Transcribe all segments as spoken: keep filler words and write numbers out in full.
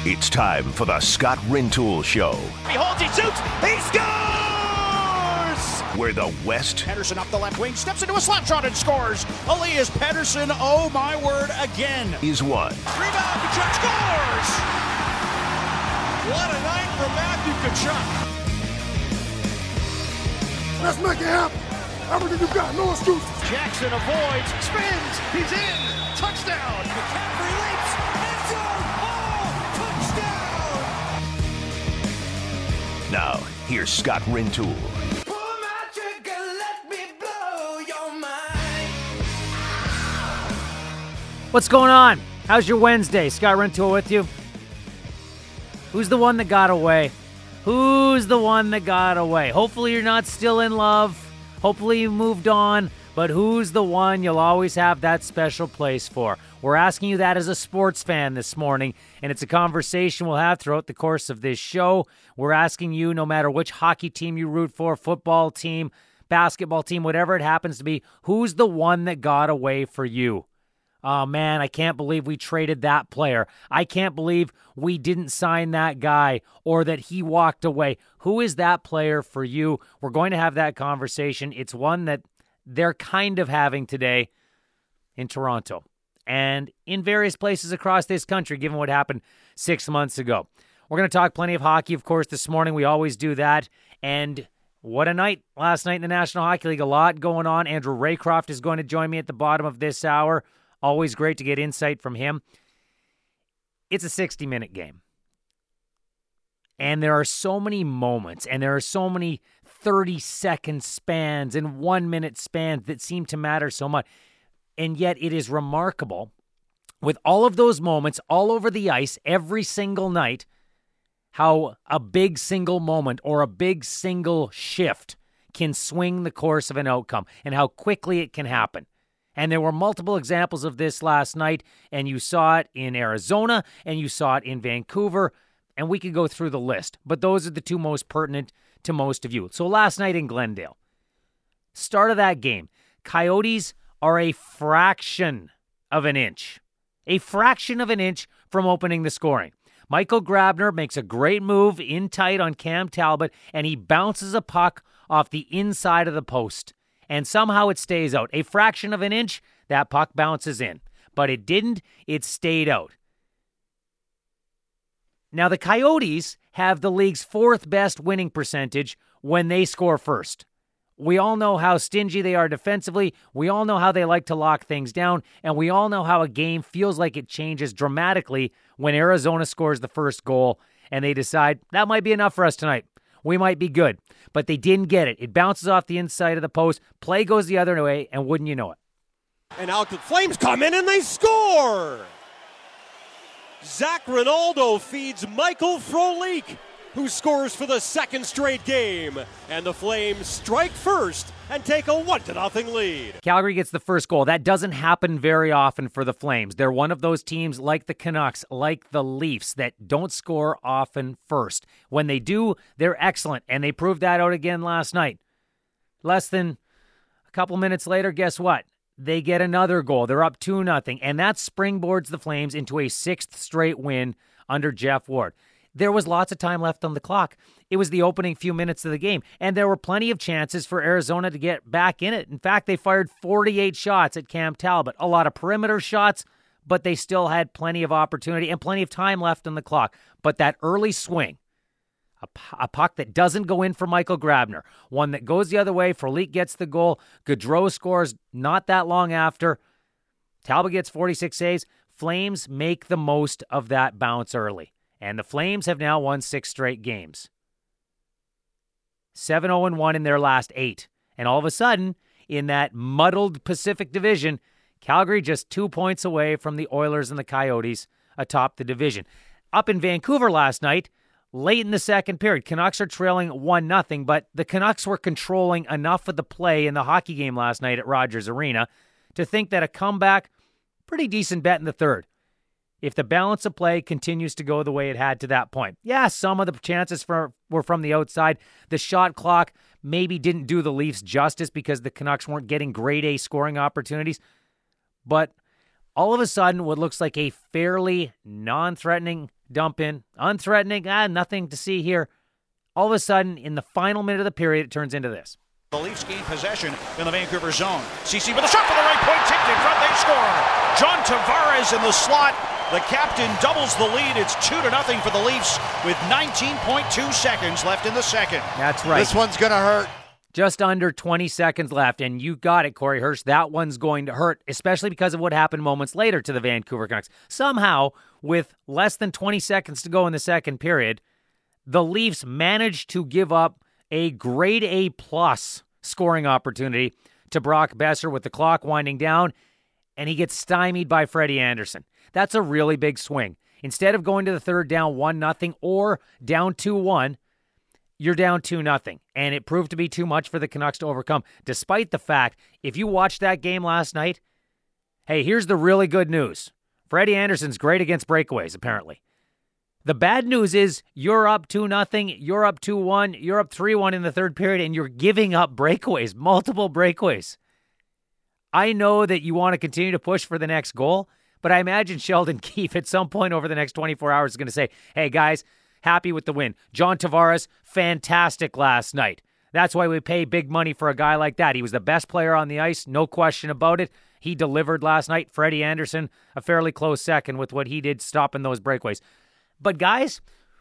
It's time for the Scott Rintoul Show. Behold, he shoots, he scores! Where the West... Pettersson up the left wing, steps into a slap shot and scores. Elias Pettersson, oh my word, again. Is one. Rebound, Tkachuk scores! What a night for Matthew Tkachuk. Let's make it happen. Everything you got, no excuses. Jackson avoids, spins, he's in, touchdown. McCaffrey leaps, end zone, oh, touchdown. Now, here's Scott Rintoul. Pull my trigger, let me blow your mind. What's going on? How's your Wednesday? Scott Rintoul with you. Who's the one that got away? Who's the one that got away? Hopefully you're not still in love. Hopefully you moved on. But who's the one you'll always have that special place for? We're asking you that as a sports fan this morning, and it's a conversation we'll have throughout the course of this show. We're asking you, no matter which hockey team you root for, football team, basketball team, whatever it happens to be, who's the one that got away for you? Oh, man, I can't believe we traded that player. I can't believe we didn't sign that guy or that he walked away. Who is that player for you? We're going to have that conversation. It's one that they're kind of having today in Toronto and in various places across this country, given what happened six months ago. We're going to talk plenty of hockey, of course, this morning. We always do that. And what a night last night in the National Hockey League. A lot going on. Andrew Raycroft is going to join me at the bottom of this hour. Always great to get insight from him. It's a sixty-minute game. And there are so many moments, and there are so many thirty-second spans and one-minute spans that seem to matter so much. And yet it is remarkable, with all of those moments all over the ice every single night, how a big single moment or a big single shift can swing the course of an outcome and how quickly it can happen. And there were multiple examples of this last night, and you saw it in Arizona, and you saw it in Vancouver, and we could go through the list. But those are the two most pertinent to most of you. So last night in Glendale, start of that game, Coyotes are a fraction of an inch, a fraction of an inch from opening the scoring. Michael Grabner makes a great move in tight on Cam Talbot, and he bounces a puck off the inside of the post. And somehow it stays out. A fraction of an inch, that puck bounces in. But it didn't. It stayed out. Now, the Coyotes have the league's fourth best winning percentage when they score first. We all know how stingy they are defensively. We all know how they like to lock things down. And we all know how a game feels like it changes dramatically when Arizona scores the first goal and they decide, that might be enough for us tonight. We might be good. But they didn't get it. It bounces off the inside of the post. Play goes the other way, and wouldn't you know it? And out the Flames come in, and they score! Zach Rinaldo feeds Michael Frolik, who scores for the second straight game. And the Flames strike first and take a one to nothing lead. Calgary gets the first goal. That doesn't happen very often for the Flames. They're one of those teams like the Canucks, like the Leafs, that don't score often first. When they do, they're excellent, and they proved that out again last night. Less than a couple minutes later, guess what? They get another goal. They're up two nothing, and that springboards the Flames into a sixth straight win under Jeff Ward. There was lots of time left on the clock. It was the opening few minutes of the game, and there were plenty of chances for Arizona to get back in it. In fact, they fired forty-eight shots at Cam Talbot, a lot of perimeter shots, but they still had plenty of opportunity and plenty of time left on the clock. But that early swing, a, a puck that doesn't go in for Michael Grabner, one that goes the other way, Frolik gets the goal, Gaudreau scores not that long after, Talbot gets forty-six saves. Flames make the most of that bounce early. And the Flames have now won six straight games. seven oh one in their last eight. And all of a sudden, in that muddled Pacific Division, Calgary just two points away from the Oilers and the Coyotes atop the division. Up in Vancouver last night, late in the second period, Canucks are trailing one nothing, but the Canucks were controlling enough of the play in the hockey game last night at Rogers Arena to think that a comeback, pretty decent bet in the third. If the balance of play continues to go the way it had to that point. Yeah, some of the chances for, were from the outside. The shot clock maybe didn't do the Leafs justice because the Canucks weren't getting grade A scoring opportunities. But All of a sudden, what looks like a fairly non-threatening dump in, unthreatening, ah, nothing to see here. All of a sudden, in the final minute of the period, it turns into this. The Leafs gain possession in the Vancouver zone. Ceci with a shot from the right point, tipped in front, they score. John Tavares in the slot. The captain doubles the lead. It's two to nothing for the Leafs with nineteen point two seconds left in the second. That's right. This one's going to hurt. Just under twenty seconds left, and you got it, Corey Hirsch. That one's going to hurt, especially because of what happened moments later to the Vancouver Canucks. Somehow, with less than twenty seconds to go in the second period, the Leafs managed to give up a grade A-plus scoring opportunity to Brock Boeser with the clock winding down, and he gets stymied by Freddie Andersen. That's a really big swing. Instead of going to the third down one nothing or down two one, you're down two nothing, and it proved to be too much for the Canucks to overcome, despite the fact, if you watched that game last night, hey, here's the really good news. Freddie Andersen's great against breakaways, apparently. The bad news is you're up two nothing, you're up two one, you're up three one in the third period, and you're giving up breakaways, multiple breakaways. I know that you want to continue to push for the next goal, but I imagine Sheldon Keefe at some point over the next twenty-four hours is going to say, hey, guys, happy with the win. John Tavares, fantastic last night. That's why we pay big money for a guy like that. He was the best player on the ice, no question about it. He delivered last night. Freddie Andersen, a fairly close second with what he did stopping those breakaways. But guys,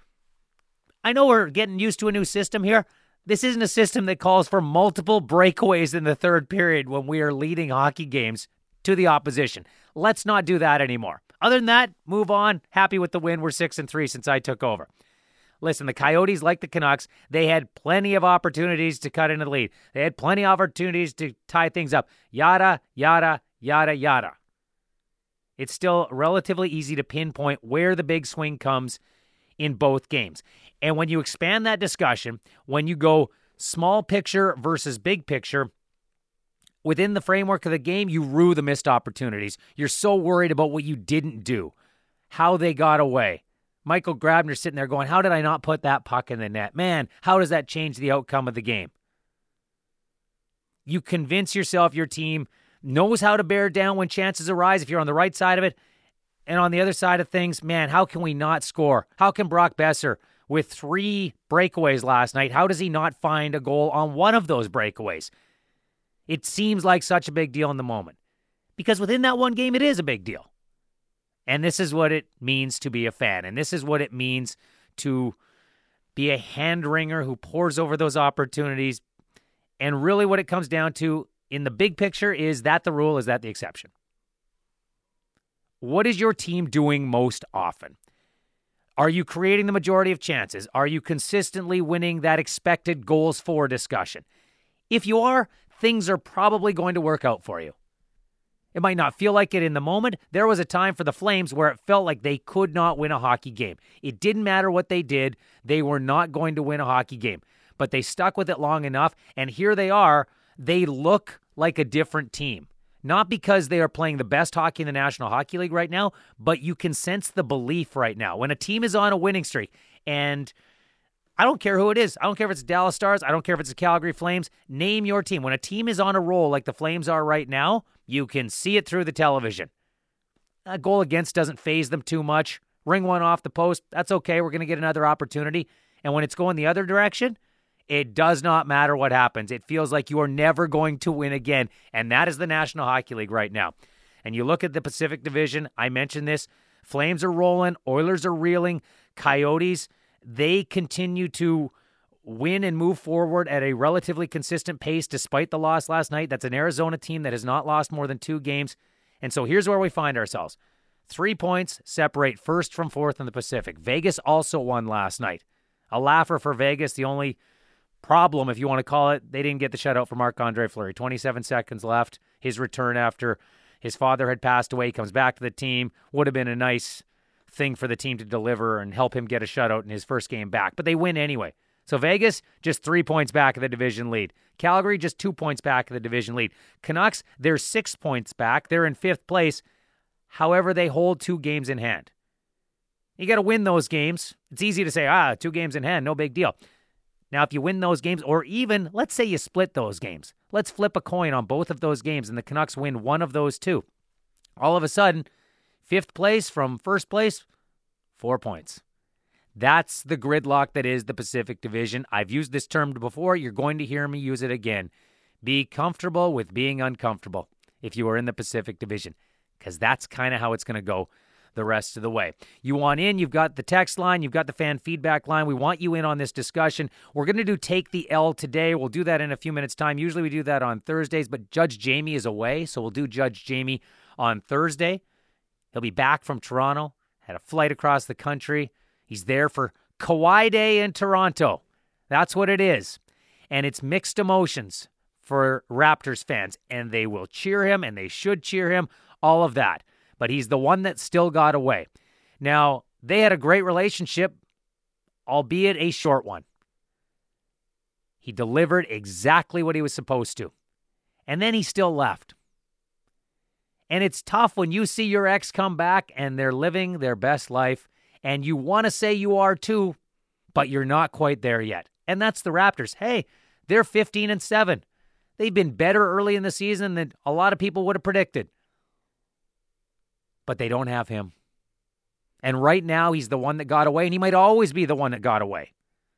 I know we're getting used to a new system here. This isn't a system that calls for multiple breakaways in the third period when we are leading hockey games to the opposition. Let's not do that anymore. Other than that, move on. Happy with the win. We're six and three since I took over. Listen, the Coyotes, like the Canucks, they had plenty of opportunities to cut into the lead. They had plenty of opportunities to tie things up. Yada, yada, yada, yada. It's still relatively easy to pinpoint where the big swing comes in both games. And when you expand that discussion, when you go small picture versus big picture, within the framework of the game, you rue the missed opportunities. You're so worried about what you didn't do, how they got away. Michael Grabner's sitting there going, how did I not put that puck in the net? Man, how does that change the outcome of the game? You convince yourself your team knows how to bear down when chances arise if you're on the right side of it. And on the other side of things, man, how can we not score? How can Brock Boeser, with three breakaways last night, how does he not find a goal on one of those breakaways? It seems like such a big deal in the moment. Because within that one game, it is a big deal. And this is what it means to be a fan. And this is what it means to be a hand-wringer who pours over those opportunities. And really what it comes down to in the big picture is that the rule, is that the exception? What is your team doing most often? Are you creating the majority of chances? Are you consistently winning that expected goals for discussion? If you are, things are probably going to work out for you. It might not feel like it in the moment. There was a time for the Flames where it felt like they could not win a hockey game. It didn't matter what they did. They were not going to win a hockey game. But they stuck with it long enough, and here they are. They look like a different team. Not because they are playing the best hockey in the National Hockey League right now, but you can sense the belief right now. When a team is on a winning streak, and I don't care who it is. I don't care if it's Dallas Stars. I don't care if it's the Calgary Flames. Name your team. When a team is on a roll like the Flames are right now, you can see it through the television. A goal against doesn't faze them too much. Ring one off the post. That's okay. We're going to get another opportunity. And when it's going the other direction, it does not matter what happens. It feels like you are never going to win again. And that is the National Hockey League right now. And you look at the Pacific Division. I mentioned this. Flames are rolling. Oilers are reeling. Coyotes, they continue to win and move forward at a relatively consistent pace despite the loss last night. That's an Arizona team that has not lost more than two games. And so here's where we find ourselves. Three points separate first from fourth in the Pacific. Vegas also won last night. A laugher for Vegas. The only problem, if you want to call it, they didn't get the shutout for Marc-Andre Fleury. twenty-seven seconds left. His return after his father had passed away. He comes back to the team. Would have been a nice thing for the team to deliver and help him get a shutout in his first game back. But they win anyway. So Vegas, just three points back of the division lead. Calgary, just two points back of the division lead. Canucks, they're six points back. They're in fifth place. However, they hold two games in hand. You got to win those games. It's easy to say, ah, two games in hand, no big deal. Now, if you win those games, or even, let's say you split those games. Let's flip a coin on both of those games, and the Canucks win one of those two. All of a sudden, fifth place from first place, four points. That's the gridlock that is the Pacific Division. I've used this term before. You're going to hear me use it again. Be comfortable with being uncomfortable if you are in the Pacific Division, because that's kind of how it's going to go the rest of the way. You want in, you've got the text line, you've got the fan feedback line. We want you in on this discussion. We're going to do Take the L today. We'll do that in a few minutes' time. Usually we do that on Thursdays, but Judge Jamie is away, so we'll do Judge Jamie on Thursday. He'll be back from Toronto, had a flight across the country. He's there for Kawhi Day in Toronto. That's what it is. And it's mixed emotions for Raptors fans, and they will cheer him, and they should cheer him, all of that. But he's the one that still got away. Now, they had a great relationship, albeit a short one. He delivered exactly what he was supposed to. And then he still left. And it's tough when you see your ex come back and they're living their best life, and you want to say you are too, but you're not quite there yet. And that's the Raptors. Hey, they're fifteen and seven. They've been better early in the season than a lot of people would have predicted. But they don't have him. And right now, he's the one that got away, and he might always be the one that got away.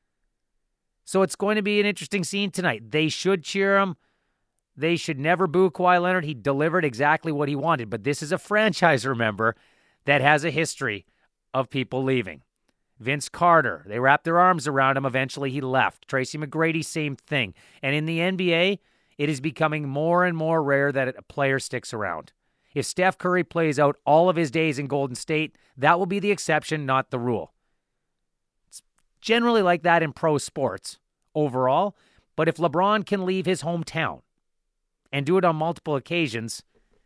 So it's going to be an interesting scene tonight. They should cheer him. They should never boo Kawhi Leonard. He delivered exactly what he wanted. But this is a franchise, remember, that has a history of people leaving. Vince Carter, they wrapped their arms around him. Eventually, he left. Tracy McGrady, same thing. And in the N B A, it is becoming more and more rare that a player sticks around. If Steph Curry plays out all of his days in Golden State, that will be the exception, not the rule. It's generally like that in pro sports overall, but if LeBron can leave his hometown and do it on multiple occasions,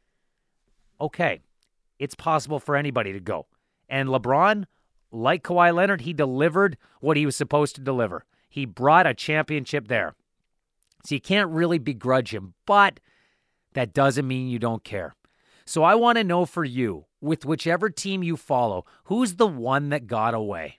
okay, it's possible for anybody to go. And LeBron, like Kawhi Leonard, he delivered what he was supposed to deliver. He brought a championship there. So you can't really begrudge him, but that doesn't mean you don't care. So I want to know for you, with whichever team you follow, who's the one that got away?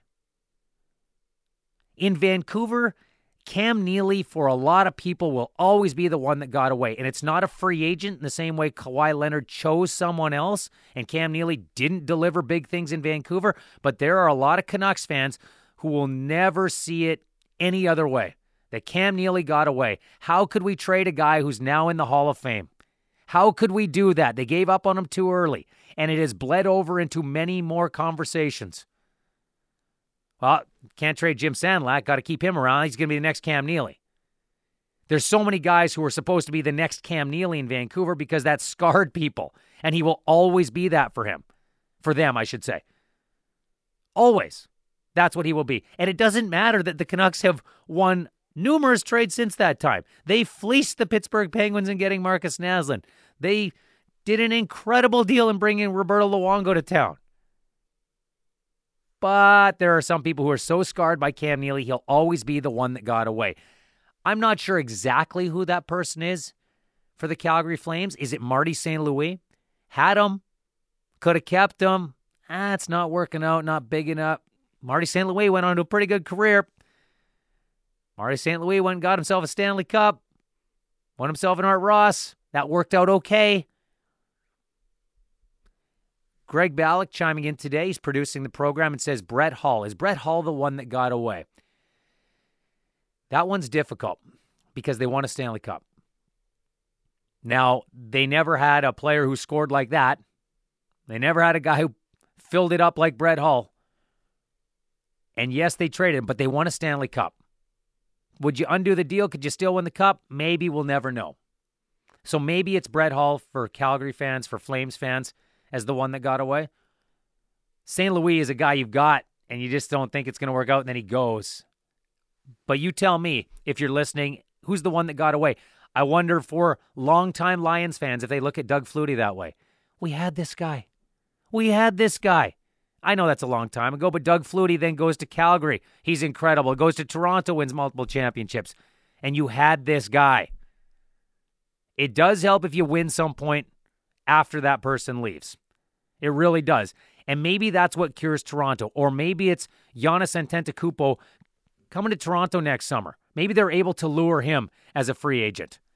In Vancouver, Cam Neely, for a lot of people, will always be the one that got away. And it's not a free agent in the same way Kawhi Leonard chose someone else and Cam Neely didn't deliver big things in Vancouver. But there are a lot of Canucks fans who will never see it any other way, that Cam Neely got away. How could we trade a guy who's now in the Hall of Fame? How could we do that? They gave up on him too early, and it has bled over into many more conversations. Well, can't trade Jim Sandlak. Got to keep him around. He's going to be the next Cam Neely. There's so many guys who are supposed to be the next Cam Neely in Vancouver because that scarred people, and he will always be that for him. For them, I should say. Always. That's what he will be. And it doesn't matter that the Canucks have won numerous trades since that time. They fleeced the Pittsburgh Penguins in getting Marcus Naslund. They did an incredible deal in bringing Roberto Luongo to town. But there are some people who are so scarred by Cam Neely, he'll always be the one that got away. I'm not sure exactly who that person is for the Calgary Flames. Is it Marty Saint Louis? Had him. Could have kept him. Ah, it's not working out, not big enough. Marty Saint Louis went on to a pretty good career. Marty Saint Louis went and got himself a Stanley Cup, won himself an Art Ross. That worked out okay. Greg Ballack chiming in today. He's producing the program and says, Brett Hull. Is Brett Hull the one that got away? That one's difficult because they won a Stanley Cup. Now, they never had a player who scored like that. They never had a guy who filled it up like Brett Hull. And yes, they traded him, but they won a Stanley Cup. Would you undo the deal? Could you still win the cup? Maybe. We'll never know. So maybe it's Brett Hull for Calgary fans, for Flames fans, as the one that got away. Saint Louis is a guy you've got, and you just don't think it's going to work out, and then he goes. But you tell me, if you're listening, who's the one that got away? I wonder for longtime Lions fans if they look at Doug Flutie that way. We had this guy. We had this guy. I know that's a long time ago, but Doug Flutie then goes to Calgary. He's incredible. Goes to Toronto, wins multiple championships. And you had this guy. It does help if you win some point after that person leaves. It really does. And maybe that's what cures Toronto. Or maybe it's Giannis Antetokounmpo coming to Toronto next summer. Maybe they're able to lure him as a free agent.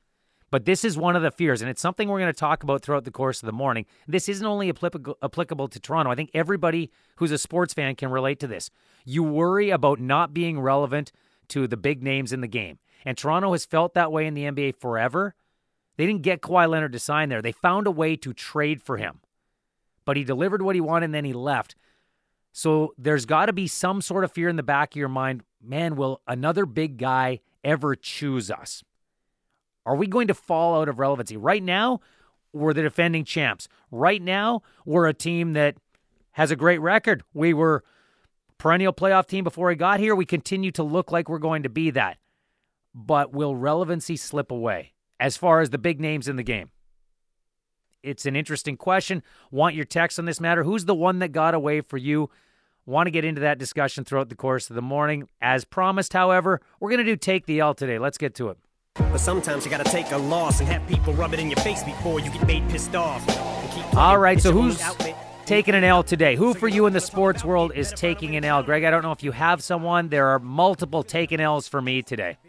But this is one of the fears, and it's something we're going to talk about throughout the course of the morning. This isn't only applicable, applicable to Toronto. I think everybody who's a sports fan can relate to this. You worry about not being relevant to the big names in the game. And Toronto has felt that way in the N B A forever. They didn't get Kawhi Leonard to sign there. They found a way to trade for him. But he delivered what he wanted, and then he left. So there's got to be some sort of fear in the back of your mind. Man, will another big guy ever choose us? Are we going to fall out of relevancy? Right now, we're the defending champs. Right now, we're a team that has a great record. We were perennial playoff team before he got here. We continue to look like we're going to be that. But will relevancy slip away as far as the big names in the game? It's an interesting question. Want your text on this matter. Who's the one that got away for you? Want to get into that discussion throughout the course of the morning. As promised, however, we're going to do Take the L today. Let's get to it. But sometimes you got to take a loss and have people rub it in your face before you get made pissed off. All right, so who's taking an L today? Who for you in the sports world is taking an L? Greg, I don't know if you have someone. There are multiple taking L's for me today.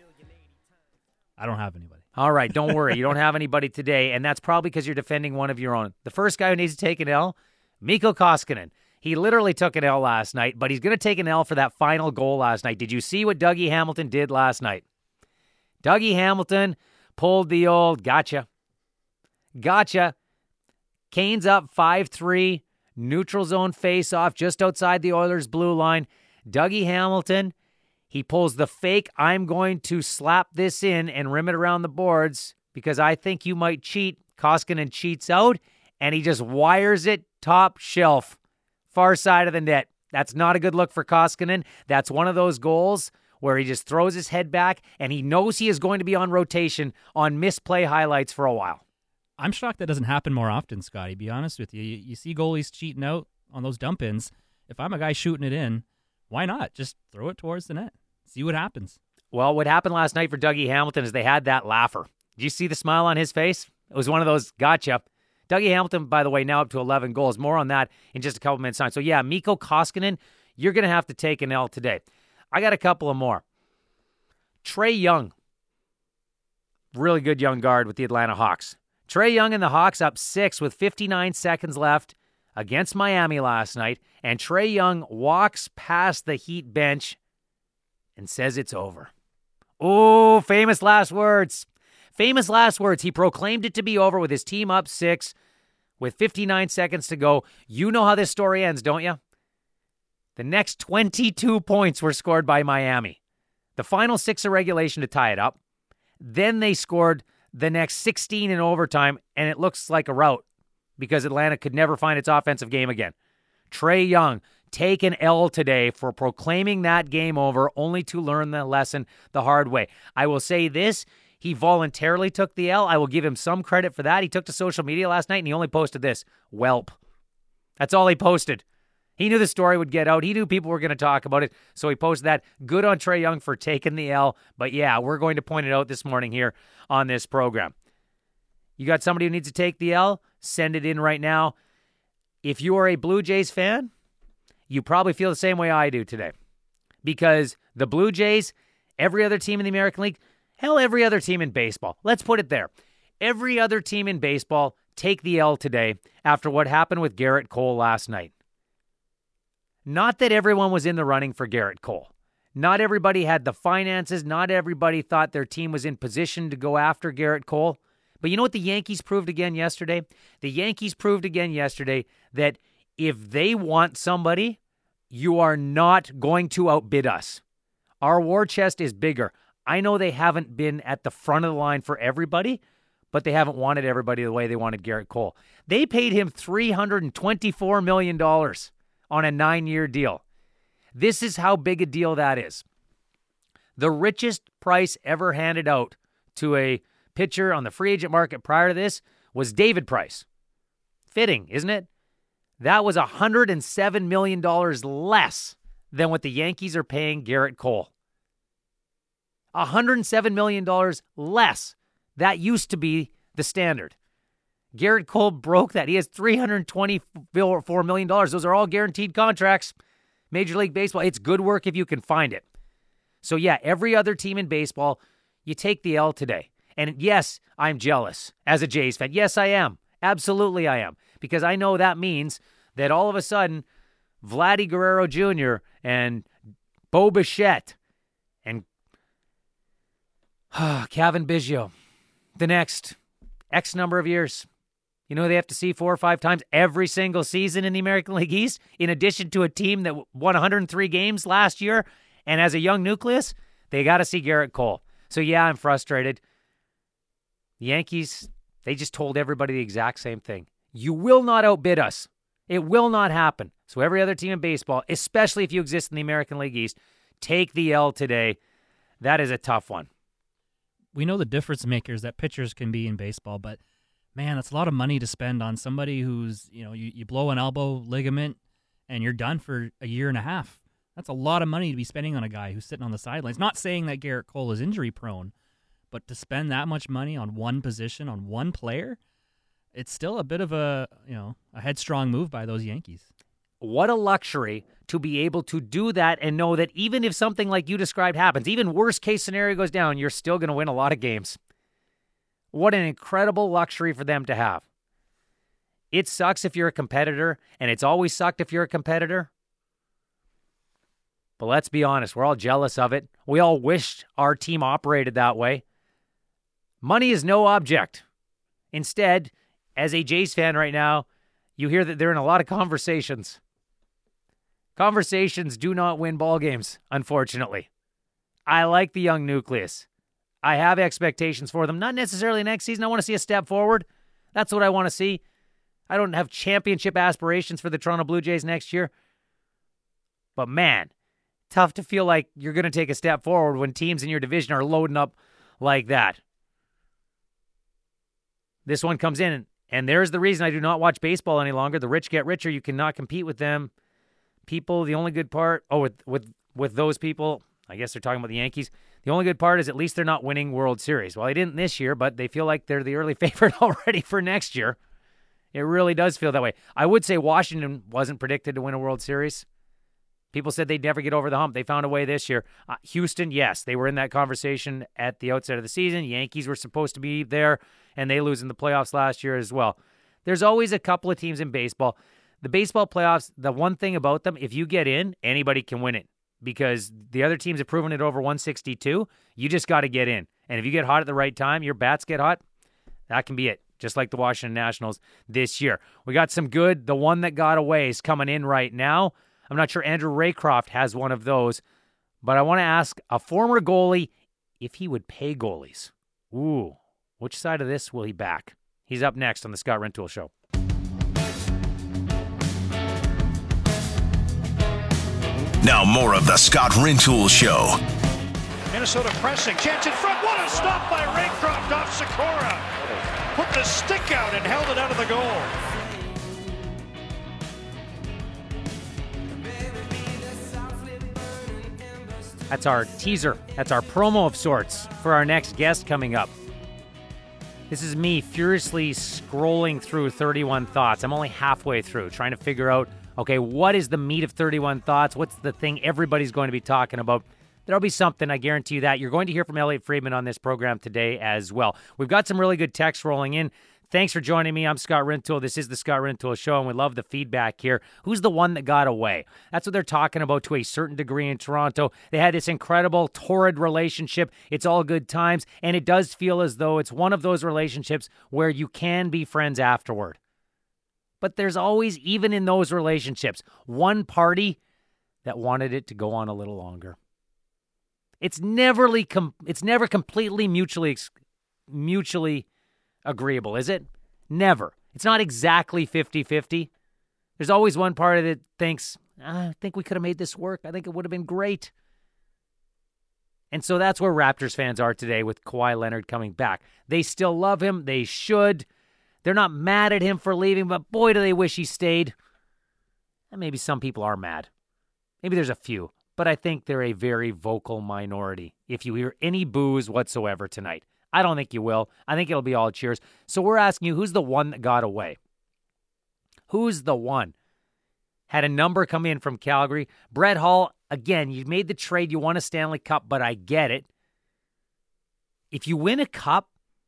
I don't have anybody. All right, don't worry. You don't have anybody today, and that's probably because you're defending one of your own. The first guy who needs to take an L, Mikko Koskinen. He literally took an L last night, but he's going to take an L for that final goal last night. Did you see what Dougie Hamilton did last night? Dougie Hamilton pulled the old gotcha. Gotcha. Canes up five three, neutral zone face-off just outside the Oilers' blue line. Dougie Hamilton, he pulls the fake, I'm going to slap this in and rim it around the boards because I think you might cheat. Koskinen cheats out, and he just wires it top shelf, far side of the net. That's not a good look for Koskinen. That's one of those goals where he just throws his head back, and he knows he is going to be on rotation on misplay highlights for a while. I'm shocked that doesn't happen more often, Scotty, be honest with you. You, you see goalies cheating out on those dump-ins. If I'm a guy shooting it in, why not? Just throw it towards the net. See what happens. Well, what happened last night for Dougie Hamilton is they had that laugher. Did you see the smile on his face? It was one of those gotcha. Dougie Hamilton, by the way, now up to eleven goals. More on that in just a couple minutes' time. So, yeah, Mikko Koskinen, you're going to have to take an L today. I got a couple of more. Trae Young, really good young guard with the Atlanta Hawks. Trae Young and the Hawks up six with fifty-nine seconds left against Miami last night, and Trae Young walks past the Heat bench and says it's over. Oh, famous last words. Famous last words. He proclaimed it to be over with his team up six with fifty-nine seconds to go. You know how this story ends, don't you? The next twenty-two points were scored by Miami. The final six of regulation to tie it up. Then they scored the next sixteen in overtime, and it looks like a rout because Atlanta could never find its offensive game again. Trae Young, take an L today for proclaiming that game over, only to learn the lesson the hard way. I will say this, he voluntarily took the L. I will give him some credit for that. He took to social media last night, and he only posted this, "Welp." That's all he posted. He knew the story would get out. He knew people were going to talk about it, so he posted that. Good on Trae Young for taking the L. But, yeah, we're going to point it out this morning here on this program. You got somebody who needs to take the L? Send it in right now. If you are a Blue Jays fan, you probably feel the same way I do today. Because the Blue Jays, every other team in the American League, hell, every other team in baseball. Let's put it there. Every other team in baseball take the L today after what happened with Garrett Cole last night. Not that everyone was in the running for Garrett Cole. Not everybody had the finances. Not everybody thought their team was in position to go after Garrett Cole. But you know what the Yankees proved again yesterday? The Yankees proved again yesterday that if they want somebody, you are not going to outbid us. Our war chest is bigger. I know they haven't been at the front of the line for everybody, but they haven't wanted everybody the way they wanted Garrett Cole. They paid him three hundred twenty-four million dollars on a nine-year deal. This is how big a deal that is. The richest price ever handed out to a pitcher on the free agent market prior to this was David Price. Fitting, isn't it? That was one hundred seven million dollars less than what the Yankees are paying Garrett Cole. one hundred seven million dollars less. That used to be the standard. Garrett Cole broke that. He has three hundred twenty-four million dollars. Those are all guaranteed contracts. Major League Baseball, it's good work if you can find it. So yeah, every other team in baseball, you take the L today. And yes, I'm jealous as a Jays fan. Yes, I am. Absolutely I am. Because I know that means that all of a sudden, Vladdy Guerrero Junior and Bo Bichette and Cavan Biggio, the next X number of years, you know who they have to see four or five times every single season in the American League East, in addition to a team that won one hundred three games last year, and as a young nucleus, they got to see Garrett Cole. So yeah, I'm frustrated. The Yankees, they just told everybody the exact same thing. You will not outbid us. It will not happen. So every other team in baseball, especially if you exist in the American League East, take the L today. That is a tough one. We know the difference makers that pitchers can be in baseball, but man, that's a lot of money to spend on somebody who's, you know, you, you blow an elbow ligament and you're done for a year and a half. That's a lot of money to be spending on a guy who's sitting on the sidelines. Not saying that Garrett Cole is injury prone, but to spend that much money on one position, on one player, it's still a bit of a, you know, a headstrong move by those Yankees. What a luxury to be able to do that and know that even if something like you described happens, even worst case scenario goes down, you're still going to win a lot of games. What an incredible luxury for them to have. It sucks if you're a competitor, and it's always sucked if you're a competitor. But let's be honest, we're all jealous of it. We all wished our team operated that way. Money is no object. Instead, as a Jays fan right now, you hear that they're in a lot of conversations. Conversations do not win ball games, unfortunately. I like the young nucleus. I have expectations for them. Not necessarily next season. I want to see a step forward. That's what I want to see. I don't have championship aspirations for the Toronto Blue Jays next year. But man, tough to feel like you're going to take a step forward when teams in your division are loading up like that. This one comes in, and there's the reason I do not watch baseball any longer. The rich get richer. You cannot compete with them. People, the only good part, oh, with, with, with those people, I guess they're talking about the Yankees. The only good part is at least they're not winning World Series. Well, they didn't this year, but they feel like they're the early favorite already for next year. It really does feel that way. I would say Washington wasn't predicted to win a World Series. People said they'd never get over the hump. They found a way this year. Uh, Houston, yes, they were in that conversation at the outset of the season. Yankees were supposed to be there, and they lose in the playoffs last year as well. There's always a couple of teams in baseball. The baseball playoffs, the one thing about them, if you get in, anybody can win it because the other teams have proven it over one sixty-two. You just got to get in. And if you get hot at the right time, your bats get hot, that can be it, just like the Washington Nationals this year. We got some good. The one that got away is coming in right now. I'm not sure Andrew Raycroft has one of those, but I want to ask a former goalie if he would pay goalies. Ooh, which side of this will he back? He's up next on the Scott Rintoul Show. Now more of the Scott Rintoul Show. Minnesota pressing, chance in front. What a stop by Raycroft off Sikora. Put the stick out and held it out of the goal. That's our teaser. That's our promo of sorts for our next guest coming up. This is me furiously scrolling through thirty-one Thoughts. I'm only halfway through, trying to figure out, okay, what is the meat of thirty-one Thoughts? What's the thing everybody's going to be talking about? There'll be something, I guarantee you that. You're going to hear from Elliot Friedman on this program today as well. We've got some really good texts rolling in. Thanks for joining me. I'm Scott Rintoul. This is the Scott Rintoul Show, and we love the feedback here. Who's the one that got away? That's what they're talking about to a certain degree in Toronto. They had this incredible, torrid relationship. It's all good times, and it does feel as though it's one of those relationships where you can be friends afterward. But there's always, even in those relationships, one party that wanted it to go on a little longer. It's never, it's never completely mutually, mutually agreeable, is it? Never. It's not exactly fifty-fifty. There's always one party that thinks, I think we could have made this work. I think it would have been great. And so that's where Raptors fans are today with Kawhi Leonard coming back. They still love him. They should. They're not mad at him for leaving, but boy, do they wish he stayed. And maybe some people are mad. Maybe there's a few, but I think they're a very vocal minority. If you hear any boos whatsoever tonight, I don't think you will. I think it'll be all cheers. So we're asking you, who's the one that got away? Who's the one? Had a number come in from Calgary. Brett Hull, again, you made the trade. You won a Stanley Cup, but I get it. If you win a cup,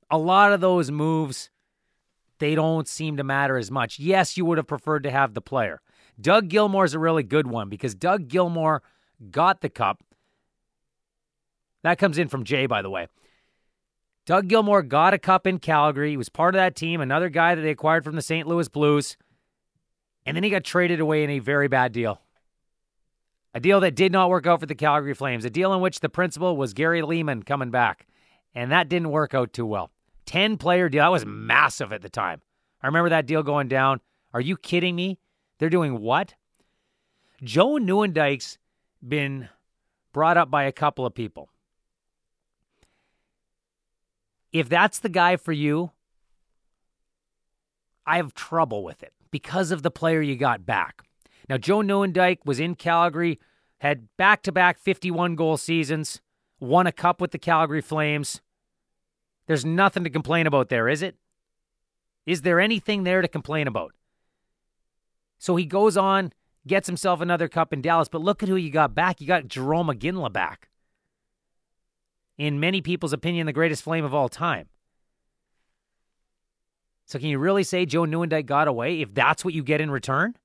A lot of those moves, they don't seem to matter as much. Yes, you would have preferred to have the player. Doug Gilmour's a really good one because Doug Gilmour got the cup. That comes in from Jay, by the way. Doug Gilmour got a cup in Calgary. He was part of that team, another guy that they acquired from the Saint Louis Blues. And then he got traded away in a very bad deal. A deal that did not work out for the Calgary Flames. A deal in which the principal was Gary Lehman coming back. And that didn't work out too well. ten-player deal. That was massive at the time. I remember that deal going down. Are you kidding me? They're doing what? Joe Nieuwendyk's been brought up by a couple of people. If that's the guy for you, I have trouble with it because of the player you got back. Now, Joe Nieuwendyk was in Calgary, had back-to-back fifty-one goal seasons, won a cup with the Calgary Flames. There's nothing to complain about there, is it? Is there anything there to complain about? So he goes on, gets himself another cup in Dallas, but look at who you got back. You got Jarome Iginla back. In many people's opinion, the greatest Flame of all time. So can you really say Joe Nieuwendyk got away if that's what you get in return?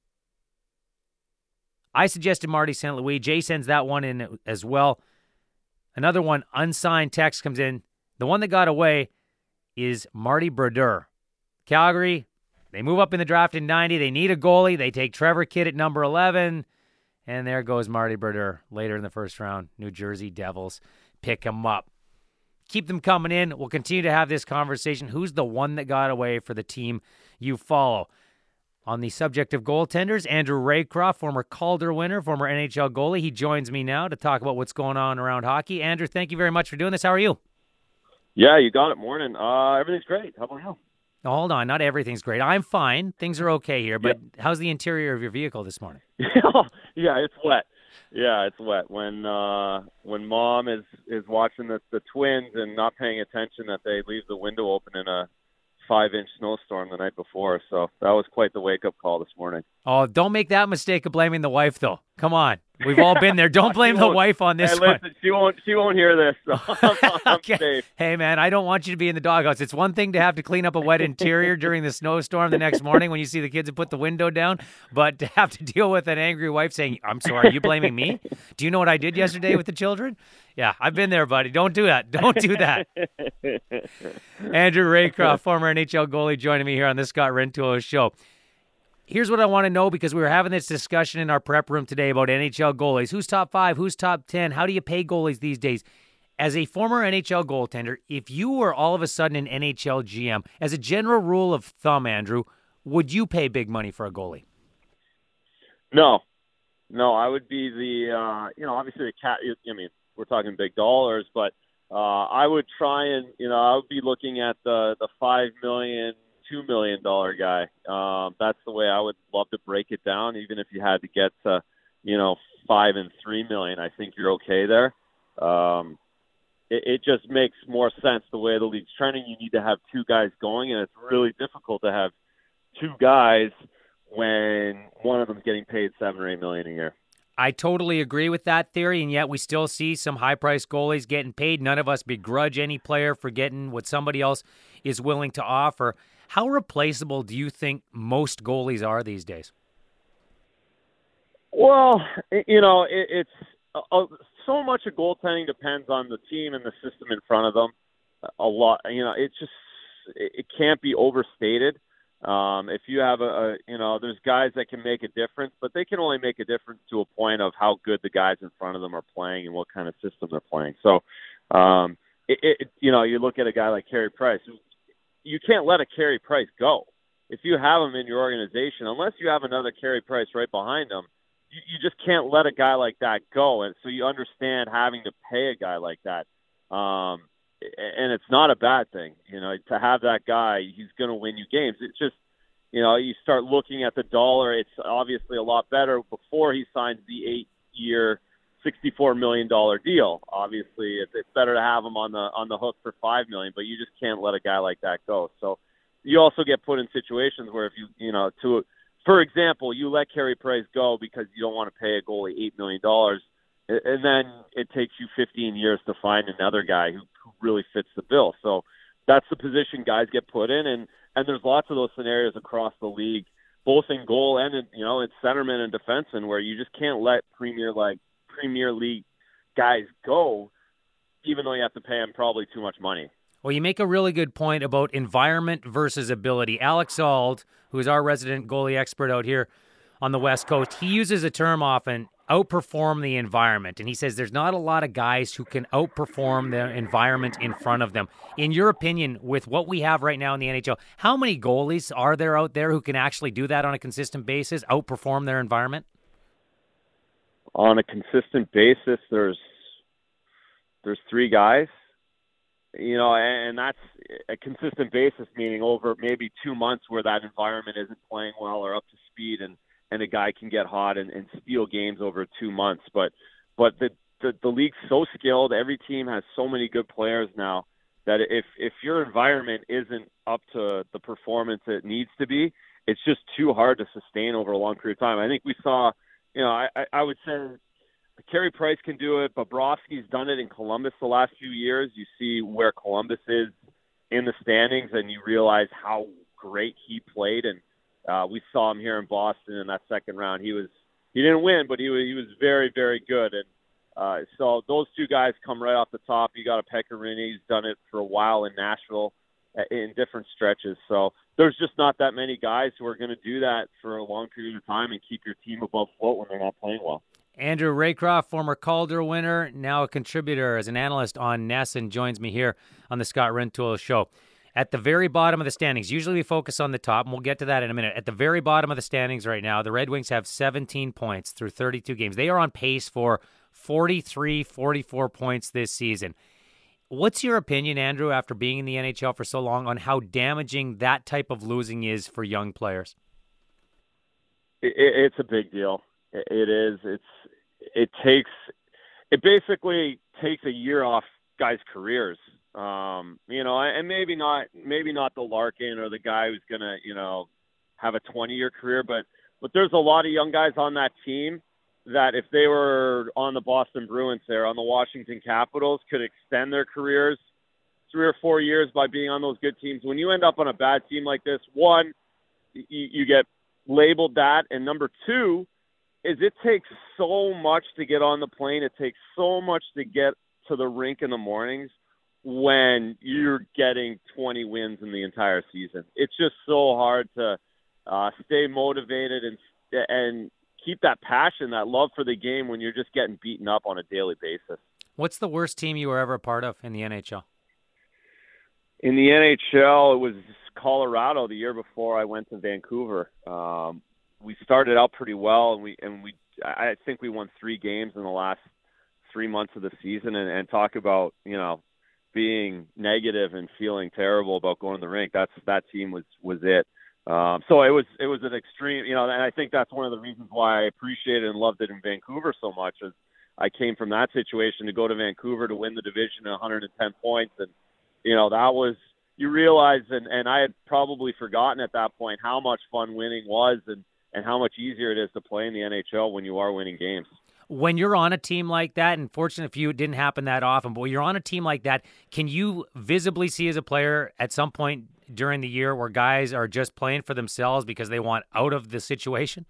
I suggested Marty Saint Louis. Jay sends that one in as well. Another one, unsigned text comes in. The one that got away is Marty Brodeur. Calgary, they move up in the draft in ninety. They need a goalie. They take Trevor Kidd at number eleven. And there goes Marty Brodeur later in the first round. New Jersey Devils pick him up. Keep them coming in. We'll continue to have this conversation. Who's the one that got away for the team you follow? On the subject of goaltenders, Andrew Raycroft, former Calder winner, former N H L goalie. He joins me now to talk about what's going on around hockey. Andrew, thank you very much for doing this. How are you? Yeah, you got it. Morning. Uh, everything's great. How about you? Oh, hold on. Not everything's great. I'm fine. Things are okay here. But yeah. How's the interior of your vehicle this morning? Yeah, it's wet. Yeah, it's wet. When uh, when mom is, is watching the, the Twins and not paying attention that they leave the window open in a five-inch snowstorm the night before. So that was quite the wake-up call this morning. Oh, don't make that mistake of blaming the wife, though. Come on. We've all been there. Don't blame the wife on this hey, one. Listen, she won't, she won't hear this, so I'm, I'm okay. safe. Hey, man, I don't want you to be in the doghouse. It's one thing to have to clean up a wet interior during the snowstorm the next morning when you see the kids have put the window down, but to have to deal with an angry wife saying, I'm sorry, are you blaming me? Do you know what I did yesterday with the children? Yeah, I've been there, buddy. Don't do that. Don't do that. Andrew Raycroft, former N H L goalie, joining me here on the Scott Rintoul Show. Here's what I want to know, because we were having this discussion in our prep room today about N H L goalies. Who's top five? Who's top ten? How do you pay goalies these days? As a former N H L goaltender, if you were all of a sudden an N H L G M, as a general rule of thumb, Andrew, would you pay big money for a goalie? No. No, I would be the, uh, you know, obviously the cat, I mean, we're talking big dollars, but uh, I would try and, you know, I would be looking at the, the five million dollars, two million dollars guy. Um, that's the way I would love to break it down. Even if you had to get to, you know, five and three million, I think you're okay there. Um, it, it just makes more sense the way the league's trending. You need to have two guys going, and it's really difficult to have two guys when one of them's getting paid seven or eight million a year. I totally agree with that theory, and yet we still see some high-priced goalies getting paid. None of us begrudge any player for getting what somebody else is willing to offer. How replaceable do you think most goalies are these days? Well, you know, it, it's uh, so much of goaltending depends on the team and the system in front of them. A lot, you know, it just it can't be overstated. Um, if you have a, a, you know, there's guys that can make a difference, but they can only make a difference to a point of how good the guys in front of them are playing and what kind of system they're playing. So, um, it, it, you know, you look at a guy like Carey Price. You can't let a Carey Price go. If you have him in your organization, unless you have another Carey Price right behind him, you, you just can't let a guy like that go. And so you understand having to pay a guy like that. Um, and it's not a bad thing, you know, to have that guy. He's going to win you games. It's just, you know, you start looking at the dollar. It's obviously a lot better before he signs the eight-year, sixty-four million dollars deal. Obviously, it's, it's better to have him on the on the hook for five million dollars, but you just can't let a guy like that go. So you also get put in situations where if you, you know, to for example, you let Carey Price go because you don't want to pay a goalie eight million dollars, and then it takes you fifteen years to find another guy who, who really fits the bill. So that's the position guys get put in, and and there's lots of those scenarios across the league, both in goal and in, you know, in centerman and defenseman, where you just can't let Premier like Premier League guys go, even though you have to pay them probably too much money. Well, you make a really good point about environment versus ability. Alex Auld, who is our resident goalie expert out here on the West Coast, he uses a term often, outperform the environment. And he says there's not a lot of guys who can outperform the environment in front of them. In your opinion, with what we have right now in the N H L, how many goalies are there out there who can actually do that on a consistent basis, outperform their environment? On a consistent basis, there's there's three guys. You know, and that's a consistent basis, meaning over maybe two months where that environment isn't playing well or up to speed, and, and a guy can get hot and, and steal games over two months. But but the, the the league's so skilled. Every team has so many good players now that if if your environment isn't up to the performance it needs to be, it's just too hard to sustain over a long period of time. I think we saw, you know, I, I would say Carey Price can do it. Bobrovsky's done it in Columbus the last few years. You see where Columbus is in the standings, and you realize how great he played. And uh, we saw him here in Boston in that second round. He was he didn't win, but he was he was very very good. And uh, so those two guys come right off the top. You got a Pekka Rinne. He's done it for a while in Nashville in different stretches. So there's just not that many guys who are going to do that for a long period of time and keep your team above float when they're not playing well. Andrew Raycroft, former Calder winner, now a contributor as an analyst on N E S, and joins me here on the Scott Rintoul Show. At the very bottom of the standings, usually we focus on the top, and we'll get to that in a minute. At the very bottom of the standings right now, the Red Wings have seventeen points through thirty-two games. They are on pace for forty-three, forty-four points this season. What's your opinion, Andrew, after being in the N H L for so long, on how damaging that type of losing is for young players? It, it's a big deal. It is. It's. It takes. It basically takes a year off guys' careers. Um, you know, and maybe not. Maybe not the Larkin or the guy who's gonna, you know, have a twenty-year career. But but there's a lot of young guys on that team that if they were on the Boston Bruins, there on the Washington Capitals, could extend their careers three or four years by being on those good teams. When you end up on a bad team like this, one, you, you get labeled that, and number two is it takes so much to get on the plane. It takes so much to get to the rink in the mornings when you're getting twenty wins in the entire season. It's just so hard to uh, stay motivated and and keep that passion, that love for the game when you're just getting beaten up on a daily basis. What's the worst team you were ever a part of in the N H L? In the N H L, it was Colorado the year before I went to Vancouver. Um, we started out pretty well, and we and we I think we won three games in the last three months of the season. And, and talk about, you know, being negative and feeling terrible about going to the rink. That's that team was was it. Um, so it was it was an extreme, you know, and I think that's one of the reasons why I appreciated and loved it in Vancouver so much. Is I came from that situation to go to Vancouver to win the division at one hundred ten points, and you know that was. You realize, and, and I had probably forgotten at that point how much fun winning was, and, and how much easier it is to play in the N H L when you are winning games. When you're on a team like that, and fortunate for you, it didn't happen that often, but when you're on a team like that, can you visibly see as a player at some point during the year where guys are just playing for themselves because they want out of the situation?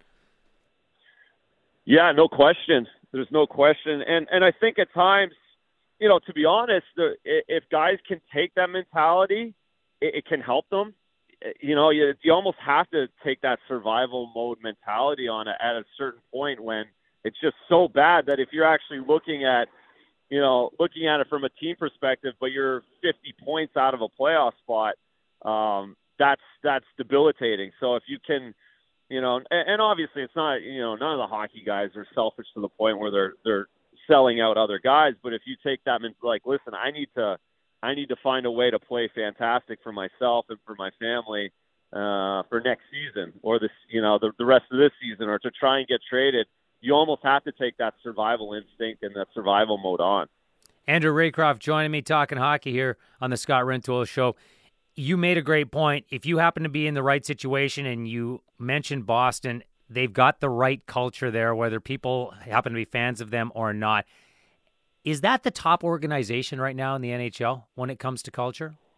Yeah, no question. There's no question. And, and I think at times, you know, to be honest, the, if guys can take that mentality, it, it can help them. You know, you, you almost have to take that survival mode mentality on it at a certain point when it's just so bad that if you're actually looking at, you know, looking at it from a team perspective, but you're fifty points out of a playoff spot, um, that's that's debilitating. So if you can, you know, and, and obviously it's not, you know, none of the hockey guys are selfish to the point where they're they're selling out other guys. But if you take that, like, listen, I need to, I need to find a way to play fantastic for myself and for my family uh, for next season or this, you know, the, the rest of this season, or to try and get traded. You almost have to take that survival instinct and that survival mode on. Andrew Raycroft joining me talking hockey here on the Scott Rintoul Show. You made a great point. If you happen to be in the right situation, and you mentioned Boston, they've got the right culture there, whether people happen to be fans of them or not. Is that the top organization right now in the N H L when it comes to culture?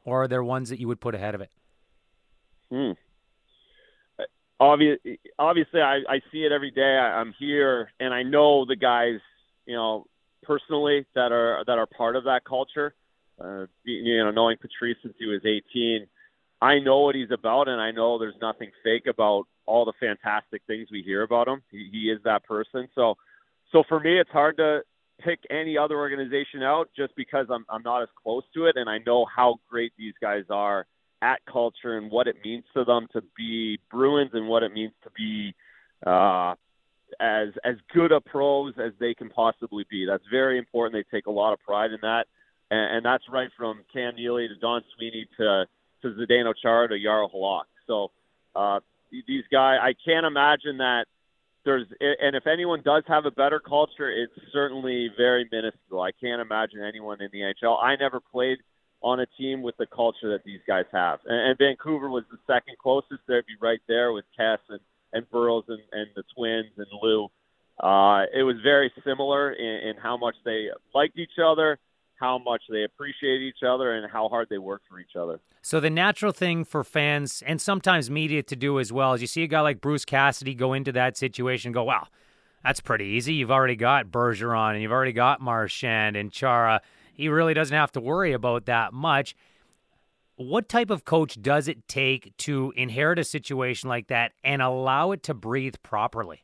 or are there ones that you would put ahead of it? Hmm. Obvious, obviously, I, I see it every day. I, I'm here, and I know the guys, you know, personally that are that are part of that culture. Uh, you know, knowing Patrice since he was eighteen, I know what he's about, and I know there's nothing fake about all the fantastic things we hear about him. He, he is that person. So, so for me, it's hard to pick any other organization out just because I'm I'm not as close to it, and I know how great these guys are at culture and what it means to them to be Bruins and what it means to be uh, as as good a pros as they can possibly be. That's very important. They take a lot of pride in that, and, and that's right from Cam Neely to Don Sweeney to to Zdeno Chara to Jarl Halak. So uh, these guys, I can't imagine that there's, and if anyone does have a better culture, it's certainly very minuscule. I can't imagine anyone in the N H L. I never played on a team with the culture that these guys have. And, and Vancouver was the second closest. They'd be right there with Kess and, and Burroughs and, and the Twins and Lou. Uh, it was very similar in, in how much they liked each other, how much they appreciate each other, and how hard they work for each other. So the natural thing for fans and sometimes media to do as well is you see a guy like Bruce Cassidy go into that situation and go, wow, that's pretty easy. You've already got Bergeron and you've already got Marchand and Chara. He really doesn't have to worry about that much. What type of coach does it take to inherit a situation like that and allow it to breathe properly?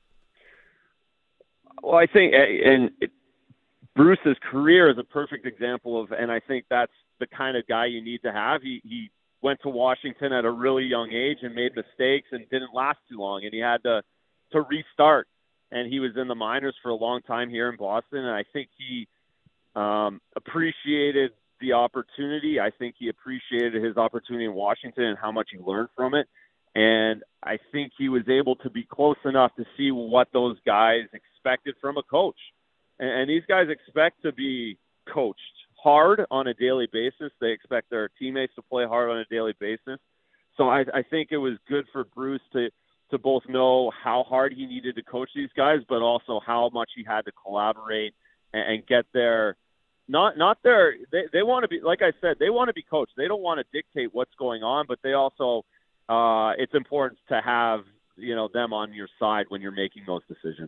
Well, I think, and it, Bruce's career is a perfect example of, and I think that's the kind of guy you need to have. He he went to Washington at a really young age and made mistakes and didn't last too long, and he had to to restart. And he was in the minors for a long time here in Boston, and I think he um, appreciated the opportunity. I think he appreciated his opportunity in Washington and how much he learned from it. And I think he was able to be close enough to see what those guys expected from a coach. And, and these guys expect to be coached hard on a daily basis. They expect their teammates to play hard on a daily basis. So I, I think it was good for Bruce to, to both know how hard he needed to coach these guys, but also how much he had to collaborate and, and get their Not not their they, they want to be, like I said, they want to be coached. They don't want to dictate what's going on, but they also uh, it's important to have, you know, them on your side when you're making those decisions.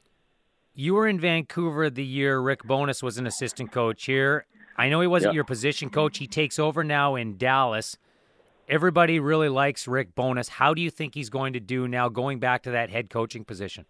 You were in Vancouver the year Rick Bowness was an assistant coach here. I know he wasn't Yep. your position coach. He takes over now in Dallas. Everybody really likes Rick Bowness. How do you think he's going to do now going back to that head coaching position?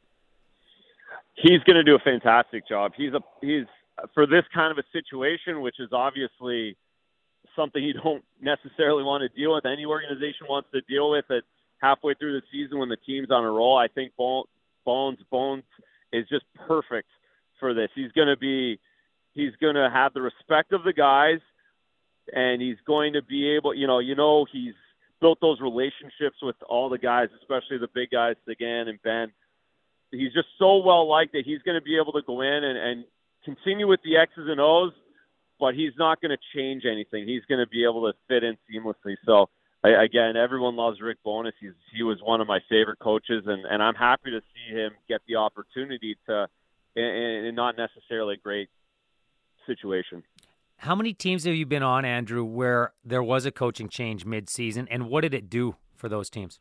He's going to do a fantastic job. He's a he's for this kind of a situation, which is obviously something you don't necessarily want to deal with. Any organization wants to deal with it halfway through the season when the team's on a roll. I think Bones Bones is just perfect for this. He's going to be he's going to have the respect of the guys, and he's going to be able, you know, you know, he's built those relationships with all the guys, especially the big guys, Sagan and Ben. He's just so well liked that he's going to be able to go in and, and continue with the X's and O's, but he's not going to change anything. He's going to be able to fit in seamlessly. So, I, again, everyone loves Rick Bowness. He's, he was one of my favorite coaches, and, and I'm happy to see him get the opportunity to, in, in not necessarily a great situation. How many teams have you been on, Andrew, where there was a coaching change mid-season, and what did it do for those teams?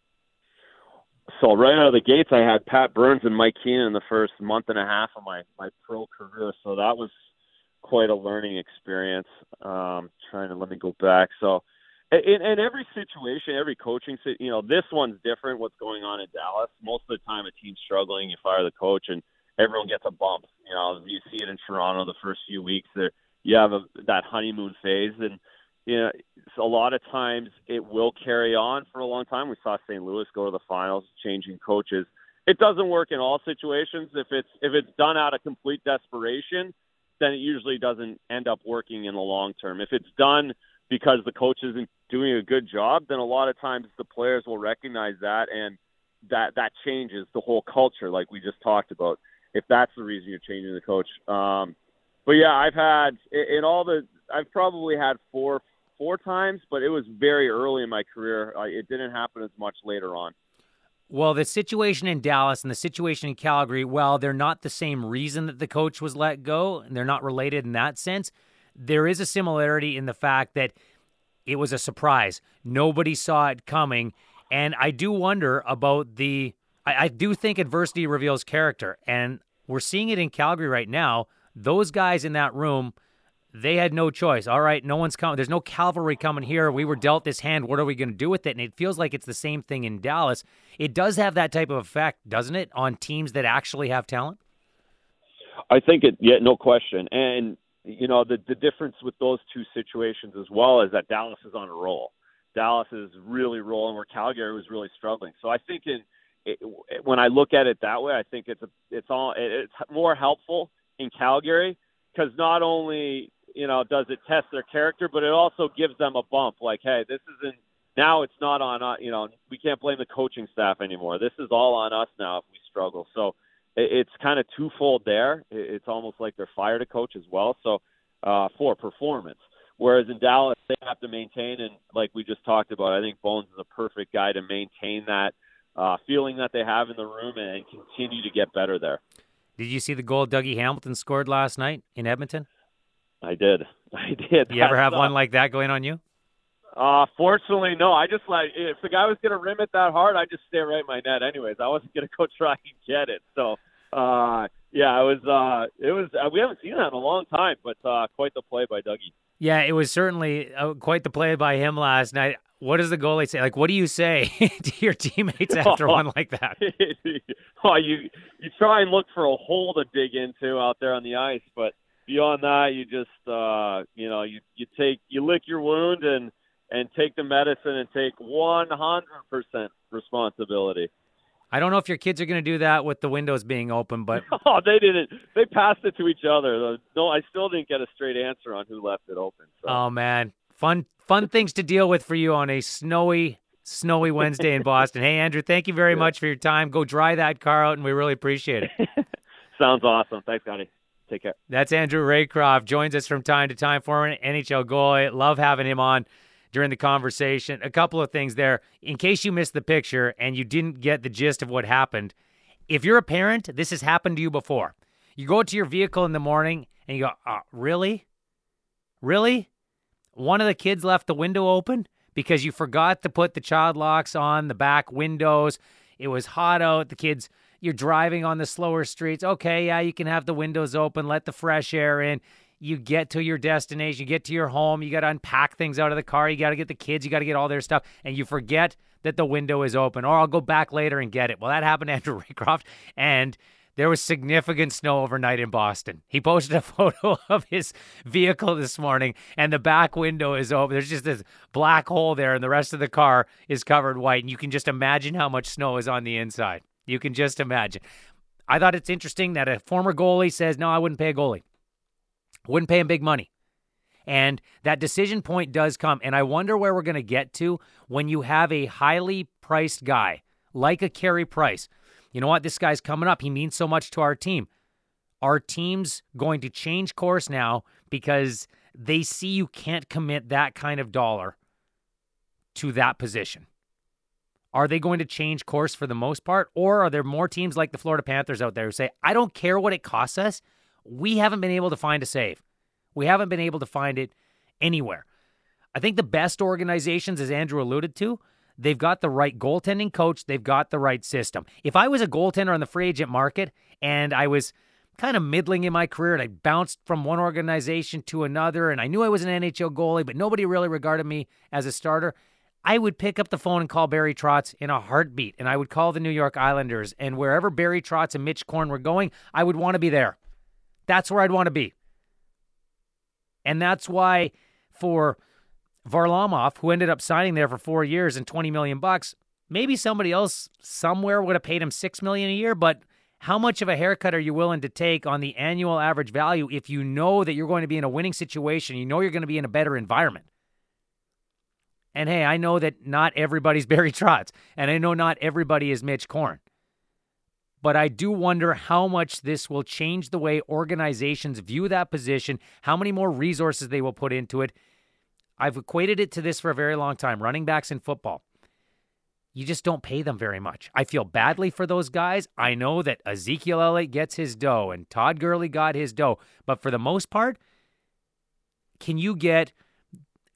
So right out of the gates, I had Pat Burns and Mike Keenan in the first month and a half of my, my pro career. So that was quite a learning experience. Um, trying to let me go back. So in, in every situation, every coaching, you know, this one's different. What's going on in Dallas? Most of the time, a team's struggling. You fire the coach, and everyone gets a bump. You know, you see it in Toronto the first few weeks. There, you have a, that honeymoon phase, and you know, a lot of times it will carry on for a long time. We saw Saint Louis go to the finals, changing coaches. It doesn't work in all situations. If it's if it's done out of complete desperation, then it usually doesn't end up working in the long term. If it's done because the coach isn't doing a good job, then a lot of times the players will recognize that, and that that changes the whole culture, like we just talked about, if that's the reason you're changing the coach. Um, but yeah, I've had in all the I've probably had four four times, but it was very early in my career. Uh, it didn't happen as much later on. Well, the situation in Dallas and the situation in Calgary, well, they're not the same reason that the coach was let go, and they're not related in that sense. There is a similarity in the fact that it was a surprise. Nobody saw it coming. And I do wonder about the I, I do think adversity reveals character. And we're seeing it in Calgary right now. Those guys in that room, they had no choice. All right, no one's coming. There's no cavalry coming here. We were dealt this hand. What are we going to do with it? And it feels like it's the same thing in Dallas. It does have that type of effect, doesn't it, on teams that actually have talent? I think it, yeah, no question. And, you know, the, the difference with those two situations as well is that Dallas is on a roll. Dallas is really rolling where Calgary was really struggling. So I think in, it, when I look at it that way, I think it's a, it's all it's more helpful in Calgary because not only, you know, does it test their character, but it also gives them a bump. Like, hey, this isn't now. It's not on uh, you know, we can't blame the coaching staff anymore. This is all on us now if we struggle. So it, it's kind of twofold there. It, it's almost like they're fired a coach as well. So uh, for performance. Whereas in Dallas, they have to maintain, and like we just talked about, I think Bones is a perfect guy to maintain that uh, feeling that they have in the room and continue to get better there. Did you see the goal Dougie Hamilton scored last night in Edmonton? I did. I did. You ever have uh, one like that going on you? Uh, fortunately, no. I just like, if the guy was going to rim it that hard, I'd just stay right in my net anyways. I wasn't going to go try and get it. So, uh, yeah, it was, uh, it was, uh, we haven't seen that in a long time, but uh, quite the play by Dougie. Yeah, it was certainly uh, quite the play by him last night. What does the goalie say? Like, what do you say to your teammates after oh, one like that? oh, you you try and look for a hole to dig into out there on the ice, but beyond that, you just uh, you know you you take you lick your wound and and take the medicine and take one hundred percent responsibility. I don't know if your kids are going to do that with the windows being open, but oh, they didn't. They passed it to each other. No, I still didn't get a straight answer on who left it open. So. Oh man, fun fun things to deal with for you on a snowy snowy Wednesday in Boston. Hey Andrew, thank you very yeah. much for your time. Go dry that car out, and we really appreciate it. Sounds awesome. Thanks, Scotty. Take care. That's Andrew Raycroft. Joins us from time to time, former N H L goalie. Love having him on during the conversation. A couple of things there. In case you missed the picture and you didn't get the gist of what happened, if you're a parent, this has happened to you before. You go to your vehicle in the morning and you go, oh, really? Really? One of the kids left the window open because you forgot to put the child locks on the back windows. It was hot out. The kids, you're driving on the slower streets. Okay, yeah, you can have the windows open, let the fresh air in. You get to your destination, you get to your home, you got to unpack things out of the car, you got to get the kids, you got to get all their stuff, and you forget that the window is open, or I'll go back later and get it. Well, that happened to Andrew Raycroft, and there was significant snow overnight in Boston. He posted a photo of his vehicle this morning, and the back window is open. There's just this black hole there, and the rest of the car is covered white, and you can just imagine how much snow is on the inside. You can just imagine. I thought it's interesting that a former goalie says, no, I wouldn't pay a goalie. Wouldn't pay him big money. And that decision point does come. And I wonder where we're going to get to when you have a highly priced guy like a Carey Price. You know what? This guy's coming up. He means so much to our team. Our team's going to change course now because they see you can't commit that kind of dollar to that position. Are they going to change course for the most part? Or are there more teams like the Florida Panthers out there who say, I don't care what it costs us. We haven't been able to find a save. We haven't been able to find it anywhere. I think the best organizations, as Andrew alluded to, they've got the right goaltending coach. They've got the right system. If I was a goaltender on the free agent market and I was kind of middling in my career and I bounced from one organization to another and I knew I was an N H L goalie, but nobody really regarded me as a starter, I would pick up the phone and call Barry Trotz in a heartbeat, and I would call the New York Islanders, and wherever Barry Trotz and Mitch Korn were going, I would want to be there. That's where I'd want to be. And that's why for Varlamov, who ended up signing there for four years and twenty million bucks, maybe somebody else somewhere would have paid him six million dollars a year, but how much of a haircut are you willing to take on the annual average value if you know that you're going to be in a winning situation, you know you're going to be in a better environment? And hey, I know that not everybody's Barry Trotz, and I know not everybody is Mitch Korn. But I do wonder how much this will change the way organizations view that position, how many more resources they will put into it. I've equated it to this for a very long time. Running backs in football, you just don't pay them very much. I feel badly for those guys. I know that Ezekiel Elliott gets his dough and Todd Gurley got his dough. But for the most part, can you get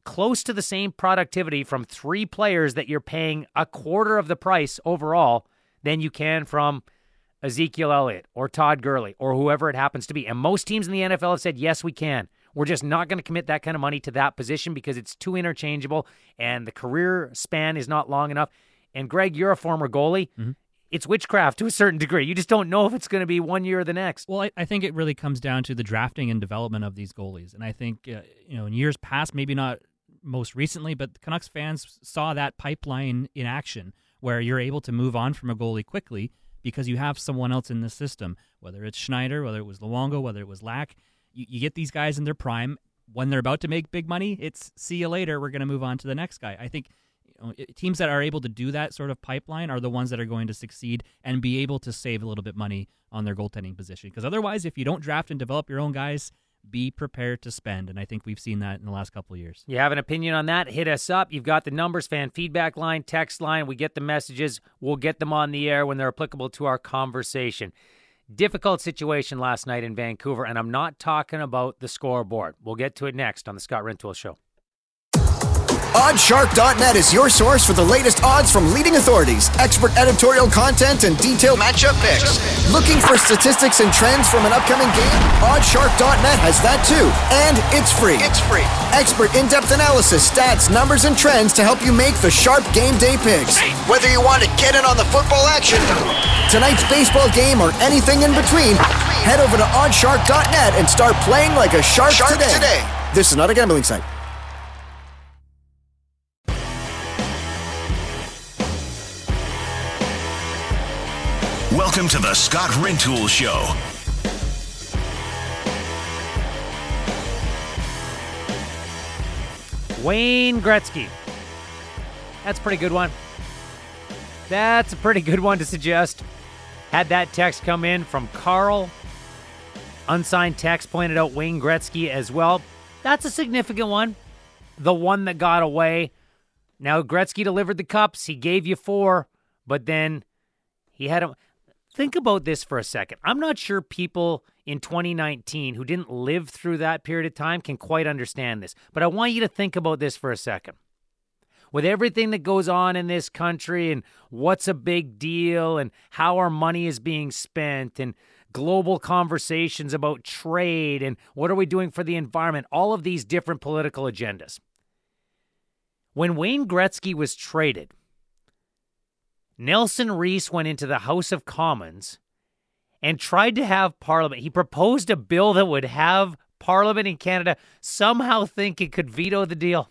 close to the same productivity from three players that you're paying a quarter of the price overall than you can from Ezekiel Elliott or Todd Gurley or whoever it happens to be. And most teams in the N F L have said, yes, we can. We're just not going to commit that kind of money to that position because it's too interchangeable and the career span is not long enough. And Greg, you're a former goalie. Mm-hmm. It's witchcraft to a certain degree. You just don't know if it's going to be one year or the next. Well, I, I think it really comes down to the drafting and development of these goalies. And I think, uh, you know, in years past, maybe not most recently, but Canucks fans saw that pipeline in action where you're able to move on from a goalie quickly because you have someone else in the system, whether it's Schneider, whether it was Luongo, whether it was Lack. You, you get these guys in their prime. When they're about to make big money, it's see you later. We're going to move on to the next guy. I think you know, teams that are able to do that sort of pipeline are the ones that are going to succeed and be able to save a little bit money on their goaltending position. Because otherwise, if you don't draft and develop your own guys, be prepared to spend. And I think we've seen that in the last couple of years. You have an opinion on that? Hit us up. You've got the numbers, fan feedback line, text line. We get the messages. We'll get them on the air when they're applicable to our conversation. Difficult situation last night in Vancouver, and I'm not talking about the scoreboard. We'll get to it next on the Scott Rintoul Show. Oddshark dot net is your source for the latest odds from leading authorities, expert editorial content, and detailed matchup picks. Looking for statistics and trends from an upcoming game? Oddshark dot net has that too, and it's free. It's free. Expert in-depth analysis, stats, numbers, and trends to help you make the sharp game day picks. Whether you want to get in on the football action, tonight's baseball game, or anything in between, head over to Oddshark dot net and start playing like a shark, shark today. today. This is not a gambling site. Welcome to the Scott Rintoul Show. Wayne Gretzky. That's a pretty good one. That's a pretty good one to suggest. Had that text come in from Carl. Unsigned text pointed out Wayne Gretzky as well. That's a significant one. The one that got away. Now, Gretzky delivered the cups. He gave you four, but then he had a... Think about this for a second. I'm not sure people in twenty nineteen who didn't live through that period of time can quite understand this. But I want you to think about this for a second. With everything that goes on in this country and what's a big deal and how our money is being spent and global conversations about trade and what are we doing for the environment, all of these different political agendas. When Wayne Gretzky was traded, Nelson Rees went into the House of Commons and tried to have Parliament. He proposed a bill that would have Parliament in Canada somehow think it could veto the deal.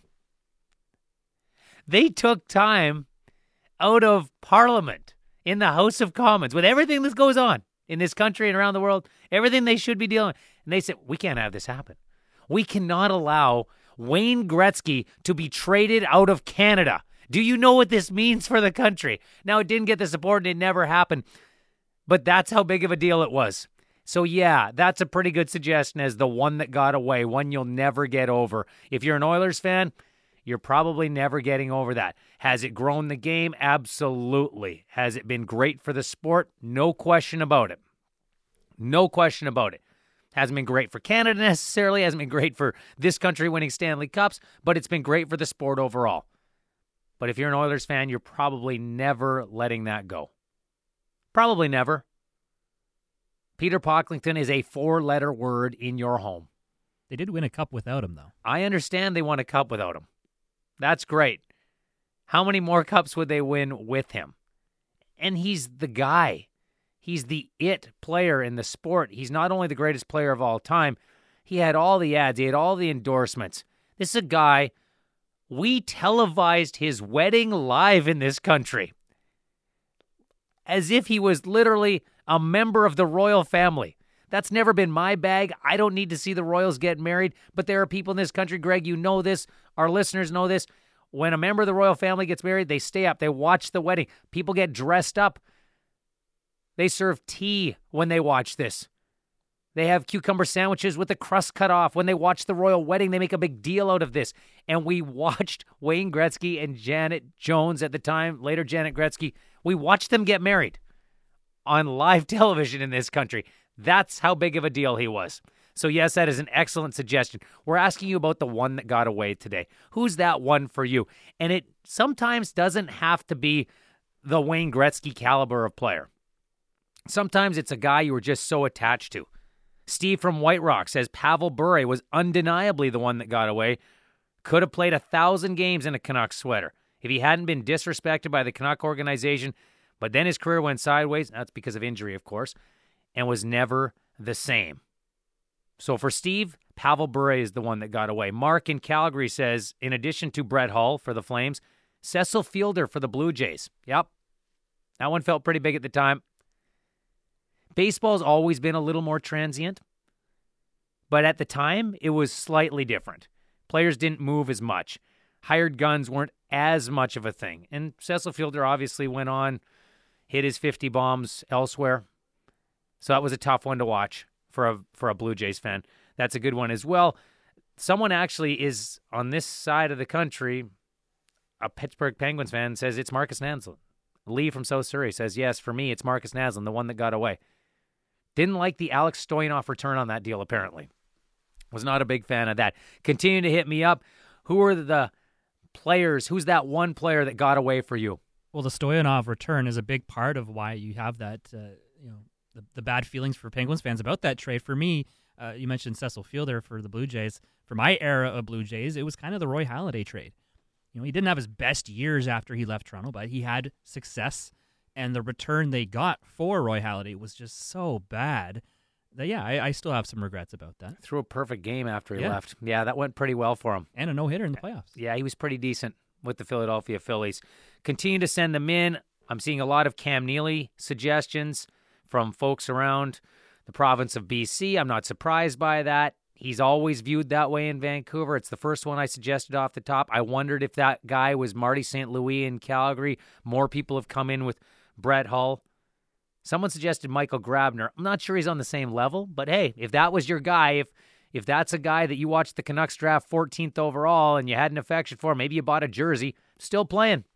They took time out of Parliament in the House of Commons with everything that goes on in this country and around the world, everything they should be dealing with. And they said, we can't have this happen. We cannot allow Wayne Gretzky to be traded out of Canada. Do you know what this means for the country? Now, it didn't get the support and it never happened, but that's how big of a deal it was. So, yeah, that's a pretty good suggestion as the one that got away, one you'll never get over. If you're an Oilers fan, you're probably never getting over that. Has it grown the game? Absolutely. Has it been great for the sport? No question about it. No question about it. Hasn't been great for Canada necessarily, hasn't been great for this country winning Stanley Cups, but it's been great for the sport overall. But if you're an Oilers fan, you're probably never letting that go. Probably never. Peter Pocklington is a four-letter word in your home. They did win a cup without him, though. I understand they won a cup without him. That's great. How many more cups would they win with him? And he's the guy. He's the it player in the sport. He's not only the greatest player of all time, he had all the ads, he had all the endorsements. This is a guy... We televised his wedding live in this country as if he was literally a member of the royal family. That's never been my bag. I don't need to see the royals get married, but there are people in this country, Greg, you know this, our listeners know this. When a member of the royal family gets married, they stay up, they watch the wedding. People get dressed up. They serve tea when they watch this. They have cucumber sandwiches with the crust cut off. When they watch the royal wedding, they make a big deal out of this. And we watched Wayne Gretzky and Janet Jones at the time, later Janet Gretzky, we watched them get married on live television in this country. That's how big of a deal he was. So, yes, that is an excellent suggestion. We're asking you about the one that got away today. Who's that one for you? And it sometimes doesn't have to be the Wayne Gretzky caliber of player. Sometimes it's a guy you were just so attached to. Steve from White Rock says Pavel Bure was undeniably the one that got away. Could have played a thousand games in a Canucks sweater if he hadn't been disrespected by the Canuck organization, but then his career went sideways. That's because of injury, of course, and was never the same. So for Steve, Pavel Bure is the one that got away. Mark in Calgary says, in addition to Brett Hull for the Flames, Cecil Fielder for the Blue Jays. Yep, that one felt pretty big at the time. Baseball's always been a little more transient, but at the time, it was slightly different. Players didn't move as much. Hired guns weren't as much of a thing. And Cecil Fielder obviously went on, hit his fifty bombs elsewhere. So that was a tough one to watch for a for a Blue Jays fan. That's a good one as well. Someone actually is on this side of the country, a Pittsburgh Penguins fan, says it's Marcus Naslund. Lee from South Surrey says, yes, for me, it's Marcus Naslund, the one that got away. Didn't like the Alex Stoyanov return on that deal, apparently. Was not a big fan of that. Continue to hit me up. Who are the players? Who's that one player that got away for you? Well, the Stoyanov return is a big part of why you have that, uh, you know, the, the bad feelings for Penguins fans about that trade. For me, uh, you mentioned Cecil Fielder for the Blue Jays. For my era of Blue Jays, it was kind of the Roy Halladay trade. You know, he didn't have his best years after he left Toronto, but he had success, and the return they got for Roy Halladay was just so bad that, yeah, I, I still have some regrets about that. Threw a perfect game after he Yeah. left. Yeah, that went pretty well for him. And a no-hitter in the playoffs. Yeah, he was pretty decent with the Philadelphia Phillies. Continue to send them in. I'm seeing a lot of Cam Neely suggestions from folks around the province of B C. I'm not surprised by that. He's always viewed that way in Vancouver. It's the first one I suggested off the top. I wondered if that guy was Marty Saint Louis in Calgary. More people have come in with Brett Hull. Someone suggested Michael Grabner. I'm not sure he's on the same level, but hey, if that was your guy, if if that's a guy that you watched the Canucks draft fourteenth overall and you had an affection for, maybe you bought a jersey, still playing.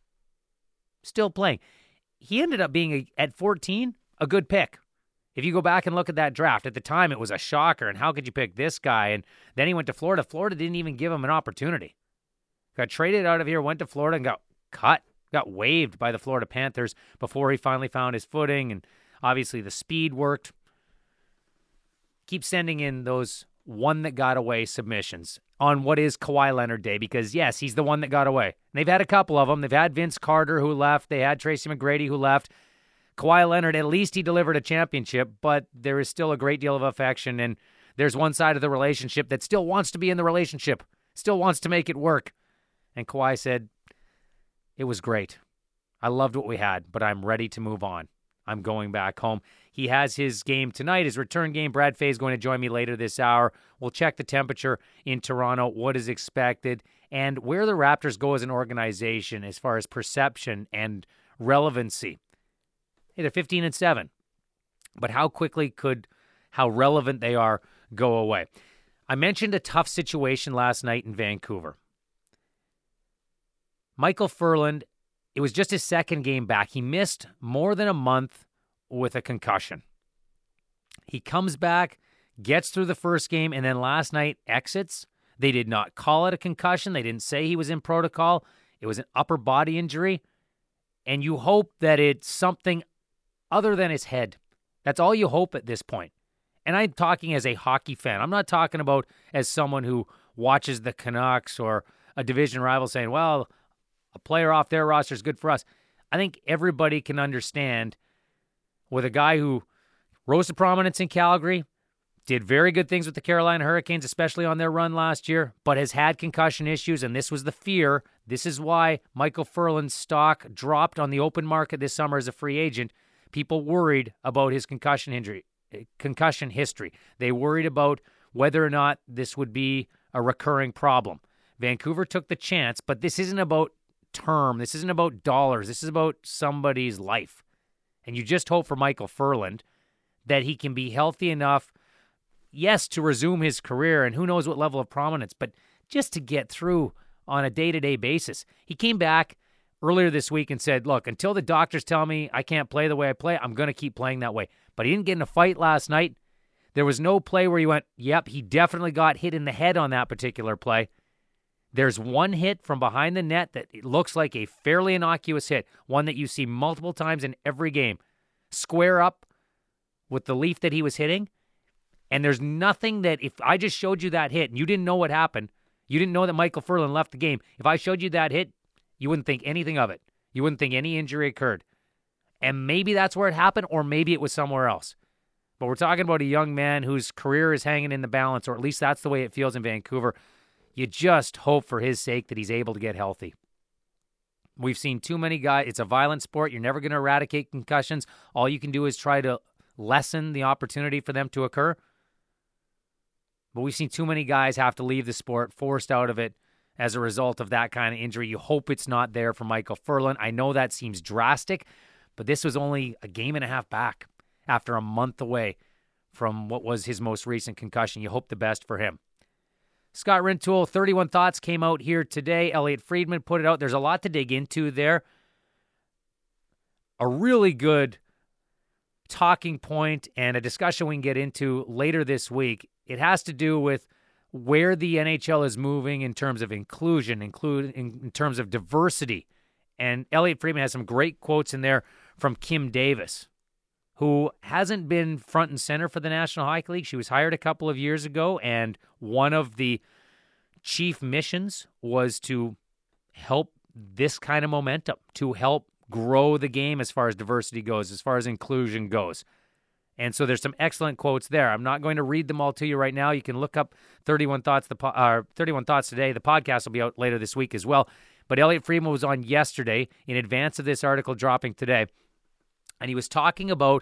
Still playing. He ended up being, a, at fourteen, a good pick. If you go back and look at that draft, at the time it was a shocker, and how could you pick this guy? And then he went to Florida. Florida didn't even give him an opportunity. Got traded out of here, went to Florida, and got cut, got waived by the Florida Panthers before he finally found his footing, and obviously the speed worked. Keep sending in those one that got away submissions on what is Kawhi Leonard Day, because, yes, he's the one that got away. And they've had a couple of them. They've had Vince Carter, who left. They had Tracy McGrady, who left. Kawhi Leonard, at least he delivered a championship, but there is still a great deal of affection, and there's one side of the relationship that still wants to be in the relationship, still wants to make it work. And Kawhi said, it was great. I loved what we had, but I'm ready to move on. I'm going back home. He has his game tonight, his return game. Brad Fay is going to join me later this hour. We'll check the temperature in Toronto, what is expected, and where the Raptors go as an organization as far as perception and relevancy. Hey, they're fifteen and seven, but how quickly could how relevant they are go away? I mentioned a tough situation last night in Vancouver. Michael Furland, it was just his second game back. He missed more than a month with a concussion. He comes back, gets through the first game, and then last night exits. They did not call it a concussion. They didn't say he was in protocol. It was an upper body injury, and you hope that it's something other than his head. That's all you hope at this point. And I'm talking as a hockey fan. I'm not talking about as someone who watches the Canucks or a division rival saying, well, a player off their roster is good for us. I think everybody can understand with a guy who rose to prominence in Calgary, did very good things with the Carolina Hurricanes, especially on their run last year, but has had concussion issues, and this was the fear. This is why Michael Furland's stock dropped on the open market this summer as a free agent. People worried about his concussion injury, concussion history. They worried about whether or not this would be a recurring problem. Vancouver took the chance, but this isn't about term. This isn't about dollars. This is about somebody's life. And you just hope for Michael Furland that he can be healthy enough, yes, to resume his career, and who knows what level of prominence, but just to get through on a day-to-day basis. He came back earlier this week and said, look, until the doctors tell me I can't play the way I play, I'm going to keep playing that way. But he didn't get in a fight last night. There was no play where you went, yep, he definitely got hit in the head on that particular play. There's one hit from behind the net that it looks like a fairly innocuous hit, one that you see multiple times in every game. Square up with the Leaf that he was hitting, and there's nothing that if I just showed you that hit and you didn't know what happened, you didn't know that Michael Furlan left the game, if I showed you that hit, you wouldn't think anything of it. You wouldn't think any injury occurred. And maybe that's where it happened, or maybe it was somewhere else. But we're talking about a young man whose career is hanging in the balance, or at least that's the way it feels in Vancouver. You just hope for his sake that he's able to get healthy. We've seen too many guys. It's a violent sport. You're never going to eradicate concussions. All you can do is try to lessen the opportunity for them to occur. But we've seen too many guys have to leave the sport, forced out of it as a result of that kind of injury. You hope it's not there for Michael Furlan. I know that seems drastic, but this was only a game and a half back after a month away from what was his most recent concussion. You hope the best for him. Scott Rintoul, thirty-one Thoughts came out here today. Elliot Friedman put it out. There's a lot to dig into there. A really good talking point and a discussion we can get into later this week. It has to do with where the N H L is moving in terms of inclusion, include in, in terms of diversity. And Elliot Friedman has some great quotes in there from Kim Davis, who hasn't been front and center for the National Hockey League. She was hired a couple of years ago, and one of the chief missions was to help this kind of momentum, to help grow the game as far as diversity goes, as far as inclusion goes. And so there's some excellent quotes there. I'm not going to read them all to you right now. You can look up thirty-one Thoughts, the po- uh, thirty-one Thoughts today. The podcast will be out later this week as well. But Elliot Friedman was on yesterday in advance of this article dropping today, and he was talking about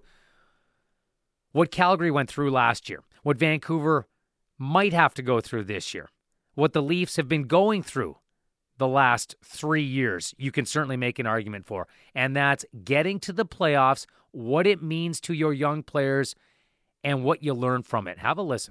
what Calgary went through last year, what Vancouver might have to go through this year, what the Leafs have been going through the last three years, you can certainly make an argument for. And that's getting to the playoffs, what it means to your young players, and what you learn from it. Have a listen.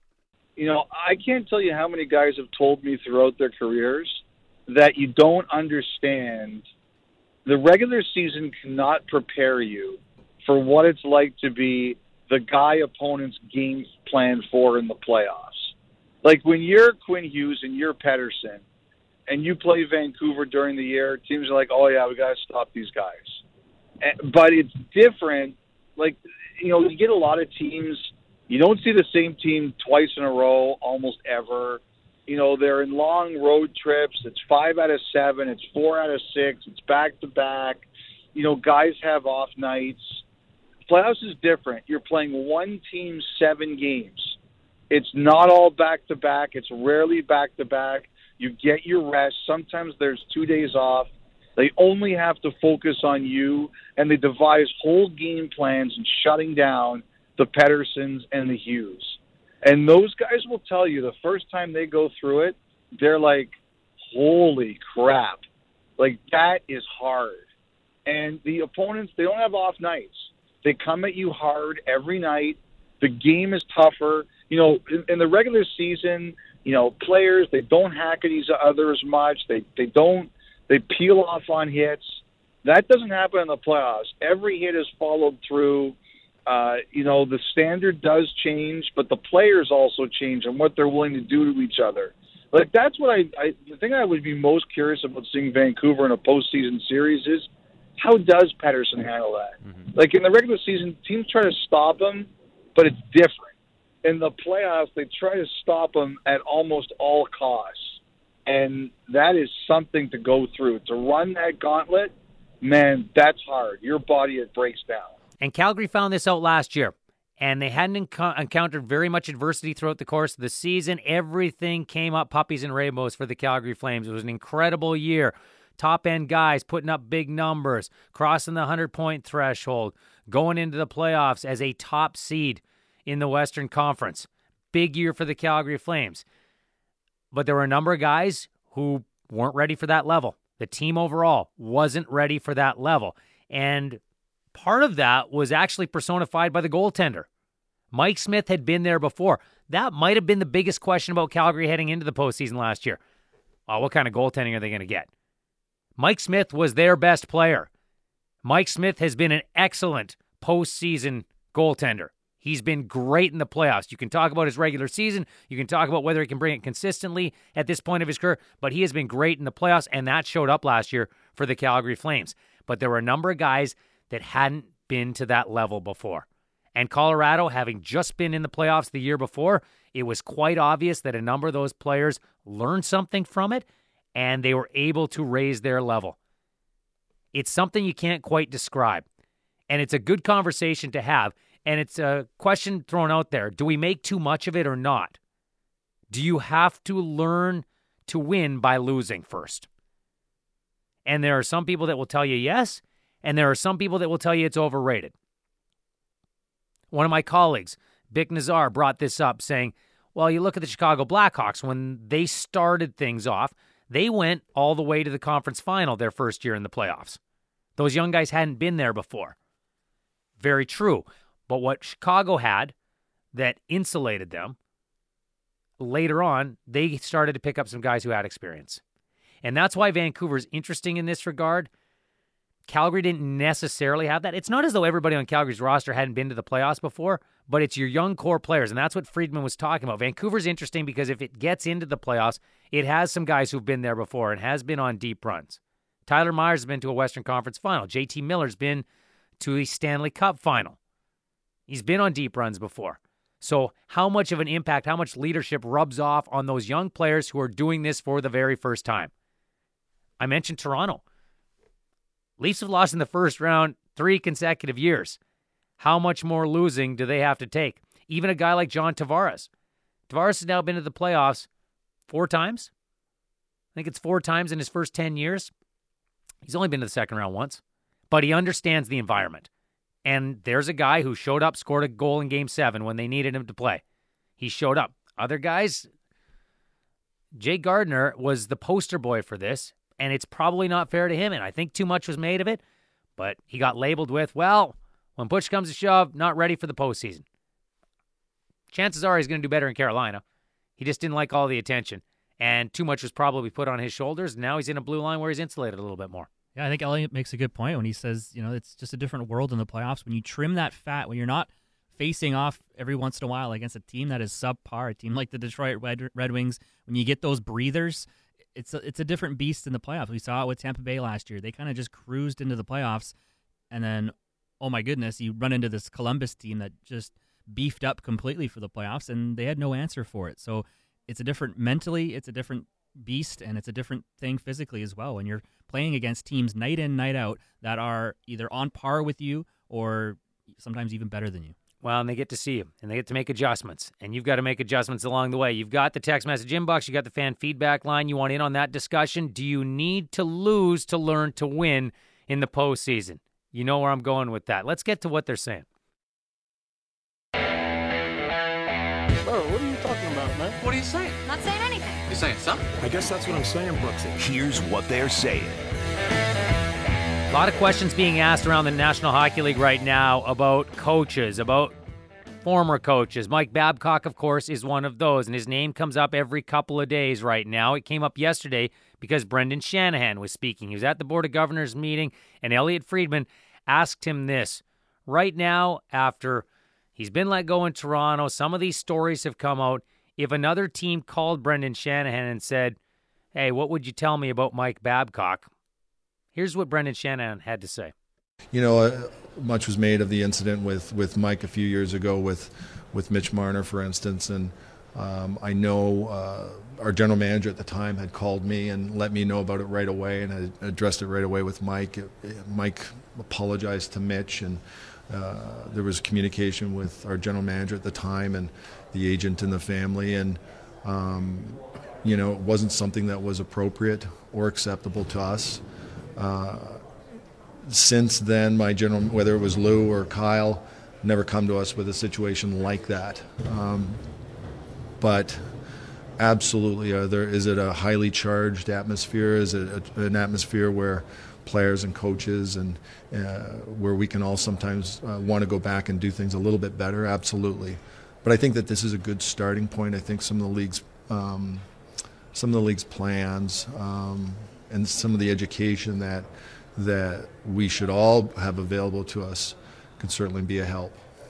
You know, I can't tell you how many guys have told me throughout their careers that you don't understand. The regular season cannot prepare you for what it's like to be the guy opponents game plan for in the playoffs. Like when you're Quinn Hughes and you're Pettersson and you play Vancouver during the year, teams are like, oh yeah, we got to stop these guys. And, but it's different. Like, you know, you get a lot of teams, you don't see the same team twice in a row almost ever. You know, they're in long road trips. It's five out of seven. It's four out of six. It's back to back. You know, guys have off nights. Playoffs is different. You're playing one team seven games. It's not all back to back. It's rarely back to back. You get your rest. Sometimes there's two days off. They only have to focus on you, and they devise whole game plans and shutting down the Petterssons and the Hughes. And those guys will tell you the first time they go through it, they're like, holy crap. Like, that is hard. And the opponents, they don't have off nights. They come at you hard every night. The game is tougher. You know, in, in the regular season, you know, players, they don't hack at each other as much. They they don't, they peel off on hits. That doesn't happen in the playoffs. Every hit is followed through. Uh, you know, the standard does change, but the players also change and what they're willing to do to each other. Like, that's what I, I the thing I would be most curious about seeing Vancouver in a postseason series is, how does Pettersson handle that? Mm-hmm. Like, in the regular season, teams try to stop him, but it's different. In the playoffs, they try to stop him at almost all costs. And that is something to go through. To run that gauntlet, man, that's hard. Your body, it breaks down. And Calgary found this out last year, and they hadn't enc- encountered very much adversity throughout the course of the season. Everything came up puppies and rainbows for the Calgary Flames. It was an incredible year. Top-end guys putting up big numbers, crossing the hundred-point threshold, going into the playoffs as a top seed in the Western Conference. Big year for the Calgary Flames. But there were a number of guys who weren't ready for that level. The team overall wasn't ready for that level. And part of that was actually personified by the goaltender. Mike Smith had been there before. That might have been the biggest question about Calgary heading into the postseason last year. Oh, what kind of goaltending are they going to get? Mike Smith was their best player. Mike Smith has been an excellent postseason goaltender. He's been great in the playoffs. You can talk about his regular season. You can talk about whether he can bring it consistently at this point of his career, but he has been great in the playoffs, and that showed up last year for the Calgary Flames. But there were a number of guys that hadn't been to that level before. And Colorado, having just been in the playoffs the year before, it was quite obvious that a number of those players learned something from it, and they were able to raise their level. It's something you can't quite describe. And it's a good conversation to have. And it's a question thrown out there. Do we make too much of it or not? Do you have to learn to win by losing first? And there are some people that will tell you yes, and there are some people that will tell you it's overrated. One of my colleagues, Bick Nazar, brought this up saying, well, you look at the Chicago Blackhawks. When they started things off, they went all the way to the conference final their first year in the playoffs. Those young guys hadn't been there before. Very true. But what Chicago had that insulated them, later on, they started to pick up some guys who had experience. And that's why Vancouver's interesting in this regard. Calgary didn't necessarily have that. It's not as though everybody on Calgary's roster hadn't been to the playoffs before, but it's your young core players, and that's what Friedman was talking about. Vancouver's interesting because if it gets into the playoffs, it has some guys who've been there before and has been on deep runs. Tyler Myers has been to a Western Conference final. J T Miller's been to a Stanley Cup final. He's been on deep runs before. So how much of an impact, how much leadership rubs off on those young players who are doing this for the very first time? I mentioned Toronto. Leafs have lost in the first round three consecutive years. How much more losing do they have to take? Even a guy like John Tavares. Tavares has now been to the playoffs four times. I think it's four times in his first ten years. He's only been to the second round once, but he understands the environment. And there's a guy who showed up, scored a goal in Game seven when they needed him to play. He showed up. Other guys, Jay Gardner was the poster boy for this, and it's probably not fair to him, and I think too much was made of it, but he got labeled with, well, when push comes to shove, not ready for the postseason. Chances are he's going to do better in Carolina. He just didn't like all the attention, and too much was probably put on his shoulders, and now he's in a blue line where he's insulated a little bit more. Yeah, I think Elliot makes a good point when he says, you know, it's just a different world in the playoffs. When you trim that fat, when you're not facing off every once in a while against a team that is subpar, a team like the Detroit Red, Red Wings, when you get those breathers, it's a, it's a different beast in the playoffs. We saw it with Tampa Bay last year. They kind of just cruised into the playoffs, and then, oh my goodness, you run into this Columbus team that just beefed up completely for the playoffs, and they had no answer for it. So it's a different mentally, it's a different beast, and it's a different thing physically as well when you're playing against teams night in, night out that are either on par with you or sometimes even better than you. Well, and they get to see you, and they get to make adjustments, and you've got to make adjustments along the way. You've got the text message inbox, you got the fan feedback line. You want in on that discussion? Do you need to lose to learn to win in the postseason? You know where I'm going with that. Let's get to what they're saying. Bro, what are you talking about, man? What are you saying? Not saying anything. You're saying something? I guess that's what I'm saying, Brooksy. Here's what they're saying. A lot of questions being asked around the National Hockey League right now about coaches, about former coaches. Mike Babcock, of course, is one of those, and his name comes up every couple of days right now. It came up yesterday because Brendan Shanahan was speaking. He was at the Board of Governors meeting, and Elliot Friedman asked him this. Right now, after he's been let go in Toronto, some of these stories have come out. If another team called Brendan Shanahan and said, hey, what would you tell me about Mike Babcock? Here's what Brendan Shanahan had to say. You know, uh, much was made of the incident with, with Mike a few years ago with, with Mitch Marner, for instance, and um, I know uh, our general manager at the time had called me and let me know about it right away, and I addressed it right away with Mike. It, it, Mike apologized to Mitch, and uh, there was communication with our general manager at the time and the agent and the family, and um, you know, it wasn't something that was appropriate or acceptable to us. Uh, since then, my general, whether it was Lou or Kyle, never come to us with a situation like that. Um, but absolutely, are there, is it a highly charged atmosphere? Is it a, an atmosphere where players and coaches and uh, where we can all sometimes uh, want to go back and do things a little bit better? Absolutely. But I think that this is a good starting point. I think some of the league's, um, some of the league's plans um, and some of the education that that we should all have available to us can certainly be a help.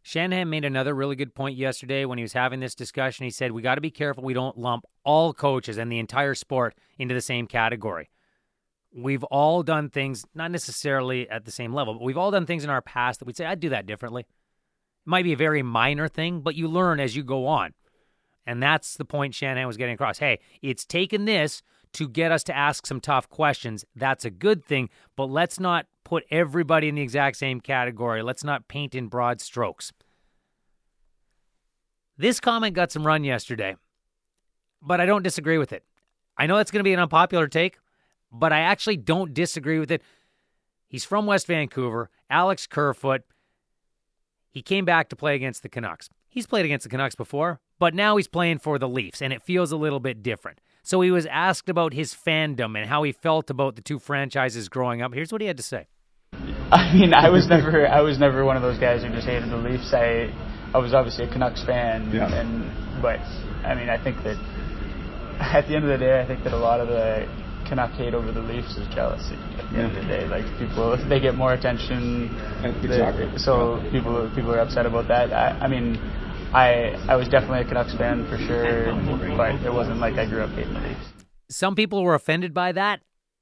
Shanahan made another really good point yesterday when he was having this discussion. He said, we got to be careful we don't lump all coaches and the entire sport into the same category. We've all done things, not necessarily at the same level, but we've all done things in our past that we'd say, I'd do that differently. It might be a very minor thing, but you learn as you go on. And that's the point Shanahan was getting across. Hey, it's taken this to get us to ask some tough questions. That's a good thing, but let's not put everybody in the exact same category. Let's not paint in broad strokes. This comment got some run yesterday, but I don't disagree with it. I know that's going to be an unpopular take, but I actually don't disagree with it. He's from West Vancouver, Alex Kerfoot. He came back to play against the Canucks. He's played against the Canucks before, but now he's playing for the Leafs, and it feels a little bit different. So he was asked about his fandom and how he felt about the two franchises growing up. Here's what he had to say. I mean, I was never, I was never one of those guys who just hated the Leafs. I, I was obviously a Canucks fan, yeah. and but I mean, I think that at the end of the day, I think that a lot of the Canuck hate over the Leafs is jealousy. At the yeah. end of the day, like people, they get more attention, exactly. they, so yeah. people, people are upset about that. I, I mean, I, I was definitely a Canucks fan for sure, but it wasn't like I grew up hating the Leafs. Some people were offended by that.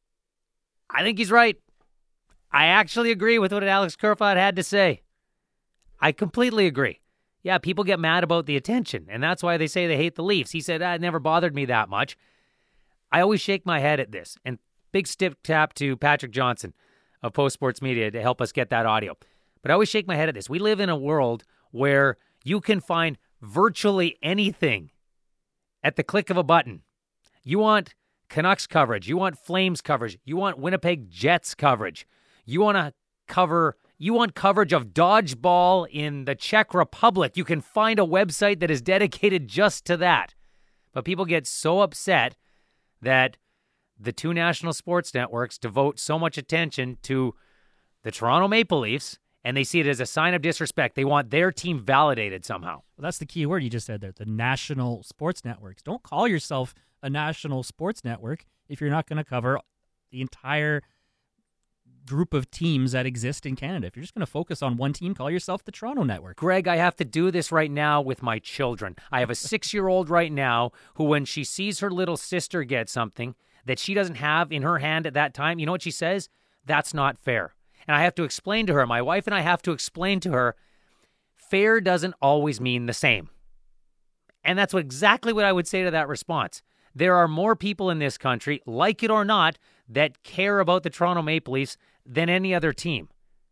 I think he's right. I actually agree with what Alex Kerfoot had to say. I completely agree. Yeah, people get mad about the attention, and that's why they say they hate the Leafs. He said, ah, it never bothered me that much. I always shake my head at this. And big stiff tap to Patrick Johnson of Post Sports Media to help us get that audio. But I always shake my head at this. We live in a world where you can find virtually anything at the click of a button. You want Canucks coverage. You want Flames coverage. You want Winnipeg Jets coverage. You want to cover, you want coverage of dodgeball in the Czech Republic. You can find a website that is dedicated just to that. But people get so upset that the two national sports networks devote so much attention to the Toronto Maple Leafs, and they see it as a sign of disrespect. They want their team validated somehow. Well, that's the key word you just said there, the national sports networks. Don't call yourself a national sports network if you're not going to cover the entire group of teams that exist in Canada. If you're just going to focus on one team, call yourself the Toronto Network. Greg, I have to do this right now with my children. I have a six-year-old right now who, when she sees her little sister get something that she doesn't have in her hand at that time, you know what she says? That's not fair. And I have to explain to her, my wife and I have to explain to her, fair doesn't always mean the same. And that's what, exactly what I would say to that response. There are more people in this country, like it or not, that care about the Toronto Maple Leafs than any other team.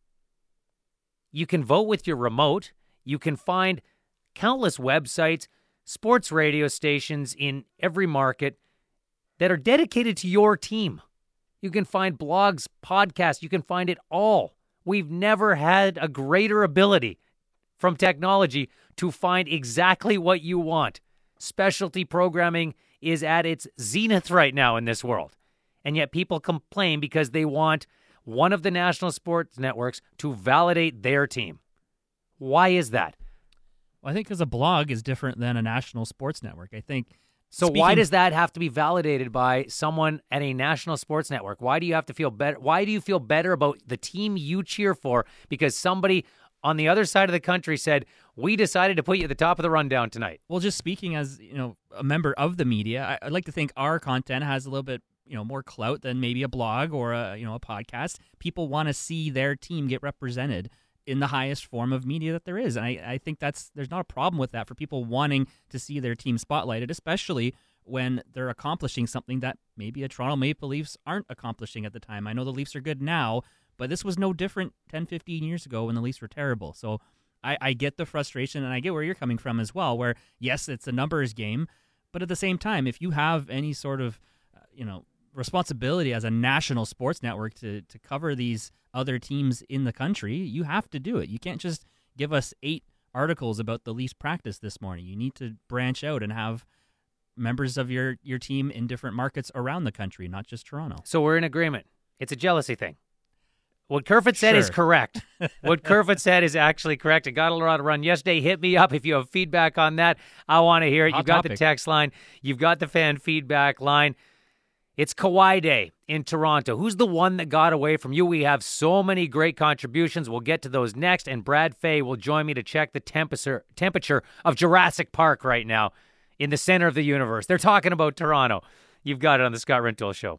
You can vote with your remote. You can find countless websites, sports radio stations in every market that are dedicated to your team. You can find blogs, podcasts. You can find it all. We've never had a greater ability from technology to find exactly what you want. Specialty programming is at its zenith right now in this world. And yet people complain because they want one of the national sports networks to validate their team. Why is that? Well, I think because a blog is different than a national sports network. I think. So speaking... why does that have to be validated by someone at a national sports network? Why do you have to feel better? Why do you feel better about the team you cheer for because somebody on the other side of the country said, we decided to put you at the top of the rundown tonight? Well, just speaking as, you know, a member of the media, I, I'd like to think our content has a little bit, you know, more clout than maybe a blog or a, you know, a podcast. People want to see their team get represented in the highest form of media that there is. And I, I think that's, there's not a problem with that for people wanting to see their team spotlighted, especially when they're accomplishing something that maybe a Toronto Maple Leafs aren't accomplishing at the time. I know the Leafs are good now, but this was no different ten, fifteen years ago when the Leafs were terrible. So I, I get the frustration, and I get where you're coming from as well, where, yes, it's a numbers game, but at the same time, if you have any sort of, uh, you know, responsibility as a national sports network to, to cover these other teams in the country, you have to do it. You can't just give us eight articles about the Leafs practice this morning. You need to branch out and have members of your, your team in different markets around the country, not just Toronto. So we're in agreement. It's a jealousy thing. What Kerfoot said sure. is correct. What Kerfoot said is actually correct. It got a lot of run yesterday. Hit me up if you have feedback on that. I want to hear it. Hot You've got topic. the text line. You've got the fan feedback line. It's Kawhi Day in Toronto. Who's the one that got away from you? We have so many great contributions. We'll get to those next, and Brad Fay will join me to check the temperature temperature of Jurassic Park right now in the center of the universe. They're talking about Toronto. You've got it on the Scott Rintoul Show.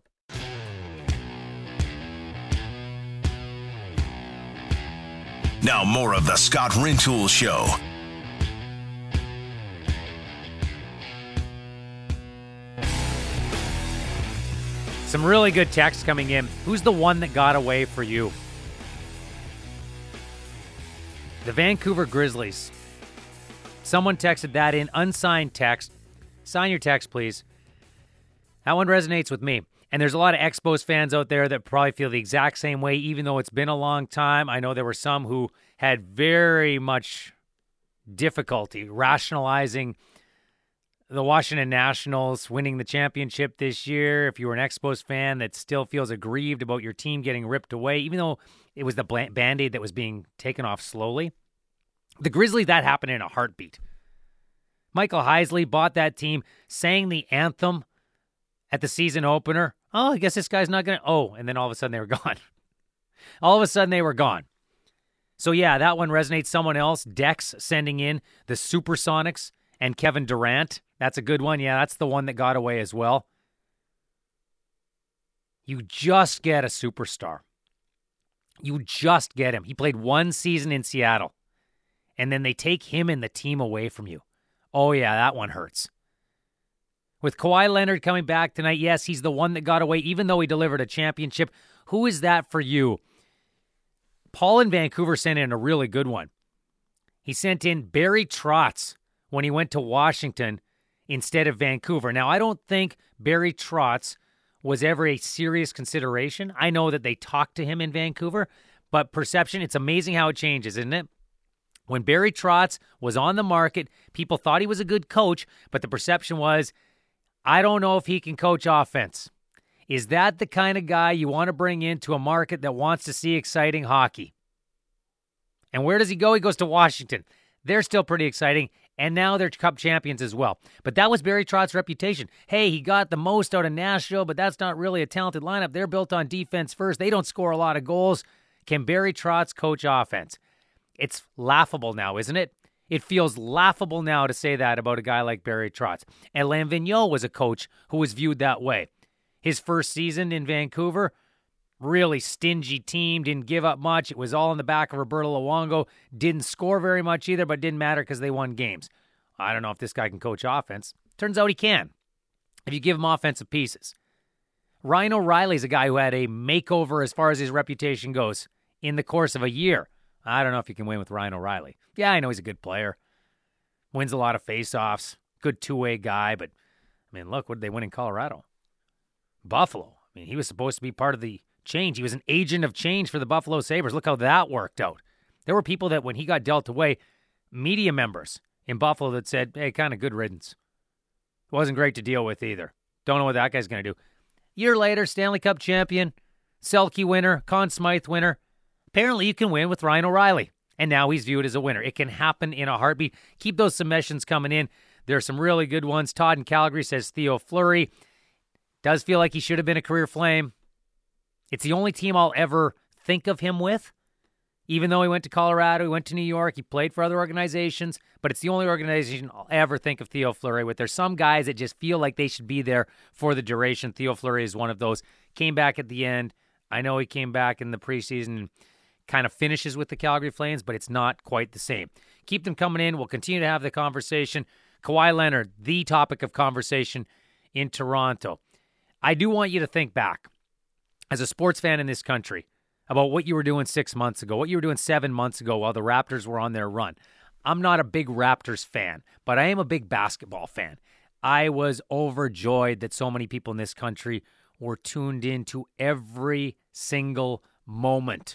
Now more of the Scott Rintoul Show. Some really good text coming in. Who's the one that got away for you? The Vancouver Grizzlies. Someone texted that in, unsigned text. Sign your text, please. That one resonates with me. And there's a lot of Expos fans out there that probably feel the exact same way, even though it's been a long time. I know there were some who had very much difficulty rationalizing the Washington Nationals winning the championship this year. If you were an Expos fan that still feels aggrieved about your team getting ripped away, even though it was the Band-Aid that was being taken off slowly. The Grizzlies, that happened in a heartbeat. Michael Heisley bought that team, sang the anthem at the season opener. Oh, I guess this guy's not going to... Oh, and then all of a sudden they were gone. all of a sudden they were gone. So yeah, that one resonates. Someone else, Dex, sending in the Supersonics and Kevin Durant. That's a good one. Yeah, that's the one that got away as well. You just get a superstar. You just get him. He played one season in Seattle, and then they take him and the team away from you. Oh, yeah, that one hurts. With Kawhi Leonard coming back tonight, yes, he's the one that got away, even though he delivered a championship. Who is that for you? Paul in Vancouver sent in a really good one. He sent in Barry Trotz when he went to Washington instead of Vancouver. Now, I don't think Barry Trotz was ever a serious consideration. I know that they talked to him in Vancouver, but perception, it's amazing how it changes, isn't it? When Barry Trotz was on the market, people thought he was a good coach, but the perception was, I don't know if he can coach offense. Is that the kind of guy you want to bring into a market that wants to see exciting hockey? And where does he go? He goes to Washington. They're still pretty exciting, and now they're Cup champions as well. But that was Barry Trotz's reputation. Hey, he got the most out of Nashville, but that's not really a talented lineup. They're built on defense first. They don't score a lot of goals. Can Barry Trotz coach offense? It's laughable now, isn't it? It feels laughable now to say that about a guy like Barry Trotz. Alain Vigneault was a coach who was viewed that way. His first season in Vancouver, really stingy team, didn't give up much. It was all in the back of Roberto Luongo. Didn't score very much either, but didn't matter because they won games. I don't know if this guy can coach offense. Turns out he can, if you give him offensive pieces. Ryan O'Reilly's a guy who had a makeover as far as his reputation goes in the course of a year. I don't know if you can win with Ryan O'Reilly. Yeah, I know he's a good player. Wins a lot of faceoffs. Good two-way guy, but, I mean, look, what did they win in Colorado? Buffalo. I mean, he was supposed to be part of the change. He was an agent of change for the Buffalo Sabres. Look how that worked out. There were people that when he got dealt away, media members in Buffalo that said, hey, kind of good riddance. It wasn't great to deal with either. Don't know what that guy's going to do. Year later, Stanley Cup champion, Selke winner, Conn Smythe winner. Apparently you can win with Ryan O'Reilly, and now he's viewed as a winner. It can happen in a heartbeat. Keep those submissions coming in. There are some really good ones. Todd in Calgary says Theo Fleury. Does feel like he should have been a career Flame. It's the only team I'll ever think of him with. Even though he went to Colorado, he went to New York, he played for other organizations, but it's the only organization I'll ever think of Theo Fleury with. There's some guys that just feel like they should be there for the duration. Theo Fleury is one of those. Came back at the end. I know he came back in the preseason and kind of finishes with the Calgary Flames, but it's not quite the same. Keep them coming in. We'll continue to have the conversation. Kawhi Leonard, the topic of conversation in Toronto. I do want you to think back, as a sports fan in this country, about what you were doing six months ago, what you were doing seven months ago while the Raptors were on their run. I'm not a big Raptors fan, but I am a big basketball fan. I was overjoyed that so many people in this country were tuned in to every single moment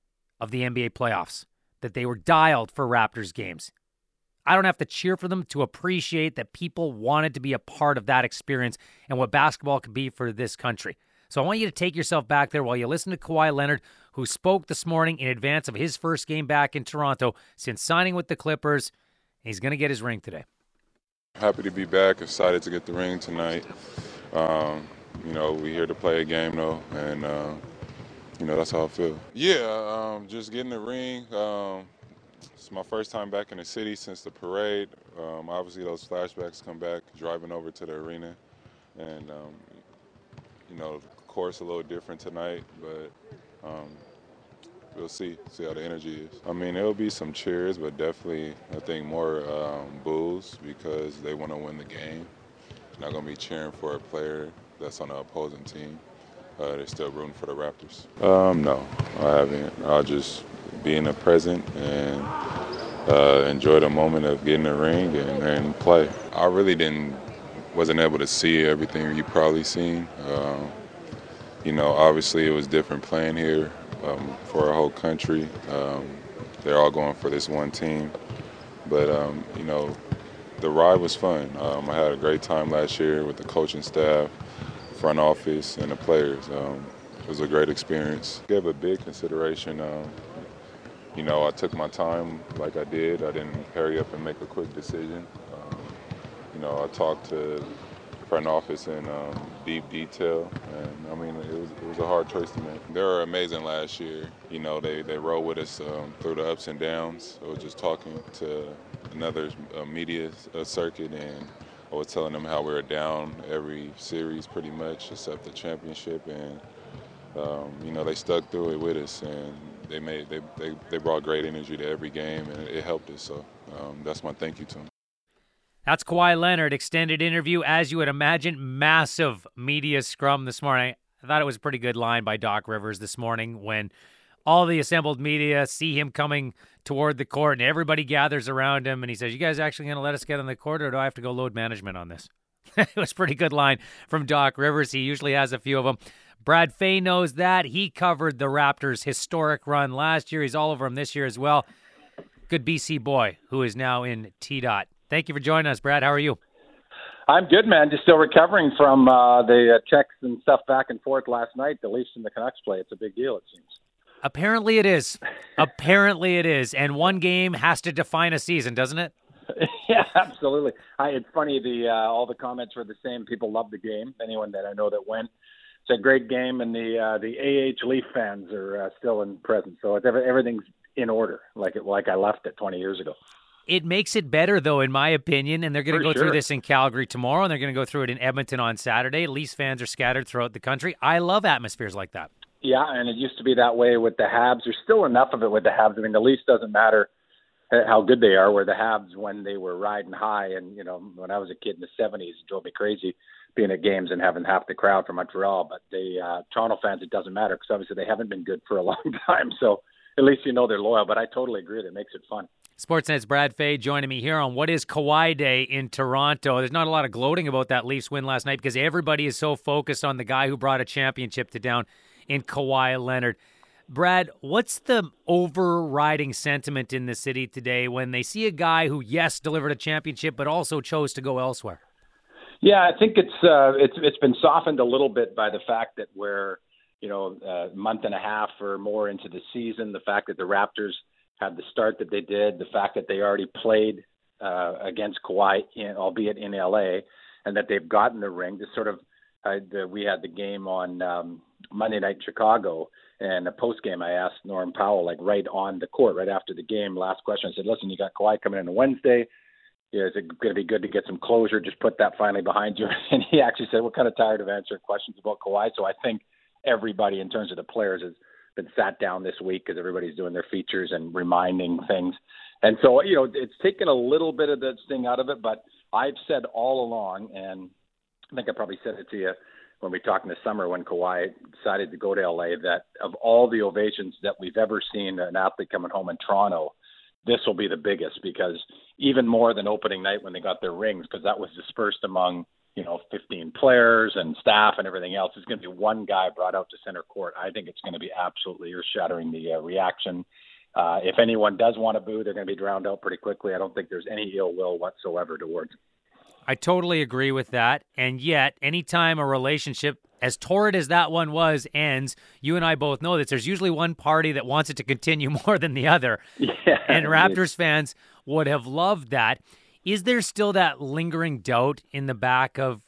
of the N B A playoffs, that they were dialed for Raptors games. I don't have to cheer for them to appreciate that people wanted to be a part of that experience and what basketball could be for this country. So I want you to take yourself back there while you listen to Kawhi Leonard, who spoke this morning in advance of his first game back in Toronto since signing with the Clippers. He's going to get his ring today. Happy to be back. Excited to get the ring tonight. Um, you know, we're here to play a game, though, and, uh, you know, that's how I feel. Yeah, um, just getting the ring. Um, it's my first time back in the city since the parade. Um, obviously, those flashbacks come back, driving over to the arena. And, um, you know, the course a little different tonight, but um, we'll see, see how the energy is. I mean, there'll be some cheers, but definitely, I think, more um, boos because they want to win the game. Not going to be cheering for a player that's on the opposing team. Uh, they're still rooting for the Raptors. Um, no, I haven't. I'll just be in the present and uh, enjoy the moment of getting the ring and, and play. I really didn't, wasn't able to see everything you probably seen. Um, you know, obviously it was different playing here um, for a whole country. Um, they're all going for this one team. But, um, you know, the ride was fun. Um, I had a great time last year with the coaching staff, front office, and the players. Um, it was a great experience. Gave a big consideration. Um, you know, I took my time like I did. I didn't hurry up and make a quick decision. Um, you know, I talked to front office in um, deep detail, and I mean, it was, it was a hard choice to make. They were amazing last year. You know, they, they rode with us um, through the ups and downs. I was just talking to another uh, media uh, circuit, and I was telling them how we were down every series pretty much except the championship, and um, you know, they stuck through it with us, and they made they, they, they brought great energy to every game, and it helped us. So um, that's my thank you to them. That's Kawhi Leonard, extended interview, as you would imagine. Massive media scrum this morning. I thought it was a pretty good line by Doc Rivers this morning when all the assembled media see him coming toward the court and everybody gathers around him, and he says, you guys actually going to let us get on the court, or do I have to go load management on this? It was a pretty good line from Doc Rivers. He usually has a few of them. Brad Fay knows that. He covered the Raptors' historic run last year. He's all over them this year as well. Good B C boy who is now in T DOT. Thank you for joining us, Brad. How are you? I'm good, man. Just still recovering from uh, the uh, texts and stuff back and forth last night. The Leafs and the Canucks play. It's a big deal, it seems. Apparently it is. Apparently it is. And one game has to define a season, doesn't it? Yeah, absolutely. I, it's funny. The uh, all the comments were the same. People loved the game. Anyone that I know that went, it's a great game, and the uh, the A H Leaf fans are uh, still in present. So it's everything's in order, like it like I left it twenty years ago. It makes it better, though, in my opinion, and they're going to go sure. through this in Calgary tomorrow, and they're going to go through it in Edmonton on Saturday. Leafs fans are scattered throughout the country. I love atmospheres like that. Yeah, and it used to be that way with the Habs. There's still enough of it with the Habs. I mean, the Leafs doesn't matter how good they are, where the Habs, when they were riding high, and, you know, when I was a kid in the seventies, it drove me crazy being at games and having half the crowd from Montreal. But the uh, Toronto fans, it doesn't matter because obviously they haven't been good for a long time. So at least you know they're loyal. But I totally agree. It makes it fun. Sportsnet's Brad Fay joining me here on what is Kawhi Day in Toronto. There's not a lot of gloating about that Leafs win last night because everybody is so focused on the guy who brought a championship to down in Kawhi Leonard. Brad, what's the overriding sentiment in the city today when they see a guy who, yes, delivered a championship, but also chose to go elsewhere? Yeah, I think it's uh, it's it's been softened a little bit by the fact that we're, you know, a month and a half or more into the season, the fact that the Raptors had the start that they did, the fact that they already played uh, against Kawhi, in, albeit in L A, and that they've gotten the ring. Just sort of, uh, the, we had the game on um, Monday night in Chicago, and a post game I asked Norm Powell, like right on the court, right after the game, last question, I said, listen, you got Kawhi coming in on Wednesday. Yeah, is it going to be good to get some closure? Just put that finally behind you. And he actually said, we're kind of tired of answering questions about Kawhi. So I think everybody in terms of the players has been sat down this week because everybody's doing their features and reminding things. And so, you know, it's taken a little bit of the sting out of it, but I've said all along, and I think I probably said it to you when we talked in the summer when Kawhi decided to go to L A, that of all the ovations that we've ever seen an athlete coming home in Toronto, this will be the biggest, because even more than opening night when they got their rings, because that was dispersed among, you know, fifteen players and staff and everything else. It's going to be one guy brought out to center court. I think it's going to be absolutely earth-shattering, the uh, reaction. Uh, if anyone does want to boo, they're going to be drowned out pretty quickly. I don't think there's any ill will whatsoever towards him. I totally agree with that. And yet, anytime a relationship, as torrid as that one was, ends, you and I both know that there's usually one party that wants it to continue more than the other. Yeah, and Raptors fans would have loved that. Is there still that lingering doubt in the back of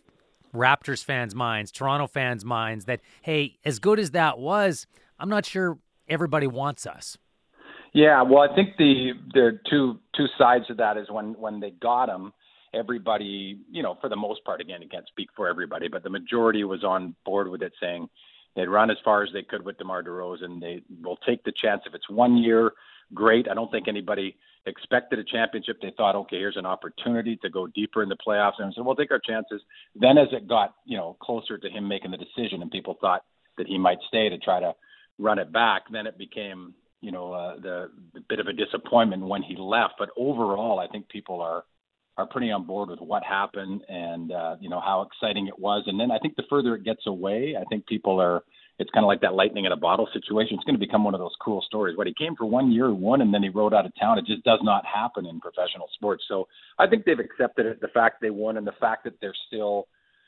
Raptors fans' minds, Toronto fans' minds, that, hey, as good as that was, I'm not sure everybody wants us. Yeah, well, I think the there are two two sides of that. Is when when they got him, everybody, you know, for the most part, again, I can't speak for everybody, but the majority was on board with it, saying they'd run as far as they could with DeMar DeRozan. They will take the chance. If it's one year, great. I don't think anybody expected a championship. They thought, okay, here's an opportunity to go deeper in the playoffs, and so we'll take our chances. Then as it got, you know, closer to him making the decision, and people thought that he might stay to try to run it back, then it became, you know, uh, the, the bit of a disappointment when he left. But overall, I think people are are pretty on board with what happened and, uh, you know, how exciting it was. And then I think the further it gets away, I think people are, it's kind of like that lightning in a bottle situation. It's going to become one of those cool stories. What, he came for one year, won, and then he rode out of town. It just does not happen in professional sports. So I think they've accepted it, the fact they won and the fact that they're still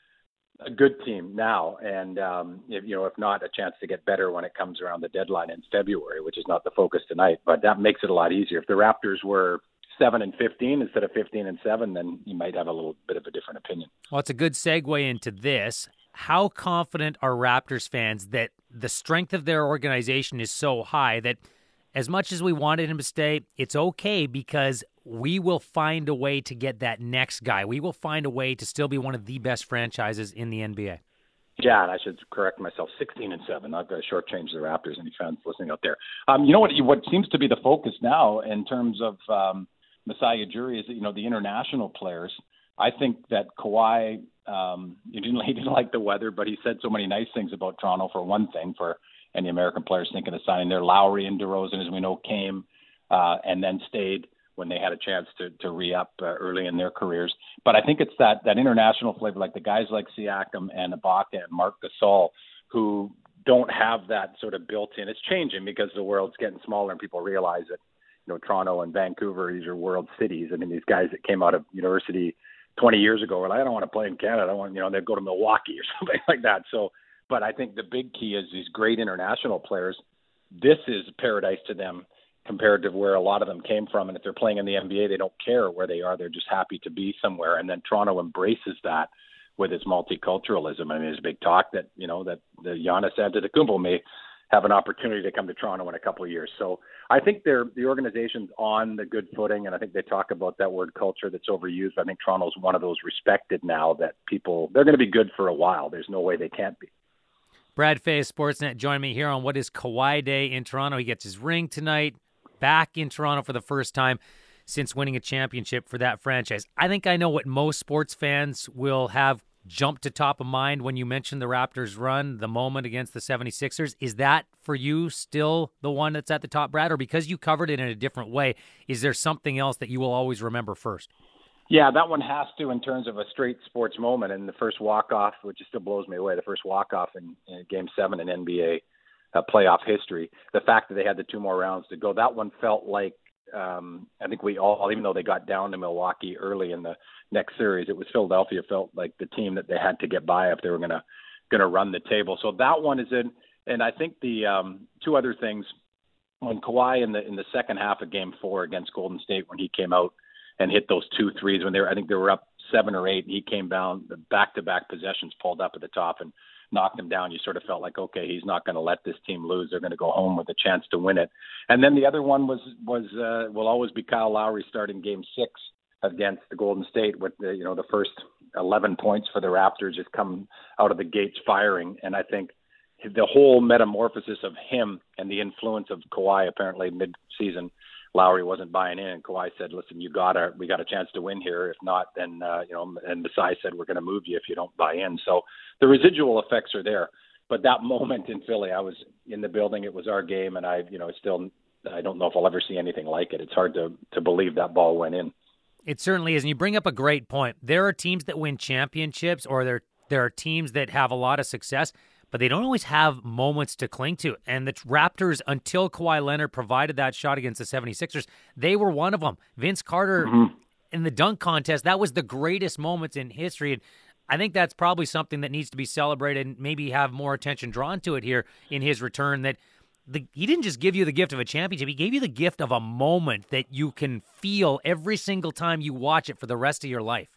a good team now. And, um, if, you know, if not, a chance to get better when it comes around the deadline in February, which is not the focus tonight. But that makes it a lot easier. If the Raptors were seven and fifteen instead of fifteen and seven, then you might have a little bit of a different opinion. Well, it's a good segue into this. How confident are Raptors fans that the strength of their organization is so high that as much as we wanted him to stay, it's okay because we will find a way to get that next guy. We will find a way to still be one of the best franchises in the N B A. Yeah, and I should correct myself, sixteen and seven. I've got to shortchange the Raptors, any fans listening out there. Um, you know what, what seems to be the focus now in terms of um, Masai Ujiri is, you know, the international players. I think that Kawhi, um, he didn't, he didn't like the weather, but he said so many nice things about Toronto, for one thing, for any American players thinking of signing there. Lowry and DeRozan, as we know, came uh, and then stayed when they had a chance to, to re-up uh, early in their careers. But I think it's that, that international flavor, like the guys like Siakam and Ibaka and Marc Gasol, who don't have that sort of built-in. It's changing because the world's getting smaller and people realize that, you know, Toronto and Vancouver, these are world cities. I mean, these guys that came out of university twenty years ago were like, I don't want to play in Canada. I want, you know, they'd go to Milwaukee or something like that. So, but I think the big key is these great international players. This is paradise to them compared to where a lot of them came from. And if they're playing in the N B A, they don't care where they are. They're just happy to be somewhere. And then Toronto embraces that with its multiculturalism. I mean, there's big talk that, you know, that the Giannis Antetokounmpo may have an opportunity to come to Toronto in a couple of years. So I think they're, the organization's on the good footing, and I think they talk about that word culture that's overused. I think Toronto's one of those respected now that people, they're going to be good for a while. There's no way they can't be. Brad Fay of Sportsnet joined me here on what is Kawhi Day in Toronto. He gets his ring tonight, back in Toronto for the first time since winning a championship for that franchise. I think I know what most sports fans will have jump to top of mind when you mention the Raptors run, the moment against the seventy-sixers. Is that for you still the one that's at the top, Brad? Or because you covered it in a different way, is there something else that you will always remember first? Yeah, that one has to in terms of a straight sports moment. And the first walk-off, which still blows me away, the first walk-off in, in Game seven in N B A uh, playoff history, the fact that they had the two more rounds to go, that one felt like, um, I think we all, even though they got down to Milwaukee early in the next series, it was Philadelphia felt like the team that they had to get by if they were going to going to run the table. So that one is in, and I think the um, two other things, when Kawhi in the in the second half of Game Four against Golden State, when he came out and hit those two threes when they were, I think they were up seven or eight, and he came down, the back-to-back possessions pulled up at the top and knocked him down. You sort of felt like, okay, he's not going to let this team lose. They're going to go home with a chance to win it. And then the other one was was uh, will always be Kyle Lowry starting Game Six against the Golden State with the, you know, the first eleven points for the Raptors just come out of the gates firing. And I think the whole metamorphosis of him and the influence of Kawhi, apparently mid-season, Lowry wasn't buying in, and Kawhi said, "Listen, you got a, we got a chance to win here. If not, then uh, you know." And Masai said, "We're going to move you if you don't buy in." So the residual effects are there. But that moment in Philly, I was in the building. It was our game, and I, you know, still, I don't know if I'll ever see anything like it. It's hard to to believe that ball went in. It certainly is, and you bring up a great point. There are teams that win championships, or there there are teams that have a lot of success, but they don't always have moments to cling to. And the Raptors, until Kawhi Leonard provided that shot against the seventy-sixers, they were one of them. Vince Carter mm-hmm. in the dunk contest, that was the greatest moments in history. And I think that's probably something that needs to be celebrated and maybe have more attention drawn to it here in his return, that the, he didn't just give you the gift of a championship. He gave you the gift of a moment that you can feel every single time you watch it for the rest of your life.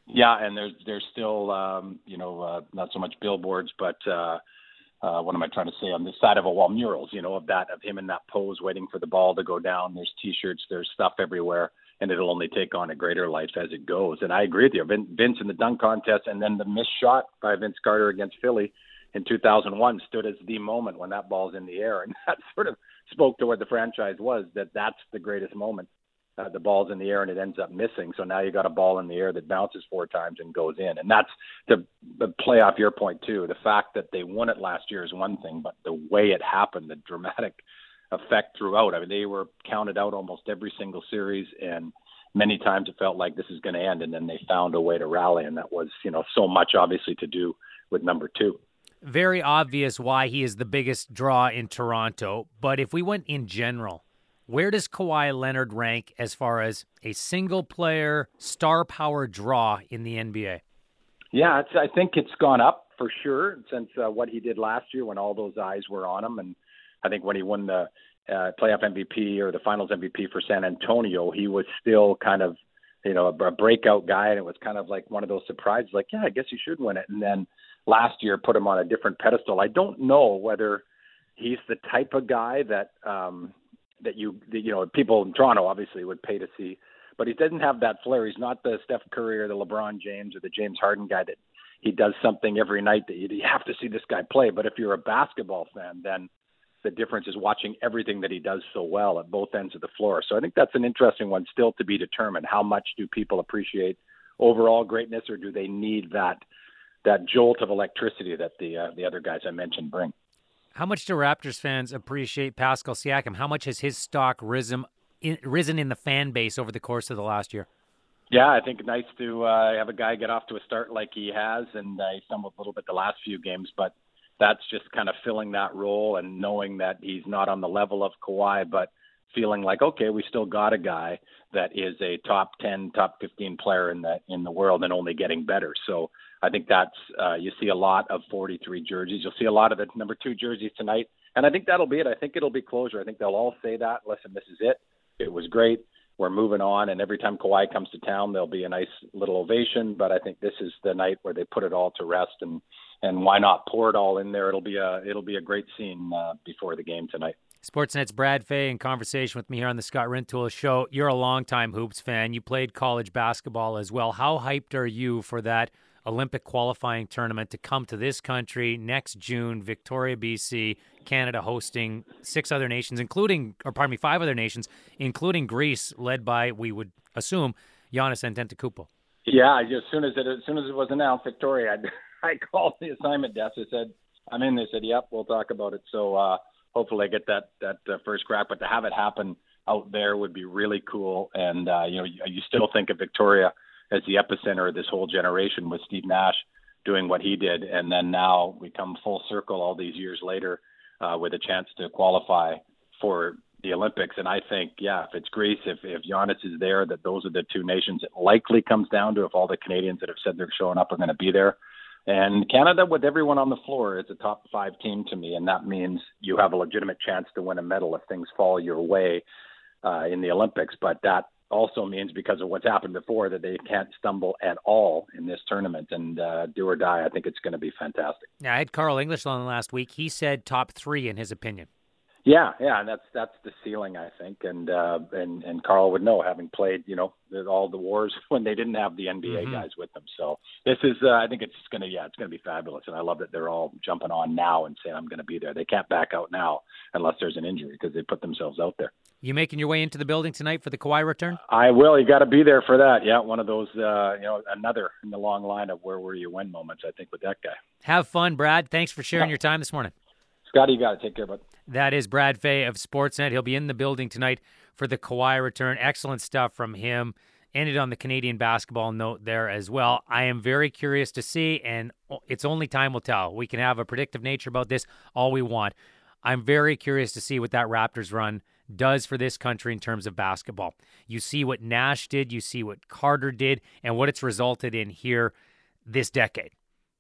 Yeah, and there's there's still um, you know uh, not so much billboards, but uh, uh, what am I trying to say? On the side of a wall, murals, you know, of that of him in that pose, waiting for the ball to go down. There's T-shirts, there's stuff everywhere, and it'll only take on a greater life as it goes. And I agree with you, Vin- Vince in the dunk contest, and then the missed shot by Vince Carter against Philly in two thousand one stood as the moment when that ball's in the air, and that sort of spoke to what the franchise was. That that's the greatest moment. Uh, the ball's in the air and it ends up missing. So now you got a ball in the air that bounces four times and goes in. And that's to play off your point too. The fact that they won it last year is one thing, but the way it happened, the dramatic effect throughout. I mean, they were counted out almost every single series, and many times it felt like this is going to end. And then they found a way to rally, and that was, you know, so much obviously to do with number two. Very obvious why he is the biggest draw in Toronto. But if we went in general, where does Kawhi Leonard rank as far as a single-player, star-power draw in the N B A? Yeah, it's, I think it's gone up for sure since uh, what he did last year when all those eyes were on him. And I think when he won the uh, playoff M V P or the finals M V P for San Antonio, he was still kind of, you know, a, a breakout guy, and it was kind of like one of those surprises, like, yeah, I guess he should win it. And then last year put him on a different pedestal. I don't know whether he's the type of guy that um, – that you, that, you know, people in Toronto obviously would pay to see, but he doesn't have that flair. He's not the Steph Curry or the LeBron James or the James Harden guy that he does something every night that you, you have to see this guy play. But if you're a basketball fan, then the difference is watching everything that he does so well at both ends of the floor. So I think that's an interesting one still to be determined. How much do people appreciate overall greatness, or do they need that, that jolt of electricity that the, uh, the other guys I mentioned bring? How much do Raptors fans appreciate Pascal Siakam? How much has his stock risen in, risen in the fan base over the course of the last year? Yeah, I think nice to uh, have a guy get off to a start like he has, and uh, he stumbled a little bit the last few games, but that's just kind of filling that role and knowing that he's not on the level of Kawhi, but feeling like, okay, we still got a guy that is a top ten, top fifteen player in the in the world and only getting better. So I think that's, uh, you see a lot of forty-three jerseys. You'll see a lot of the number two jerseys tonight. And I think that'll be it. I think it'll be closure. I think they'll all say that. Listen, this is it. It was great. We're moving on. And every time Kawhi comes to town, there'll be a nice little ovation. But I think this is the night where they put it all to rest. And, and why not pour it all in there? It'll be a, it'll be a great scene uh, before the game tonight. Sportsnet's Brad Fay in conversation with me here on the Scott Rintoul Show. You're a longtime Hoops fan. You played college basketball as well. How hyped are you for that Olympic qualifying tournament to come to this country next June? Victoria, B C, Canada hosting six other nations, including, or pardon me, five other nations, including Greece, led by, we would assume, Giannis Antetokounmpo. Yeah, as soon as it as soon as it was announced, Victoria, I, I called the assignment desk. I said, "I'm in." They said, "Yep, we'll talk about it." So uh, hopefully, I get that that uh, first crack. But to have it happen out there would be really cool. And uh, you know, you, you still think of Victoria as the epicenter of this whole generation, with Steve Nash doing what he did. And then now we come full circle all these years later uh, with a chance to qualify for the Olympics. And I think, yeah, if it's Greece, if, if Giannis is there, that those are the two nations it likely comes down to, if all the Canadians that have said they're showing up are going to be there. And Canada, with everyone on the floor, is a top five team to me. And that means you have a legitimate chance to win a medal if things fall your way uh, in the Olympics. But that also means, because of what's happened before, that they can't stumble at all in this tournament. And uh, do or die, I think it's going to be fantastic. Yeah, I had Carl English on last week. He said top three in his opinion. Yeah, yeah, and that's that's the ceiling, I think, and uh, and and Carl would know, having played, you know, all the wars when they didn't have the N B A mm-hmm. guys with them. So this is, uh, I think it's going to, yeah, it's going to be fabulous, and I love that they're all jumping on now and saying, I'm going to be there. They can't back out now unless there's an injury, because they put themselves out there. You making your way into the building tonight for the Kawhi return? I will. You got to be there for that. Yeah, one of those, uh, you know, another in the long line of where were you when moments, I think, with that guy. Have fun, Brad. Thanks for sharing yeah. your time this morning. Scotty, you got to take care, bud. That is Brad Fay of Sportsnet. He'll be in the building tonight for the Kawhi return. Excellent stuff from him. Ended on the Canadian basketball note there as well. I am very curious to see, and it's only time will tell. We can have a predictive nature about this all we want. I'm very curious to see what that Raptors run does for this country in terms of basketball. You see what Nash did, you see what Carter did, and what it's resulted in here this decade.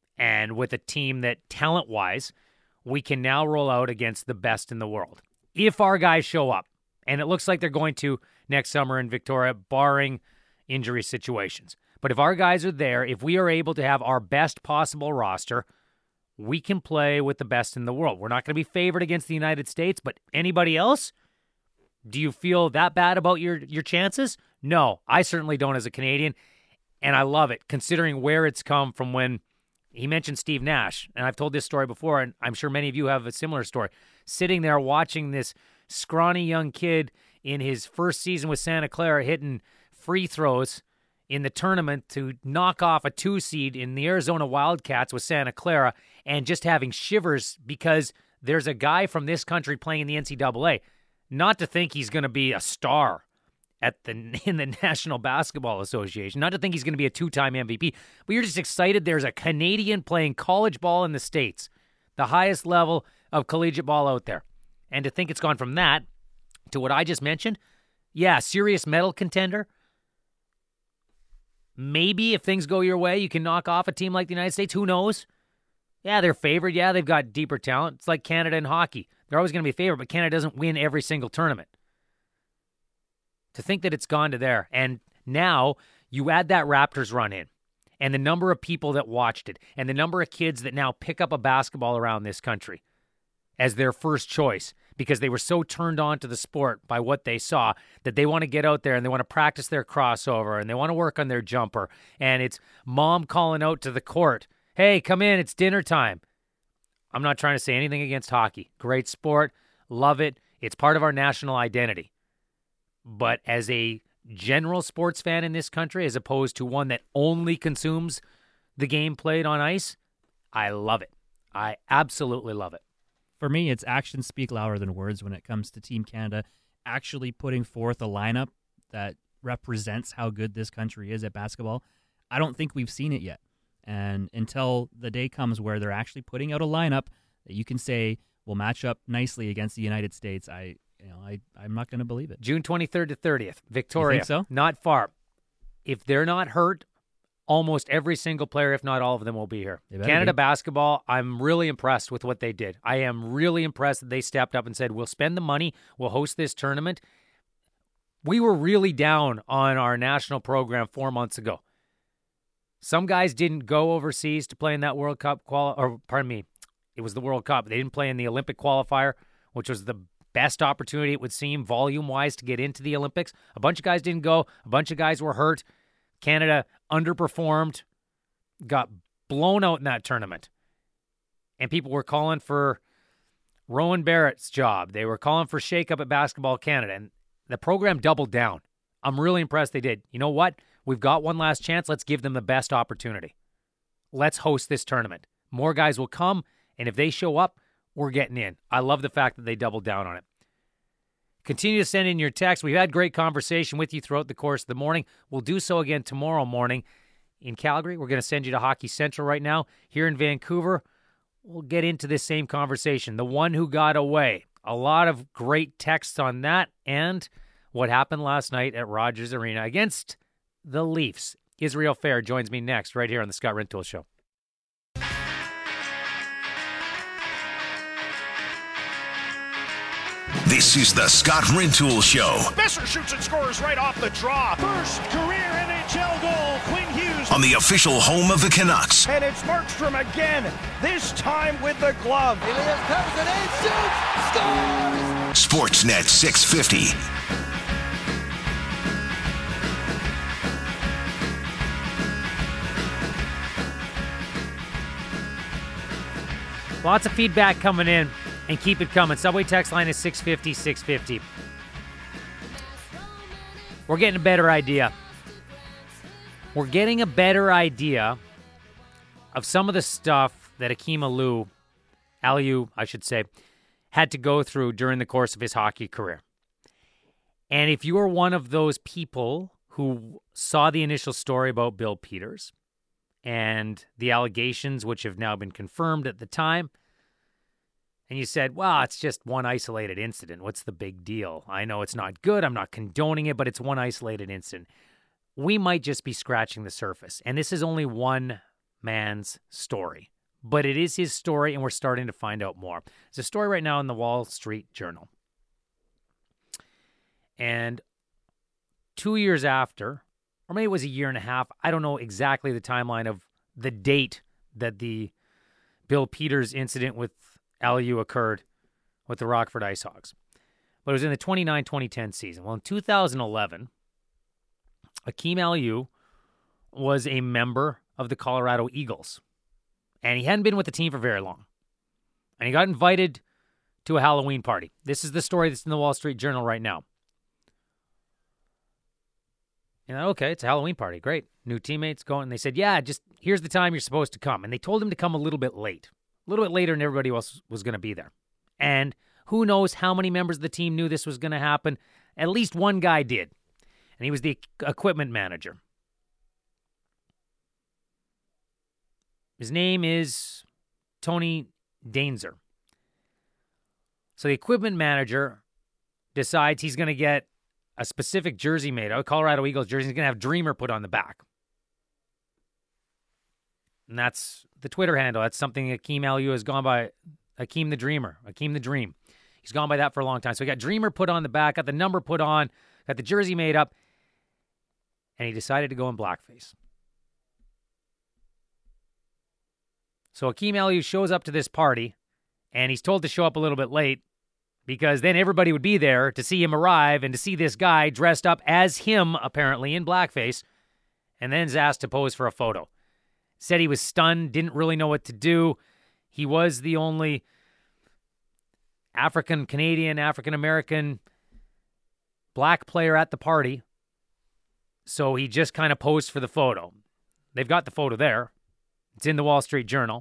And with a team that, talent-wise, we can now roll out against the best in the world. If our guys show up, and it looks like they're going to next summer in Victoria, barring injury situations. But if our guys are there, if we are able to have our best possible roster, we can play with the best in the world. We're not going to be favored against the United States, but anybody else? Do you feel that bad about your, your chances? No, I certainly don't as a Canadian, and I love it, considering where it's come from when he mentioned Steve Nash, and I've told this story before, and I'm sure many of you have a similar story. Sitting there watching this scrawny young kid in his first season with Santa Clara hitting free throws in the tournament to knock off a two seed in the Arizona Wildcats with Santa Clara, and just having shivers because there's a guy from this country playing in the N C double A. Not to think he's going to be a star at the in the National Basketball Association. Not to think he's going to be a two-time M V P. But you're just excited there's a Canadian playing college ball in the States, the highest level of collegiate ball out there. And to think it's gone from that to what I just mentioned, yeah, serious medal contender. Maybe if things go your way, you can knock off a team like the United States. Who knows? Yeah, they're favored. Yeah, they've got deeper talent. It's like Canada in hockey. They're always going to be favored, but Canada doesn't win every single tournament. To think that it's gone to there, and now you add that Raptors run in, and the number of people that watched it, and the number of kids that now pick up a basketball around this country as their first choice because they were so turned on to the sport by what they saw that they want to get out there and they want to practice their crossover and they want to work on their jumper. And it's mom calling out to the court, hey, come in, it's dinner time. I'm not trying to say anything against hockey. Great sport. Love it. It's part of our national identity. But as a general sports fan in this country, as opposed to one that only consumes the game played on ice, I love it. I absolutely love it. For me, it's actions speak louder than words when it comes to Team Canada actually putting forth a lineup that represents how good this country is at basketball. I don't think we've seen it yet. And until the day comes where they're actually putting out a lineup that you can say will match up nicely against the United States, I you know, I, I'm not going to believe it. June twenty-third to thirtieth, Victoria. You think so? Not far. If they're not hurt, almost every single player, if not all of them, will be here. Canada be. basketball, I'm really impressed with what they did. I am really impressed that they stepped up and said, we'll spend the money, we'll host this tournament. We were really down on our national program four months ago. Some guys didn't go overseas to play in that World Cup, quali- or pardon me, it was the World Cup. They didn't play in the Olympic qualifier, which was the best opportunity, it would seem, volume-wise, to get into the Olympics. A bunch of guys didn't go. A bunch of guys were hurt. Canada underperformed, got blown out in that tournament. And people were calling for Rowan Barrett's job. They were calling for shake-up at Basketball Canada. And the program doubled down. I'm really impressed they did. You know what? We've got one last chance. Let's give them the best opportunity. Let's host this tournament. More guys will come, and if they show up, we're getting in. I love the fact that they doubled down on it. Continue to send in your text. We've had great conversation with you throughout the course of the morning. We'll do so again tomorrow morning in Calgary. We're going to send you to Hockey Central right now. Here in Vancouver, we'll get into this same conversation. The one who got away. A lot of great texts on that and what happened last night at Rogers Arena against the Leafs. Israel Fair joins me next right here on the Scott Rintoul Show. This is the Scott Rintoul Show. Messer shoots and scores right off the draw. First career N H L goal, Quinn Hughes. On the official home of the Canucks. And it's Markstrom again, this time with the glove. Elias comes in and shoots, scores! Sportsnet six fifty. Lots of feedback coming in, and keep it coming. Subway text line is six fifty, six fifty. We're getting a better idea. We're getting a better idea of some of the stuff that Akim Aliu, Aliu, I should say, had to go through during the course of his hockey career. And if you are one of those people who saw the initial story about Bill Peters and the allegations, which have now been confirmed at the time, and you said, well, it's just one isolated incident. What's the big deal? I know it's not good. I'm not condoning it, but it's one isolated incident. We might just be scratching the surface. And this is only one man's story. But it is his story, and we're starting to find out more. There's a story right now in the Wall Street Journal. And two years after or maybe it was a year and a half. I don't know exactly the timeline of the date that the Bill Peters incident with Aliu occurred with the Rockford IceHogs. But it was in the twenty-nine twenty ten season. Well, in two thousand eleven, Akim Aliu was a member of the Colorado Eagles. And he hadn't been with the team for very long. And he got invited to a Halloween party. This is the story that's in the Wall Street Journal right now. You know, okay, it's a Halloween party. Great. New teammates going. And they said, yeah, just here's the time you're supposed to come. And they told him to come a little bit late. A little bit later than everybody else was going to be there. And who knows how many members of the team knew this was going to happen. At least one guy did. And he was the equipment manager. His name is Tony Dainzer. So the equipment manager decides he's going to get a specific jersey made out, a Colorado Eagles jersey. He's going to have Dreamer put on the back. And that's the Twitter handle. That's something Akim Aliu has gone by, Akim the Dreamer, Akim the Dream. He's gone by that for a long time. So he got Dreamer put on the back, got the number put on, got the jersey made up, and he decided to go in blackface. So Akim Aliu shows up to this party, and he's told to show up a little bit late because then everybody would be there to see him arrive and to see this guy dressed up as him, apparently, in blackface, and then is asked to pose for a photo. Said he was stunned, didn't really know what to do. He was the only African-Canadian, African-American black player at the party, so he just kind of posed for the photo. They've got the photo there. It's in the Wall Street Journal.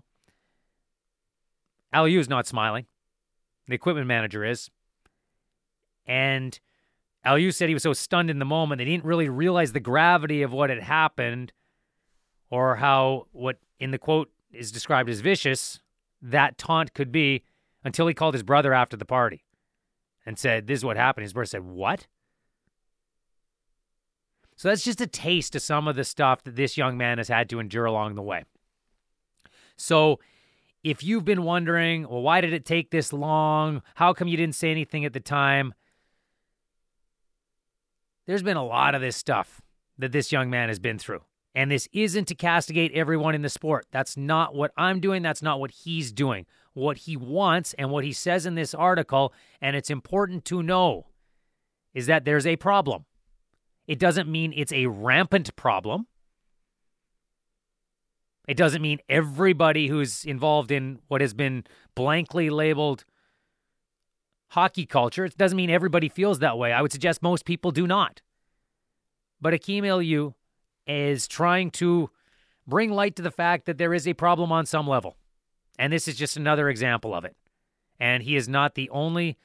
Aliu's not smiling. The equipment manager is. And Aliu said he was so stunned in the moment, they didn't really realize the gravity of what had happened or how what in the quote is described as vicious that taunt could be until he called his brother after the party and said, this is what happened. His brother said, what? So that's just a taste of some of the stuff that this young man has had to endure along the way. So if you've been wondering, well, why did it take this long? How come you didn't say anything at the time? There's been a lot of this stuff that this young man has been through. And this isn't to castigate everyone in the sport. That's not what I'm doing. That's not what he's doing. What he wants and what he says in this article, and it's important to know, is that there's a problem. It doesn't mean it's a rampant problem. It doesn't mean everybody who's involved in what has been blankly labeled hockey culture. It doesn't mean everybody feels that way. I would suggest most people do not. But Akim Aliu is trying to bring light to the fact that there is a problem on some level. And this is just another example of it. And he is not the only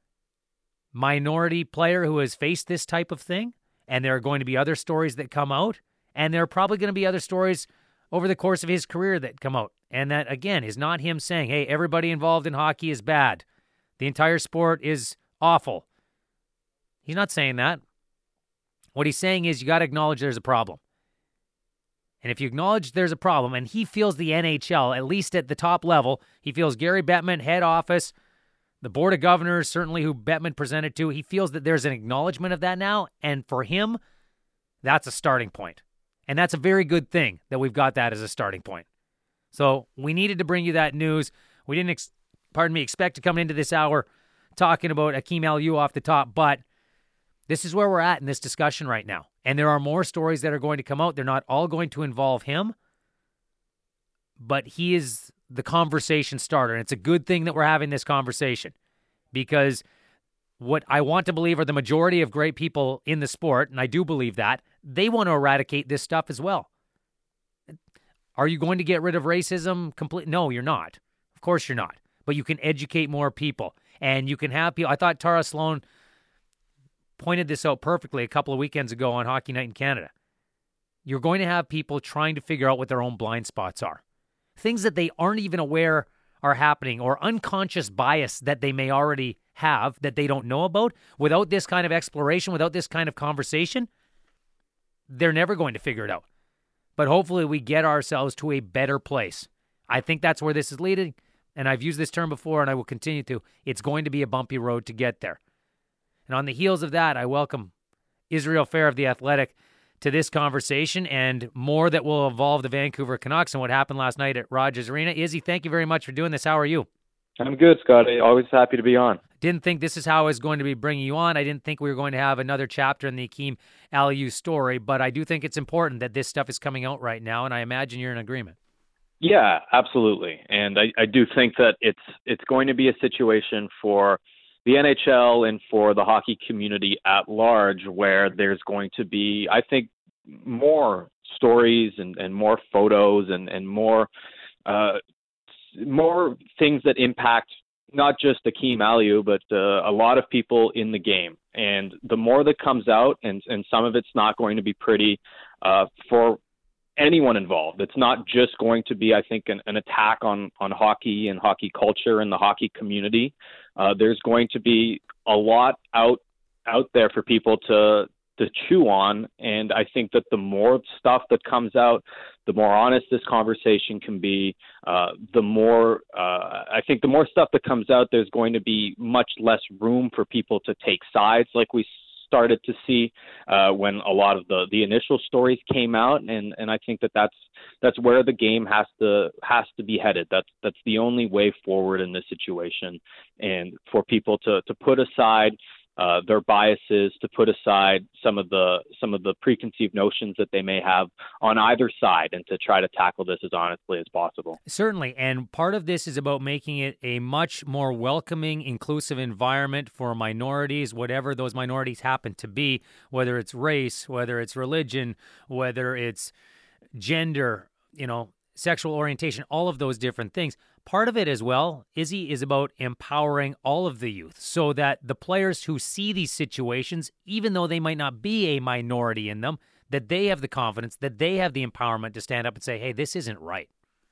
minority player who has faced this type of thing. And there are going to be other stories that come out. And there are probably going to be other stories over the course of his career that come out. And that, again, is not him saying, hey, everybody involved in hockey is bad. The entire sport is awful. He's not saying that. What he's saying is you got to acknowledge there's a problem. And if you acknowledge there's a problem, and he feels the N H L, at least at the top level, he feels Gary Bettman, head office, the Board of Governors, certainly who Bettman presented to, he feels that there's an acknowledgement of that now. And for him, that's a starting point. And that's a very good thing that we've got that as a starting point. So we needed to bring you that news. We didn't, ex- pardon me, expect to come into this hour talking about Akim Aliu off the top, but this is where we're at in this discussion right now. And there are more stories that are going to come out. They're not all going to involve him, but he is the conversation starter. And it's a good thing that we're having this conversation because what I want to believe are the majority of great people in the sport, and I do believe that, they want to eradicate this stuff as well. Are you going to get rid of racism completely? No, you're not. Of course you're not. But you can educate more people. And you can have people. I thought Tara Sloan pointed this out perfectly a couple of weekends ago on Hockey Night in Canada. You're going to have people trying to figure out what their own blind spots are. Things that they aren't even aware are happening or unconscious bias that they may already have that they don't know about. Without this kind of exploration, without this kind of conversation, they're never going to figure it out. But hopefully we get ourselves to a better place. I think that's where this is leading, and I've used this term before, and I will continue to. It's going to be a bumpy road to get there. And on the heels of that, I welcome Israel Fair of The Athletic to this conversation and more that will involve the Vancouver Canucks and what happened last night at Rogers Arena. Izzy, thank you very much for doing this. How are you? I'm good, Scotty. Always happy to be on. Didn't think this is how I was going to be bringing you on. I didn't think we were going to have another chapter in the Akeem Aliu story, but I do think it's important that this stuff is coming out right now, and I imagine you're in agreement. Yeah, absolutely. And I, I do think that it's it's going to be a situation for the N H L and for the hockey community at large where there's going to be, I think, more stories and, and more photos and, and more uh, more things that impact not just Akeem Aliu, but uh, a lot of people in the game. And the more that comes out, and, and some of it's not going to be pretty uh, for anyone involved. It's not just going to be, I think, an, an attack on, on hockey and hockey culture and the hockey community. Uh, there's going to be a lot out out there for people to to chew on, and I think that the more stuff that comes out, the more honest this conversation can be. Uh, the more uh, I think the more stuff that comes out, there's going to be much less room for people to take sides, like we started to see uh, when a lot of the, the initial stories came out, and, and I think that that's that's where the game has to has to be headed. That's that's the only way forward in this situation, and for people to to put aside Uh, their biases, to put aside some of the some of the preconceived notions that they may have on either side, and to try to tackle this as honestly as possible. Certainly, and part of this is about making it a much more welcoming, inclusive environment for minorities, whatever those minorities happen to be, whether it's race, whether it's religion, whether it's gender, you know, sexual orientation, all of those different things. Part of it as well, Izzy, is about empowering all of the youth so that the players who see these situations, even though they might not be a minority in them, that they have the confidence, that they have the empowerment to stand up and say, hey, this isn't right.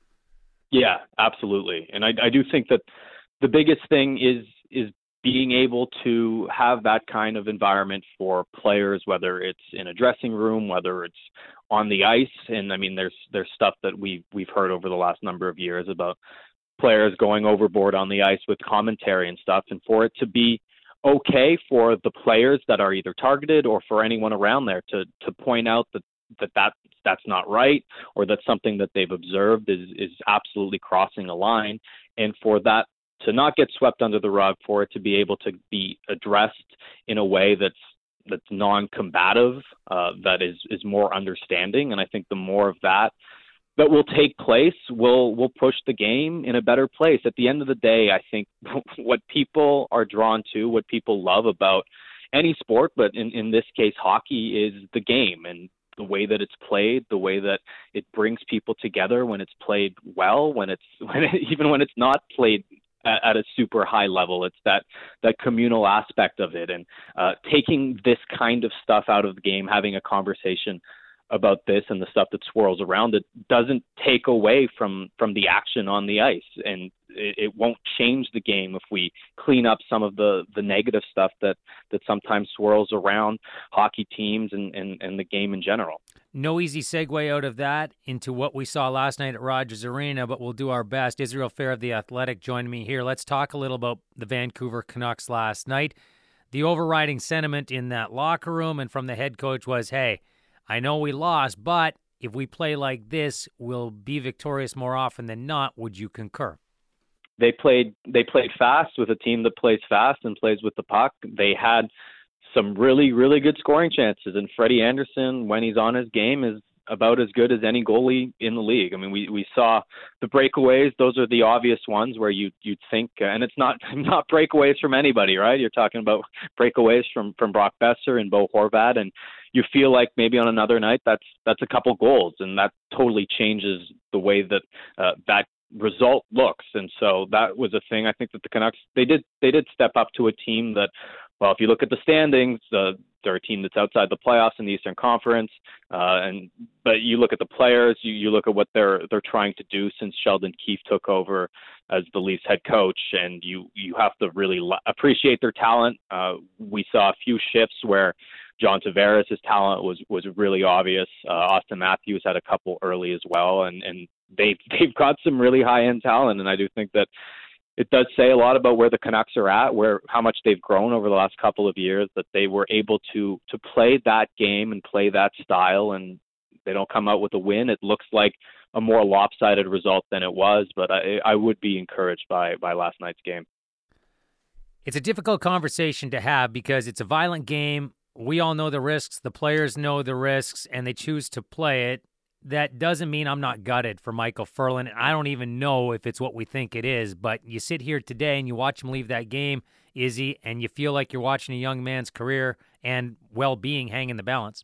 Yeah, absolutely. And I, I do think that the biggest thing is is being able to have that kind of environment for players, whether it's in a dressing room, whether it's on the ice. And I mean, there's there's stuff that we've, we've heard over the last number of years about players going overboard on the ice with commentary and stuff. And for it to be okay for the players that are either targeted or for anyone around there to, to point out that, that, that that's not right, or that something that they've observed is, is absolutely crossing a line. And for that to not get swept under the rug, for it to be able to be addressed in a way that's that's non-combative, uh, that is, is more understanding. And I think the more of that that will take place will will push the game in a better place. At the end of the day, I think what people are drawn to, what people love about any sport, but in, in this case hockey, is the game and the way that it's played, the way that it brings people together when it's played well, when it's when it, even when it's not played at, at a super high level. It's that that communal aspect of it, and uh, taking this kind of stuff out of the game, having a conversation about this and the stuff that swirls around it, doesn't take away from from the action on the ice, and it, it won't change the game if we clean up some of the the negative stuff that that sometimes swirls around hockey teams and and, and the game in general. No easy segue out of that into what we saw last night at Rogers Arena, but we'll do our best. Israel Fair of The Athletic joined me here. Let's talk a little about the Vancouver Canucks last night. The overriding sentiment in that locker room and from the head coach was, hey, I know we lost, but if we play like this, we'll be victorious more often than not. Would you concur? They played they played fast with a team that plays fast and plays with the puck. They had some really, really good scoring chances. And Freddie Anderson, when he's on his game, is about as good as any goalie in the league. I mean, we, we saw the breakaways. Those are the obvious ones where you, you'd think, uh, and it's not not breakaways from anybody, right? You're talking about breakaways from, from Brock Besser and Bo Horvat, and you feel like maybe on another night that's that's a couple goals, and that totally changes the way that uh, that result looks. And so that was a thing I think that the Canucks, they did they did step up to a team that, well, if you look at the standings, uh, they're a team that's outside the playoffs in the Eastern Conference. Uh, and but you look at the players, you, you look at what they're they're trying to do since Sheldon Keefe took over as the Leafs head coach, and you you have to really la- appreciate their talent. Uh, we saw a few shifts where John Tavares' talent was was really obvious. Uh, Austin Matthews had a couple early as well, and and they they've got some really high end talent, and I do think that it does say a lot about where the Canucks are at, where how much they've grown over the last couple of years, that they were able to to play that game and play that style, and they don't come out with a win. It looks like a more lopsided result than it was, but I, I would be encouraged by by last night's game. It's a difficult conversation to have because it's a violent game. We all know the risks. The players know the risks, and they choose to play it. That doesn't mean I'm not gutted for Michael Ferland. I don't even know if it's what we think it is, but you sit here today and you watch him leave that game, Izzy, and you feel like you're watching a young man's career and well-being hang in the balance.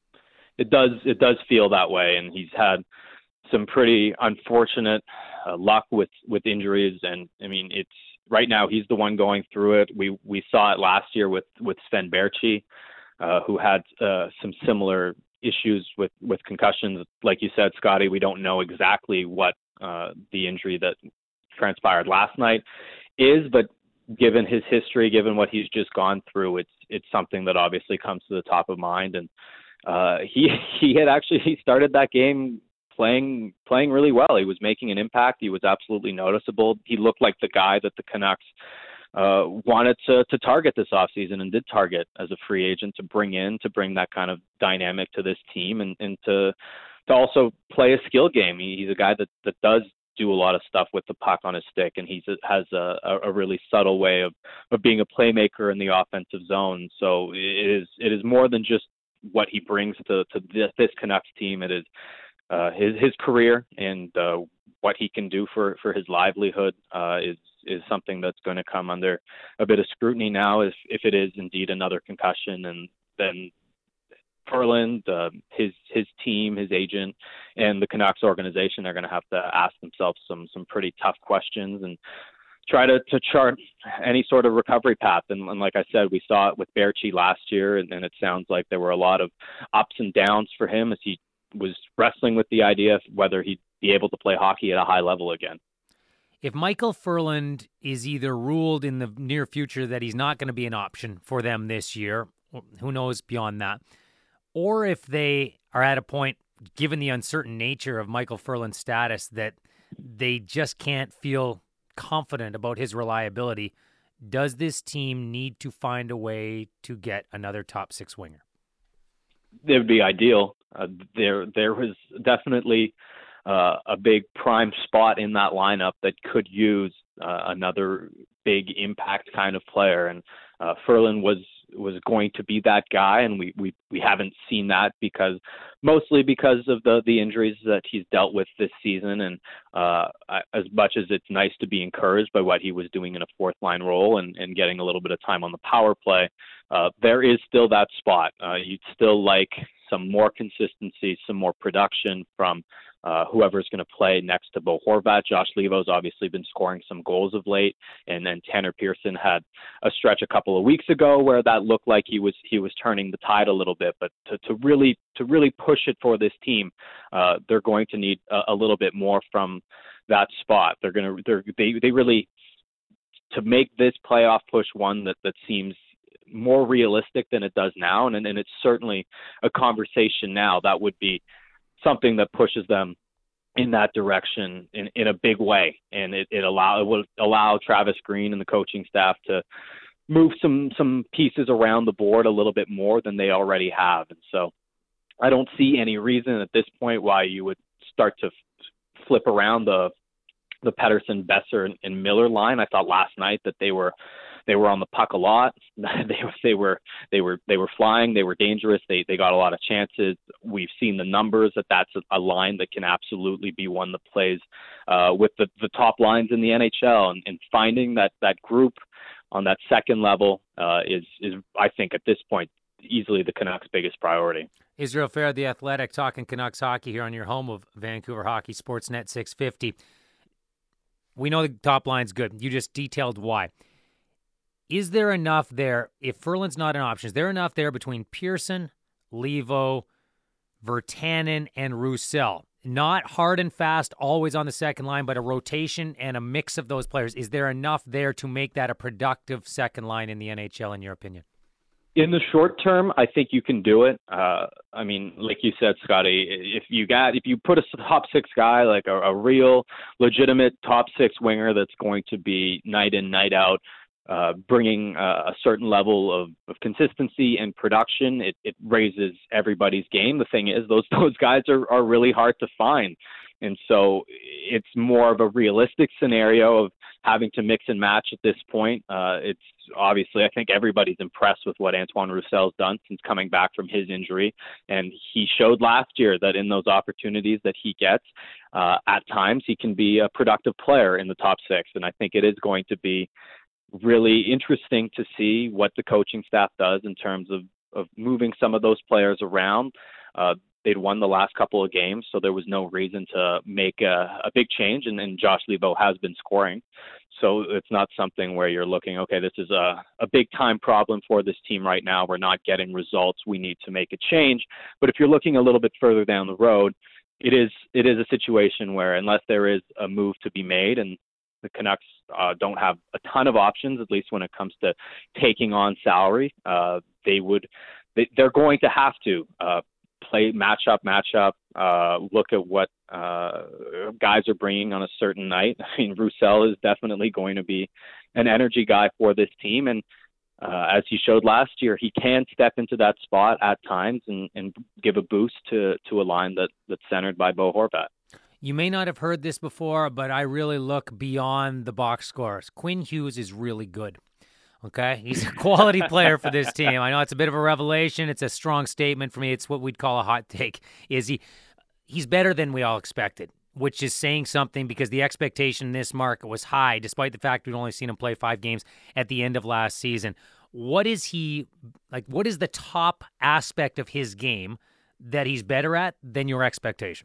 It does. It does feel that way, and he's had some pretty unfortunate uh, luck with, with injuries, and I mean, it's right now he's the one going through it. We we saw it last year with with Sven Baertschi, uh, who had uh, some similar issues with, with concussions. Like you said, Scotty, we don't know exactly what uh, the injury that transpired last night is, but given his history, given what he's just gone through, it's it's something that obviously comes to the top of mind. And uh, he he had actually he started that game playing playing really well. He was making an impact. He was absolutely noticeable. He looked like the guy that the Canucks uh, wanted to, to target this offseason and did target as a free agent to bring in, to bring that kind of dynamic to this team and, and to to also play a skill game. He, he's a guy that, that does do a lot of stuff with the puck on his stick, and he has a, a really subtle way of, of being a playmaker in the offensive zone. So it is it is more than just what he brings to, to this, this Canucks team. It is uh, his his career and uh, what he can do for, for his livelihood uh, is is something that's going to come under a bit of scrutiny now if, if it is indeed another concussion. And then Ferland, uh, his his team, his agent, and the Canucks organization are going to have to ask themselves some some pretty tough questions and try to, to chart any sort of recovery path. And, and like I said, we saw it with Baertschi last year, and, and it sounds like there were a lot of ups and downs for him as he was wrestling with the idea of whether he'd be able to play hockey at a high level again. If Michael Ferland is either ruled in the near future that he's not going to be an option for them this year, who knows beyond that, or if they are at a point, given the uncertain nature of Michael Ferland's status, that they just can't feel confident about his reliability, does this team need to find a way to get another top six winger? It would be ideal. Uh, there, there was definitely uh, a big prime spot in that lineup that could use uh, another big impact kind of player, and uh, Ferland was was going to be that guy, and we, we, we haven't seen that because mostly because of the, the injuries that he's dealt with this season. And uh, as much as it's nice to be encouraged by what he was doing in a fourth line role and, and getting a little bit of time on the power play, uh, there is still that spot. Uh, you'd still like some more consistency, some more production from uh, whoever's going to play next to Bo Horvat. Josh Levo's obviously been scoring some goals of late, and then Tanner Pearson had a stretch a couple of weeks ago where that looked like he was he was turning the tide a little bit. But to, to really to really push it for this team, uh, they're going to need a, a little bit more from that spot. They're going to they're, they they really to make this playoff push one that that seems more realistic than it does now, and and it's certainly a conversation now that would be something that pushes them in that direction in, in a big way. And it, it allow it will allow Travis Green and the coaching staff to move some some pieces around the board a little bit more than they already have. And so I don't see any reason at this point why you would start to f- flip around the the Pettersson, Besser, and, and Miller line. I thought last night that they were They were on the puck a lot. they, they were they were they were flying. They were dangerous. They they got a lot of chances. We've seen the numbers that that's a, a line that can absolutely be one that plays uh, with the, the top lines in the N H L. And, and finding that that group on that second level uh, is is I think at this point easily the Canucks' biggest priority. Israel Fair, The Athletic, talking Canucks hockey here on your home of Vancouver Hockey, Sportsnet six fifty. We know the top line's good. You just detailed why. Is there enough there, if Ferland's not an option, is there enough there between Pearson, Levo, Virtanen, and Roussel? Not hard and fast, always on the second line, but a rotation and a mix of those players. Is there enough there to make that a productive second line in the N H L, in your opinion? In the short term, I think you can do it. Uh, I mean, like you said, Scotty, if you got if you put a top six guy, like a, a real, legitimate top six winger that's going to be night in, night out, uh, bringing uh, a certain level of, of consistency and production, it, it raises everybody's game. The thing is, those those guys are, are really hard to find. And so it's more of a realistic scenario of having to mix and match at this point. Uh, it's obviously, I think everybody's impressed with what Antoine Roussel's done since coming back from his injury. And he showed last year that in those opportunities that he gets, uh, at times he can be a productive player in the top six. And I think it is going to be really interesting to see what the coaching staff does in terms of, of moving some of those players around. Uh, They'd won the last couple of games, so there was no reason to make a, a big change, and, and Josh Leivo has been scoring. So it's not something where you're looking, okay, this is a, a big-time problem for this team right now. We're not getting results. We need to make a change. But if you're looking a little bit further down the road, it is it is a situation where unless there is a move to be made, and the Canucks uh, don't have a ton of options, at least when it comes to taking on salary, uh, they would they, they're going to have to uh, play matchup, matchup, uh, look at what uh, guys are bringing on a certain night. I mean, Roussel is definitely going to be an energy guy for this team. And uh, as he showed last year, he can step into that spot at times and, and give a boost to, to a line that, that's centered by Bo Horvat. You may not have heard this before, but I really look beyond the box scores. Quinn Hughes is really good. Okay, he's a quality player for this team. I know it's a bit of a revelation. It's a strong statement for me. It's what we'd call a hot take. Is he? He's better than we all expected, which is saying something because the expectation in this market was high, despite the fact we'd only seen him play five games at the end of last season. What is he like? What is the top aspect of his game that he's better at than your expectation?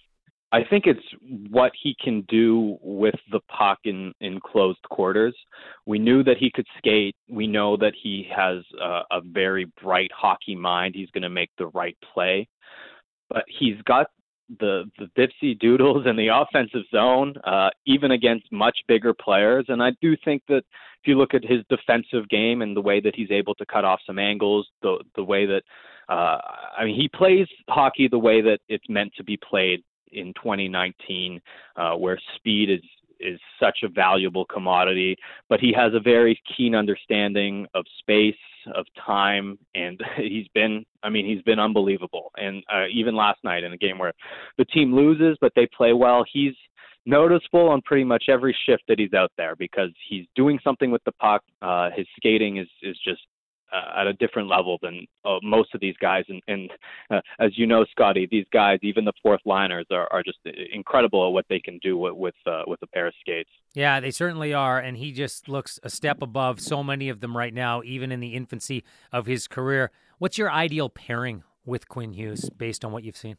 I think it's what he can do with the puck in, in closed quarters. We knew that he could skate. We know that he has a, a very bright hockey mind. He's going to make the right play. But he's got the, the dipsy doodles in the offensive zone, uh, even against much bigger players. And I do think that if you look at his defensive game and the way that he's able to cut off some angles, the, the way that, uh, I mean, he plays hockey the way that it's meant to be played in twenty nineteen, uh, where speed is is such a valuable commodity, but he has a very keen understanding of space, of time, and he's been, I mean, he's been unbelievable. And uh, even last night in a game where the team loses, but they play well, he's noticeable on pretty much every shift that he's out there because he's doing something with the puck. Uh, his skating is, is just Uh, at a different level than uh, most of these guys. And, and uh, as you know, Scotty, these guys, even the fourth liners, are, are just incredible at what they can do with with, uh, with a pair of skates. Yeah, they certainly are. And he just looks a step above so many of them right now, even in the infancy of his career. What's your ideal pairing with Quinn Hughes based on what you've seen?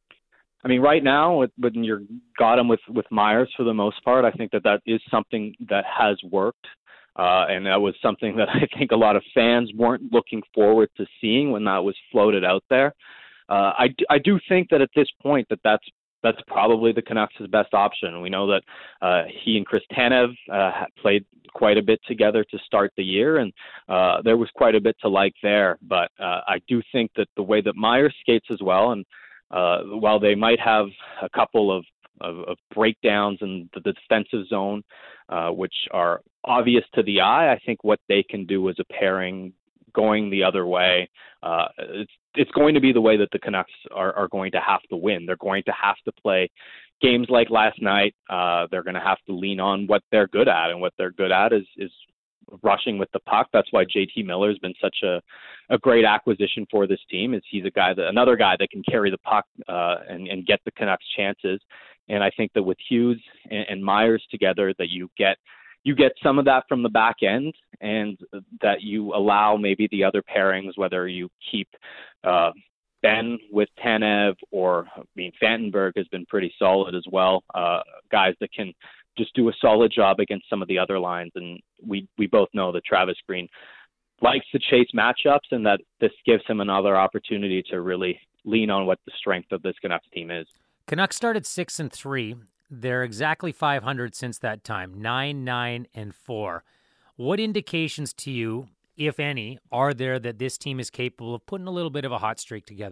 I mean, right now, when you're got him with, with Myers for the most part, I think that that is something that has worked. Uh, and that was something that I think a lot of fans weren't looking forward to seeing when that was floated out there. Uh, I, I do think that at this point that that's, that's probably the Canucks' best option. We know that uh, he and Chris Tanev uh, played quite a bit together to start the year, and uh, there was quite a bit to like there. But uh, I do think that the way that Myers skates as well, and uh, while they might have a couple of Of, of breakdowns in the defensive zone, uh, which are obvious to the eye, I think what they can do as a pairing going the other way, uh, it's, it's going to be the way that the Canucks are, are going to have to win. They're going to have to play games like last night. Uh, they're going to have to lean on what they're good at, and what they're good at is, is rushing with the puck. That's why J T Miller has been such a, a great acquisition for this team. Is he's a guy that another guy that can carry the puck uh, and, and get the Canucks chances. And I think that with Hughes and, and Myers together, that you get you get some of that from the back end, and that you allow maybe the other pairings, whether you keep uh, Ben with Tanev, or I mean Vandenberg has been pretty solid as well. Uh, guys that can just do a solid job against some of the other lines. And we, we both know that Travis Green likes to chase matchups, and that this gives him another opportunity to really lean on what the strength of this Canucks team is. Canucks started six and three. They're exactly five hundred since that time, nine, nine, and four. What indications to you if any, are there that this team is capable of putting a little bit of a hot streak together?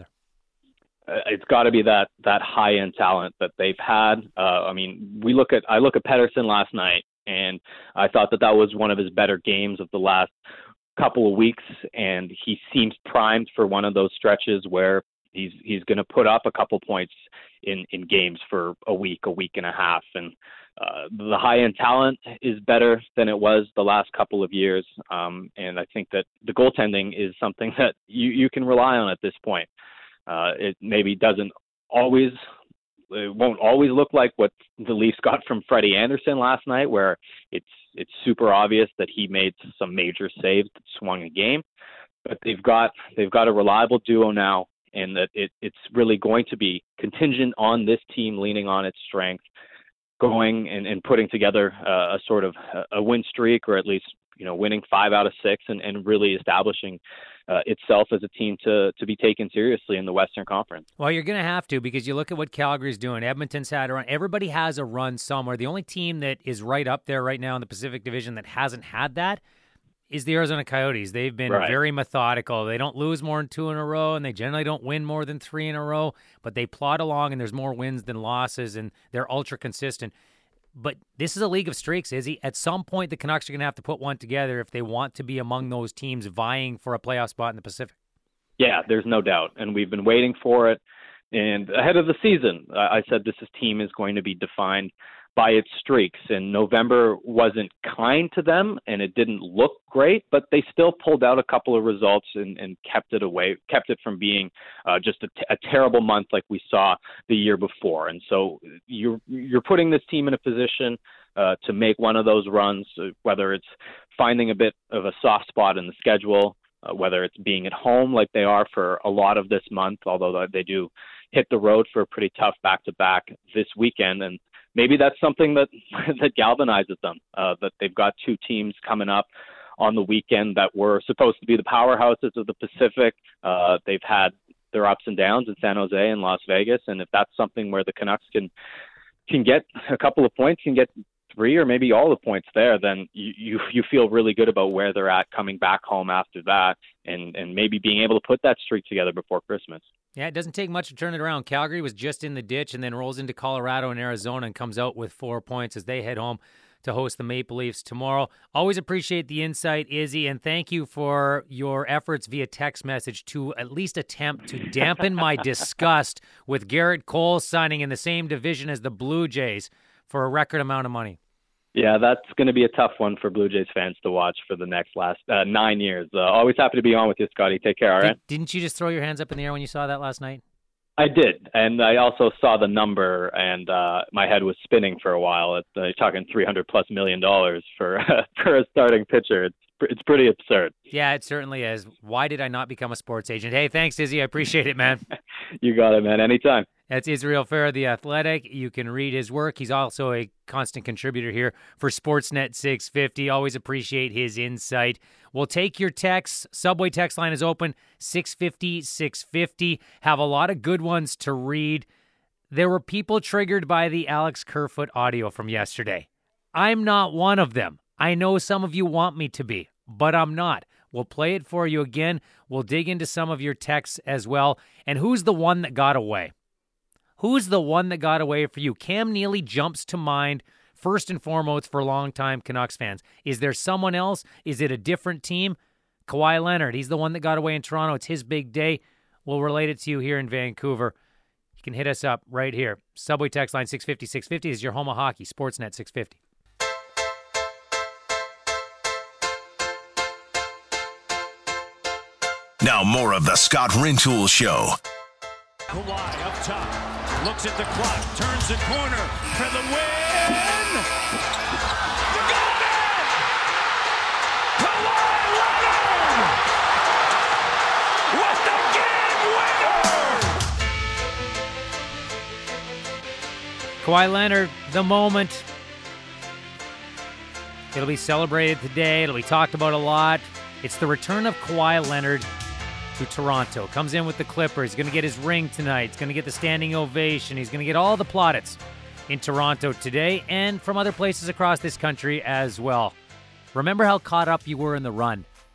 Uh, it's got to be that that high end talent that they've had. Uh, I mean, we look at I look at Pettersson last night, and I thought that that was one of his better games of the last couple of weeks, and he seems primed for one of those stretches where he's he's going to put up a couple points in in games for a week, a week and a half, and uh, the high end talent is better than it was the last couple of years, um, and I think that the goaltending is something that you you can rely on at this point. Uh, it maybe doesn't always, it won't always look like what the Leafs got from Freddie Anderson last night, where it's it's super obvious that he made some major saves that swung a game. But they've got they've got a reliable duo now, and that it, it's really going to be contingent on this team leaning on its strength, going and, and putting together uh, a sort of a win streak, or at least you know winning five out of six, and, and really establishing Uh, itself as a team to to be taken seriously in the Western Conference. Well, you're going to have to, because you look at what Calgary's doing. Edmonton's had a run. Everybody has a run somewhere. The only team that is right up there right now in the Pacific Division that hasn't had that is the Arizona Coyotes. They've been Right. very methodical. They don't lose more than two in a row, and they generally don't win more than three in a row, but they plod along, and there's more wins than losses, and they're ultra consistent. But this is a league of streaks, Izzy. At some point, the Canucks are going to have to put one together if they want to be among those teams vying for a playoff spot in the Pacific. Yeah, there's no doubt. And we've been waiting for it. And ahead of the season, I I said this is- team is going to be defined by its streaks. And November wasn't kind to them, and it didn't look great, but they still pulled out a couple of results and, and kept it away, kept it from being uh, just a, t- a terrible month like we saw the year before. And so you're you're putting this team in a position uh, to make one of those runs, uh, whether it's finding a bit of a soft spot in the schedule, uh, whether it's being at home like they are for a lot of this month, although they do hit the road for a pretty tough back-to-back this weekend. And maybe that's something that that galvanizes them, uh, that they've got two teams coming up on the weekend that were supposed to be the powerhouses of the Pacific. Uh, they've had their ups and downs in San Jose and Las Vegas, and if that's something where the Canucks can can get a couple of points, can get three or maybe all the points there, then you, you you feel really good about where they're at coming back home after that, and, and maybe being able to put that streak together before Christmas. Yeah, it doesn't take much to turn it around. Calgary was just in the ditch and then rolls into Colorado and Arizona and comes out with four points as they head home to host the Maple Leafs tomorrow. Always appreciate the insight, Izzy, and thank you for your efforts via text message to at least attempt to dampen my disgust with Garrett Cole signing in the same division as the Blue Jays for a record amount of money. Yeah, that's going to be a tough one for Blue Jays fans to watch for the next last uh, nine years. Uh, always happy to be on with you, Scotty. Take care, all right? Did, didn't you just throw your hands up in the air when you saw that last night? I did, and I also saw the number, and uh, my head was spinning for a while. It's, uh, you're talking three hundred plus million dollars for for a starting pitcher. It's it's pretty absurd. Yeah, it certainly is. Why did I not become a sports agent? Hey, thanks, Izzy. I appreciate it, man. You got it, man. Anytime. That's Israel Farah, The Athletic. You can read his work. He's also a constant contributor here for Sportsnet six fifty. Always appreciate his insight. We'll take your texts. Subway text line is open, six fifty, six fifty. Have a lot of good ones to read. There were people triggered by the Alex Kerfoot audio from yesterday. I'm not one of them. I know some of you want me to be, but I'm not. We'll play it for you again. We'll dig into some of your texts as well. And who's the one that got away? Who's the one that got away for you? Cam Neely jumps to mind first and foremost for longtime Canucks fans. Is there someone else? Is it a different team? Kawhi Leonard, he's the one that got away in Toronto. It's his big day. We'll relate it to you here in Vancouver. You can hit us up right here. Subway text line six fifty, six fifty is your home of hockey. Sportsnet six fifty. Now more of the Scott Rintoul Show. Kawhi up top, looks at the clock, turns the corner for the win. You got it! Kawhi Leonard with the game winner! Kawhi Leonard, the moment. It'll be celebrated today. It'll be talked about a lot. It's the return of Kawhi Leonard to Toronto. Comes in with the Clippers. He's going to get his ring tonight. He's going to get the standing ovation. He's going to get all the plaudits in Toronto today and from other places across this country as well. Remember how caught up you were in the run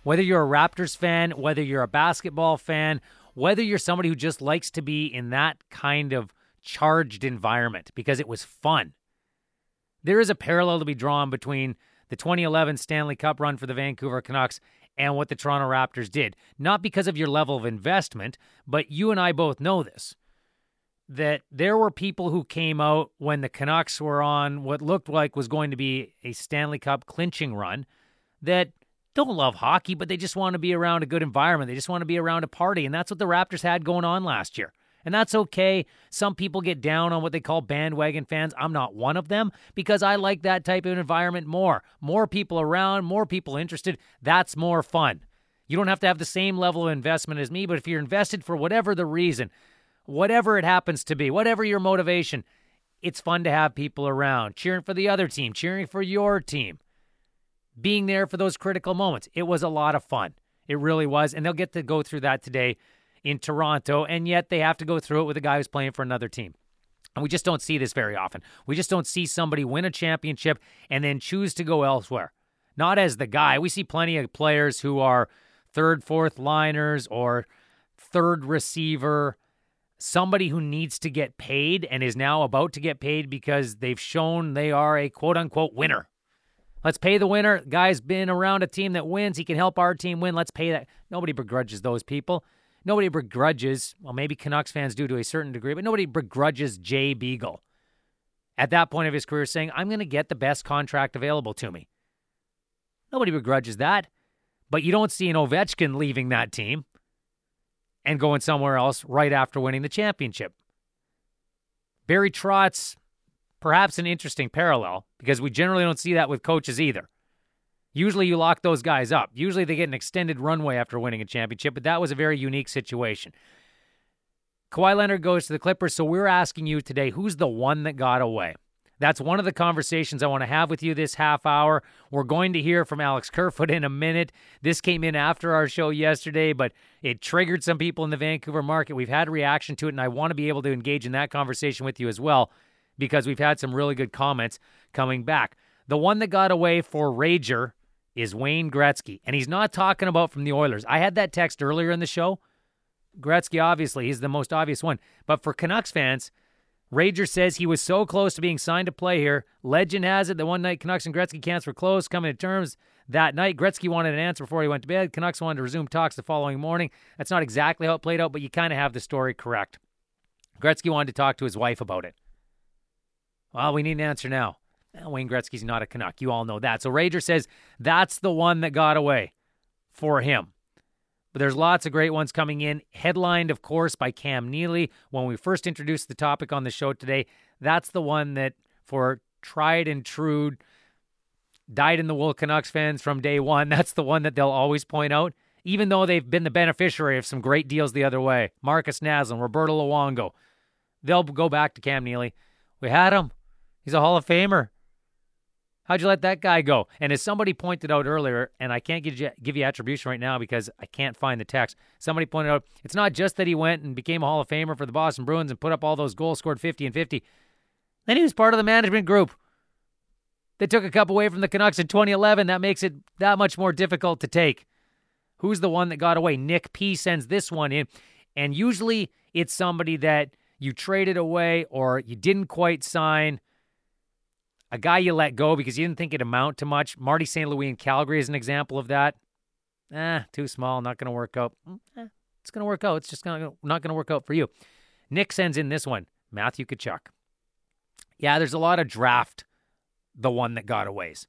Whether you're a Raptors fan, whether you're a basketball fan, whether you're somebody who just likes to be in that kind of charged environment because it was fun. There is a parallel to be drawn between the twenty eleven Stanley Cup run for the Vancouver Canucks and what the Toronto Raptors did. Not because of your level of investment, but you and I both know this, that there were people who came out when the Canucks were on what looked like was going to be a Stanley Cup clinching run that don't love hockey, but they just want to be around a good environment. They just want to be around a party, and that's what the Raptors had going on last year. And that's okay. Some people get down on what they call bandwagon fans. I'm not one of them because I like that type of environment more. More people around, more people interested. That's more fun. You don't have to have the same level of investment as me, but if you're invested for whatever the reason, whatever it happens to be, whatever your motivation, it's fun to have people around, cheering for the other team, cheering for your team, being there for those critical moments. It was a lot of fun. It really was, and they'll get to go through that today in Toronto, and yet they have to go through it with a guy who's playing for another team. And we just don't see this very often. We just don't see somebody win a championship and then choose to go elsewhere. Not as the guy. We see plenty of players who are third, fourth liners or third receiver, somebody who needs to get paid and is now about to get paid because they've shown they are a quote-unquote winner. Let's pay the winner. The guy's been around a team that wins. He can help our team win. Let's pay that. Nobody begrudges those people. Nobody begrudges, well, maybe Canucks fans do to a certain degree, but nobody begrudges Jay Beagle at that point of his career saying, I'm going to get the best contract available to me. Nobody begrudges that. But you don't see an Ovechkin leaving that team and going somewhere else right after winning the championship. Barry Trotz, perhaps an interesting parallel, because we generally don't see that with coaches either. Usually you lock those guys up. Usually they get an extended runway after winning a championship, but that was a very unique situation. Kawhi Leonard goes to the Clippers, so we're asking you today, who's the one that got away? That's one of the conversations I want to have with you this half hour. We're going to hear from Alex Kerfoot in a minute. This came in after our show yesterday, but it triggered some people in the Vancouver market. We've had a reaction to it, and I want to be able to engage in that conversation with you as well because we've had some really good comments coming back. The one that got away for Rager is Wayne Gretzky, and he's not talking about from the Oilers. I had that text earlier in the show. Gretzky, obviously, he's the most obvious one. But for Canucks fans, Rager says he was so close to being signed to play here. Legend has it that one night Canucks and Gretzky camps were close, coming to terms that night. Gretzky wanted an answer before he went to bed. Canucks wanted to resume talks the following morning. That's not exactly how it played out, but you kind of have the story correct. Gretzky wanted to talk to his wife about it. Well, we need an answer now. Well, Wayne Gretzky's not a Canuck. You all know that. So Rager says that's the one that got away for him. But there's lots of great ones coming in, headlined, of course, by Cam Neely. When we first introduced the topic on the show today, that's the one that, for tried and true, dyed-in-the-wool Canucks fans from day one, that's the one that they'll always point out, even though they've been the beneficiary of some great deals the other way. Marcus Naslund, Roberto Luongo. They'll go back to Cam Neely. We had him. He's a Hall of Famer. How'd you let that guy go? And as somebody pointed out earlier, and I can't give you, give you attribution right now because I can't find the text, somebody pointed out it's not just that he went and became a Hall of Famer for the Boston Bruins and put up all those goals, scored fifty and fifty. Then he was part of the management group. They took a cup away from the Canucks in twenty eleven. That makes it that much more difficult to take. Who's the one that got away? Nick P. sends this one in, and usually it's somebody that you traded away or you didn't quite sign. A guy you let go because you didn't think it'd amount to much. Marty Saint Louis in Calgary is an example of that. Eh, too small, not going to work out. Eh, it's going to work out. It's just gonna, not going to work out for you. Nick sends in this one, Matthew Tkachuk. Yeah, there's a lot of draft, the one that got aways.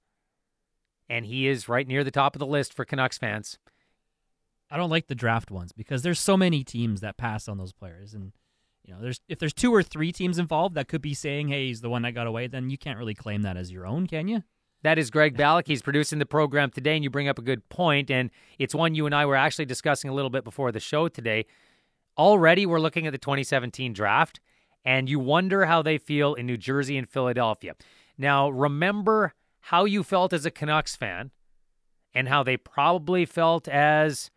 And he is right near the top of the list for Canucks fans. I don't like the draft ones because there's so many teams that pass on those players. And You know, there's if there's two or three teams involved that could be saying, hey, he's the one that got away, then you can't really claim that as your own, can you? That is Greg Ballack. He's producing the program today, and you bring up a good point, and it's one you and I were actually discussing a little bit before the show today. Already we're looking at the twenty seventeen draft, and you wonder how they feel in New Jersey and Philadelphia. Now, remember how you felt as a Canucks fan and how they probably felt as,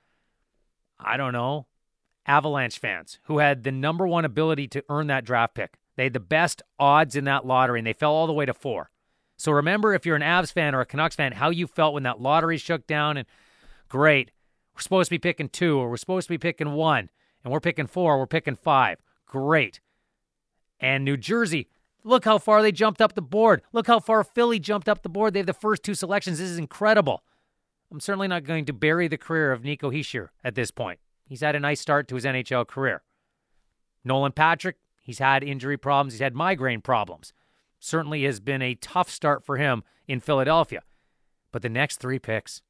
I don't know, Avalanche fans who had the number one ability to earn that draft pick. They had the best odds in that lottery, and they fell all the way to four. So remember, if you're an Avs fan or a Canucks fan, how you felt when that lottery shook down and Great. We're supposed to be picking two, or we're supposed to be picking one, and we're picking four, we're picking five. Great. And New Jersey, look how far they jumped up the board. Look how far Philly jumped up the board. They have the first two selections. This is incredible. I'm certainly not going to bury the career of Nico Hischier at this point. He's had a nice start to his N H L career. Nolan Patrick, he's had injury problems. He's had migraine problems. Certainly has been a tough start for him in Philadelphia. But the next three picks,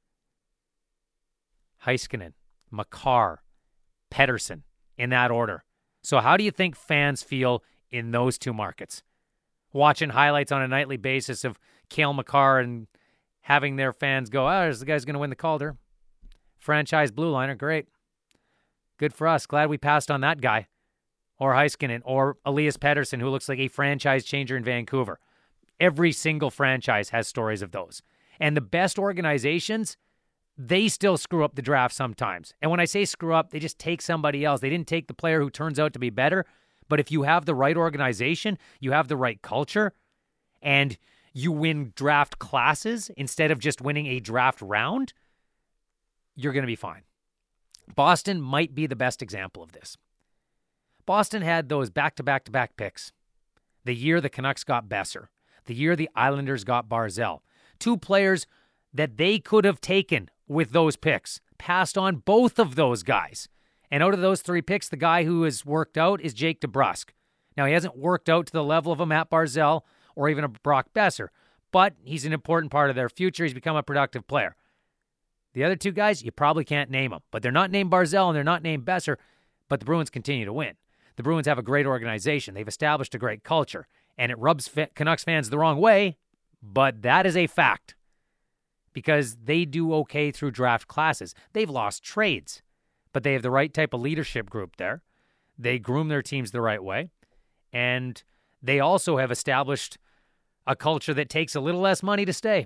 Heiskanen, Makar, Pettersson, in that order. So how do you think fans feel in those two markets? Watching highlights on a nightly basis of Cale Makar and having their fans go, oh, there's the guy's going to win the Calder. Franchise blue liner, great. Good for us. Glad we passed on that guy. Or Heiskanen, or Elias Pettersson, who looks like a franchise changer in Vancouver. Every single franchise has stories of those. And the best organizations, they still screw up the draft sometimes. And when I say screw up, they just take somebody else. They didn't take the player who turns out to be better. But if you have the right organization, you have the right culture, and you win draft classes instead of just winning a draft round, you're going to be fine. Boston might be the best example of this. Boston had those back-to-back-to-back picks. The year the Canucks got Besser. The year the Islanders got Barzal. Two players that they could have taken with those picks. Passed on both of those guys. And out of those three picks, the guy who has worked out is Jake DeBrusk. Now, he hasn't worked out to the level of a Matt Barzal or even a Brock Besser, but he's an important part of their future. He's become a productive player. The other two guys, you probably can't name them, but they're not named Barzal and they're not named Besser, but the Bruins continue to win. The Bruins have a great organization. They've established a great culture, and it rubs Canucks fans the wrong way, but that is a fact because they do okay through draft classes. They've lost trades, but they have the right type of leadership group there. They groom their teams the right way, and they also have established a culture that takes a little less money to stay.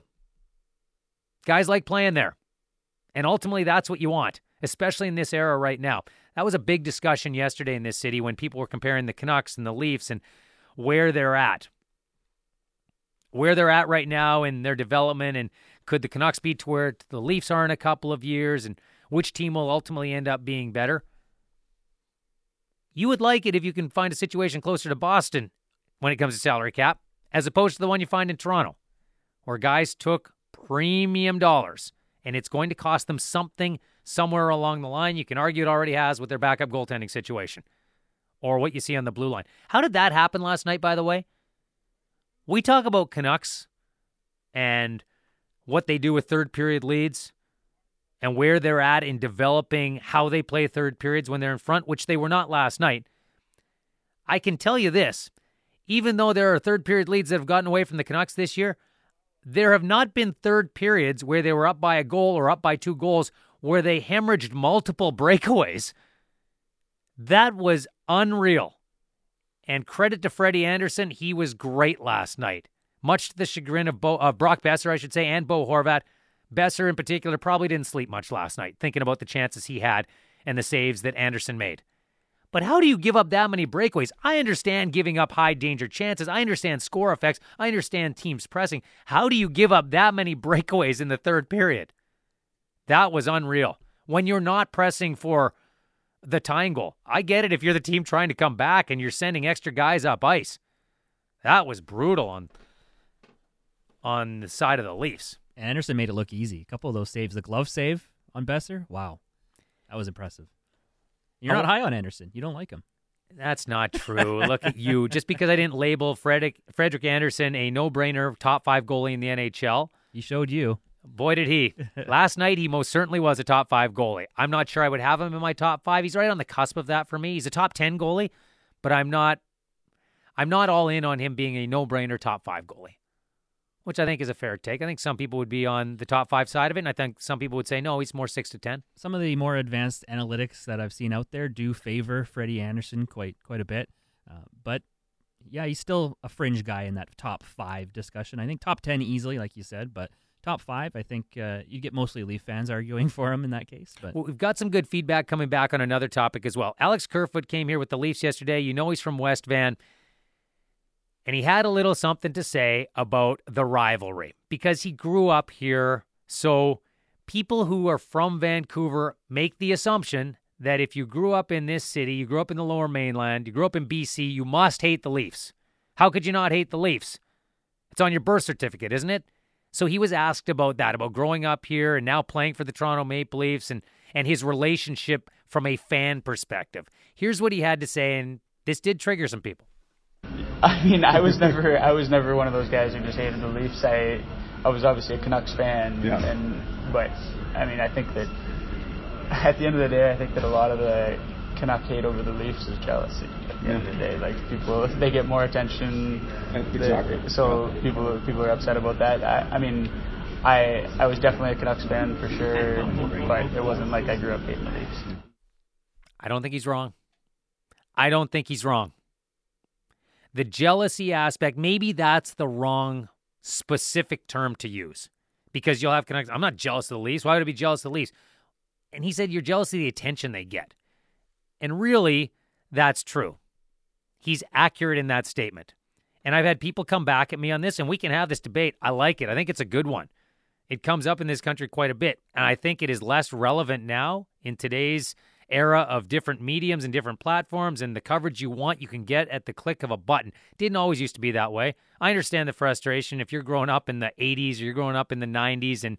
Guys like playing there, and ultimately that's what you want, especially in this era right now. That was a big discussion yesterday in this city when people were comparing the Canucks and the Leafs and where they're at. Where they're at right now in their development, and could the Canucks be to where the Leafs are in a couple of years, and which team will ultimately end up being better. You would like it if you can find a situation closer to Boston when it comes to salary cap, as opposed to the one you find in Toronto, where guys took premium dollars, and it's going to cost them something somewhere along the line. You can argue it already has with their backup goaltending situation, or what you see on the blue line. How did that happen last night, by the way? We talk about Canucks and what they do with third period leads and where they're at in developing how they play third periods when they're in front, which they were not last night. I can tell you this, even though there are third period leads that have gotten away from the Canucks this year, there have not been third periods where they were up by a goal or up by two goals where they hemorrhaged multiple breakaways. That was unreal. And credit to Freddie Anderson, he was great last night. Much to the chagrin of Bo, uh, Brock Besser, I should say, and Bo Horvat. Besser in particular probably didn't sleep much last night, thinking about the chances he had and the saves that Anderson made. But how do you give up that many breakaways? I understand giving up high-danger chances. I understand score effects. I understand teams pressing. How do you give up that many breakaways in the third period? That was unreal. When you're not pressing for the tying goal. I get it if you're the team trying to come back and you're sending extra guys up ice. That was brutal on, on the side of the Leafs. Anderson made it look easy. A couple of those saves. The glove save on Besser, wow. That was impressive. You're oh, not high on Anderson. You don't like him. That's not true. Look at you. Just because I didn't label Frederick, Frederick Anderson a no-brainer top five goalie in the N H L. He showed you. Boy, did he. Last night, he most certainly was a top five goalie. I'm not sure I would have him in my top five. He's right on the cusp of that for me. He's a top ten goalie, but I'm not I'm not all in on him being a no-brainer top five goalie, which I think is a fair take. I think some people would be on the top five side of it, and I think some people would say, no, he's more six to ten. Some of the more advanced analytics that I've seen out there do favor Freddie Anderson quite quite a bit. Uh, but, yeah, he's still a fringe guy in that top five discussion. I think top ten easily, like you said, but top five, I think uh, you get mostly Leaf fans arguing for him in that case. But well, we've got some good feedback coming back on another topic as well. Alex Kerfoot came here with the Leafs yesterday. You know he's from West Van. And he had a little something to say about the rivalry because he grew up here. So people who are from Vancouver make the assumption that if you grew up in this city, you grew up in the Lower Mainland, you grew up in B C, you must hate the Leafs. How could you not hate the Leafs? It's on your birth certificate, isn't it? So he was asked about that, about growing up here and now playing for the Toronto Maple Leafs and, and his relationship from a fan perspective. Here's what he had to say, and this did trigger some people. I mean, I was never, I was never one of those guys who just hated the Leafs. I, I was obviously a Canucks fan, yeah. and but I mean, I think that at the end of the day, I think that a lot of the Canuck hate over the Leafs is jealousy. At the yeah. end of the day, like people, they get more attention, exactly. They, so yeah. people, people are upset about that. I, I mean, I, I was definitely a Canucks fan for sure, but it wasn't like I grew up hating the Leafs. I don't think he's wrong. I don't think he's wrong. The jealousy aspect, maybe that's the wrong specific term to use because you'll have Canucks. I'm not jealous of the Leafs. Why would I be jealous of the Leafs? And he said you're jealous of the attention they get. And really, that's true. He's accurate in that statement. And I've had people come back at me on this, and we can have this debate. I like it. I think it's a good one. It comes up in this country quite a bit, and I think it is less relevant now in today's era of different mediums and different platforms, and the coverage you want you can get at the click of a button. Didn't always used to be that way. I understand the frustration if you're growing up in the eighties or you're growing up in the nineties and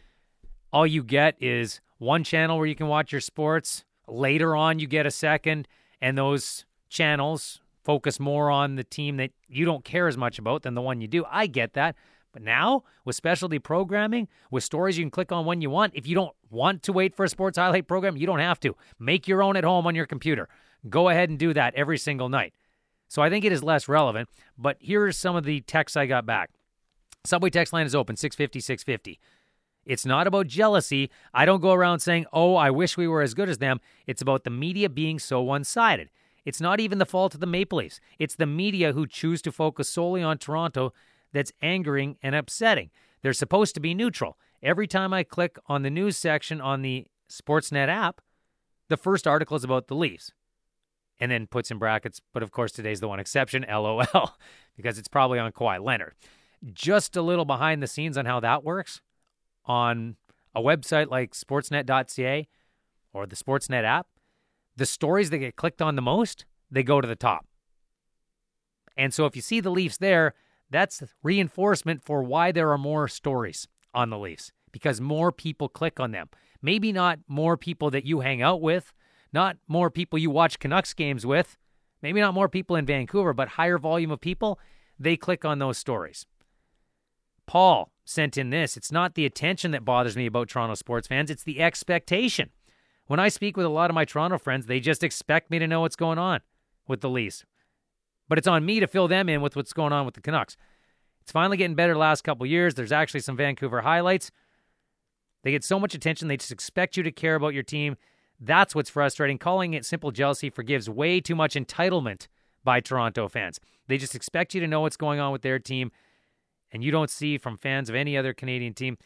all you get is one channel where you can watch your sports. Later on you get a second, and those channels focus more on the team that you don't care as much about than the one you do. I get that. But now, with specialty programming, with stories you can click on when you want, if you don't want to wait for a sports highlight program, you don't have to. Make your own at home on your computer. Go ahead and do that every single night. So I think it is less relevant, but here are some of the texts I got back. Subway text line is open, six fifty, six fifty. It's not about jealousy. I don't go around saying, oh, I wish we were as good as them. It's about the media being so one-sided. It's not even the fault of the Maple Leafs. It's the media who choose to focus solely on Toronto that's angering and upsetting. They're supposed to be neutral. Every time I click on the news section on the Sportsnet app, the first article is about the Leafs. And then puts in brackets, but of course today's the one exception, L O L, because it's probably on Kawhi Leonard. Just a little behind the scenes on how that works on a website like sportsnet dot c a or the Sportsnet app, the stories that get clicked on the most, they go to the top. And so if you see the Leafs there, that's reinforcement for why there are more stories on the Leafs, because more people click on them. Maybe not more people that you hang out with, not more people you watch Canucks games with, maybe not more people in Vancouver, but higher volume of people, they click on those stories. Paul sent in this. It's not the attention that bothers me about Toronto sports fans. It's the expectation. When I speak with a lot of my Toronto friends, they just expect me to know what's going on with the Leafs. But it's on me to fill them in with what's going on with the Canucks. It's finally getting better the last couple years. There's actually some Vancouver highlights. They get so much attention, they just expect you to care about your team. That's what's frustrating. Calling it simple jealousy forgives way too much entitlement by Toronto fans. They just expect you to know what's going on with their team, and you don't see from fans of any other Canadian team.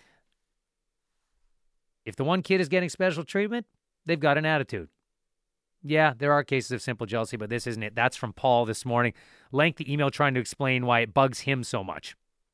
If the one kid is getting special treatment, they've got an attitude. Yeah, there are cases of simple jealousy, but this isn't it. That's from Paul this morning. Lengthy email trying to explain why it bugs him so much.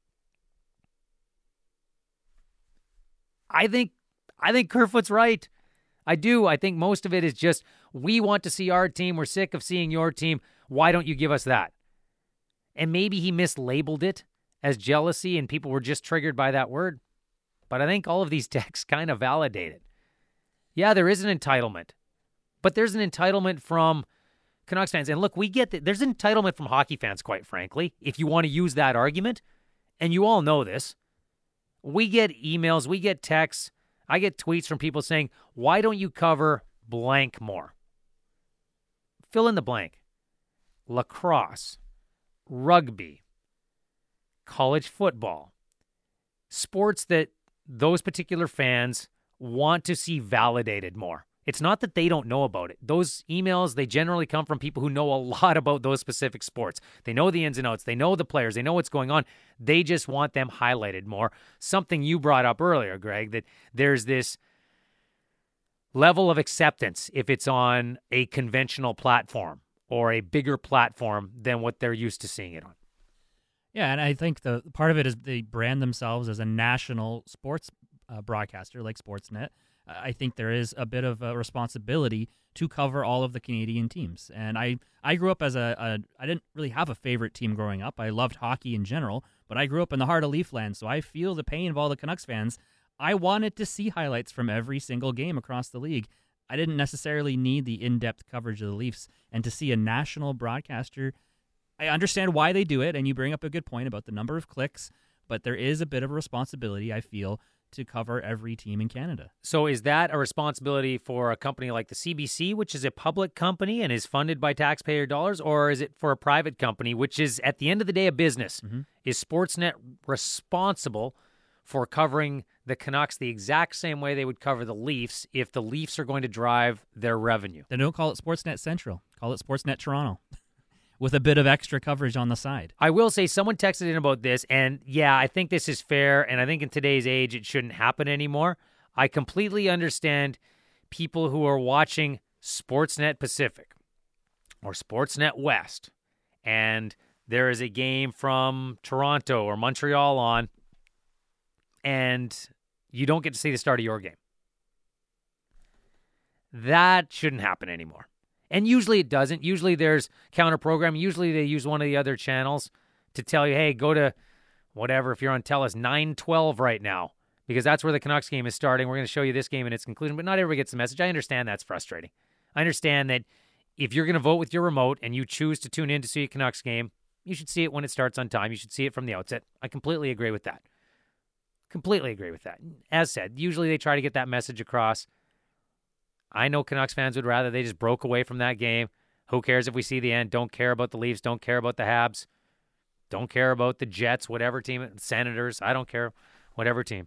I think I think Kerfoot's right. I do. I think most of it is just, we want to see our team. We're sick of seeing your team. Why don't you give us that? And maybe he mislabeled it as jealousy and people were just triggered by that word. But I think all of these texts kind of validate it. Yeah, there is an entitlement. But there's an entitlement from Canucks fans. And look, we get that. There's an entitlement from hockey fans, quite frankly, if you want to use that argument. And you all know this. We get emails, we get texts, I get tweets from people saying, why don't you cover blank more? Fill in the blank. Lacrosse, rugby, college football, sports that those particular fans want to see validated more. It's not that they don't know about it. Those emails, they generally come from people who know a lot about those specific sports. They know the ins and outs. They know the players. They know what's going on. They just want them highlighted more. Something you brought up earlier, Greg, that there's this level of acceptance if it's on a conventional platform or a bigger platform than what they're used to seeing it on. Yeah, and I think the part of it is they brand themselves as a national sports uh, broadcaster like Sportsnet, I think there is a bit of a responsibility to cover all of the Canadian teams. And I, I grew up as a, a, I didn't really have a favorite team growing up. I loved hockey in general, but I grew up in the heart of Leafland, so I feel the pain of all the Canucks fans. I wanted to see highlights from every single game across the league. I didn't necessarily need the in-depth coverage of the Leafs. And to see a national broadcaster, I understand why they do it, and you bring up a good point about the number of clicks, but there is a bit of a responsibility, I feel, to cover every team in Canada. So is that a responsibility for a company like the C B C, which is a public company and is funded by taxpayer dollars, or is it for a private company, which is, at the end of the day, a business? Mm-hmm. Is Sportsnet responsible for covering the Canucks the exact same way they would cover the Leafs if the Leafs are going to drive their revenue? Then don't call it Sportsnet Central. Call it Sportsnet Toronto. With a bit of extra coverage on the side. I will say someone texted in about this, and yeah, I think this is fair, and I think in today's age it shouldn't happen anymore. I completely understand people who are watching Sportsnet Pacific or Sportsnet West, and there is a game from Toronto or Montreal on, and you don't get to see the start of your game. That shouldn't happen anymore. And usually it doesn't. Usually there's counter-program. Usually they use one of the other channels to tell you, hey, go to whatever, if you're on TELUS, nine twelve right now, because that's where the Canucks game is starting. We're going to show you this game and its conclusion, but not everybody gets the message. I understand that's frustrating. I understand that if you're going to vote with your remote and you choose to tune in to see a Canucks game, you should see it when it starts on time. You should see it from the outset. I completely agree with that. Completely agree with that. As said, usually they try to get that message across. I know Canucks fans would rather they just broke away from that game. Who cares if we see the end? Don't care about the Leafs. Don't care about the Habs. Don't care about the Jets, whatever team. Senators. I don't care. Whatever team.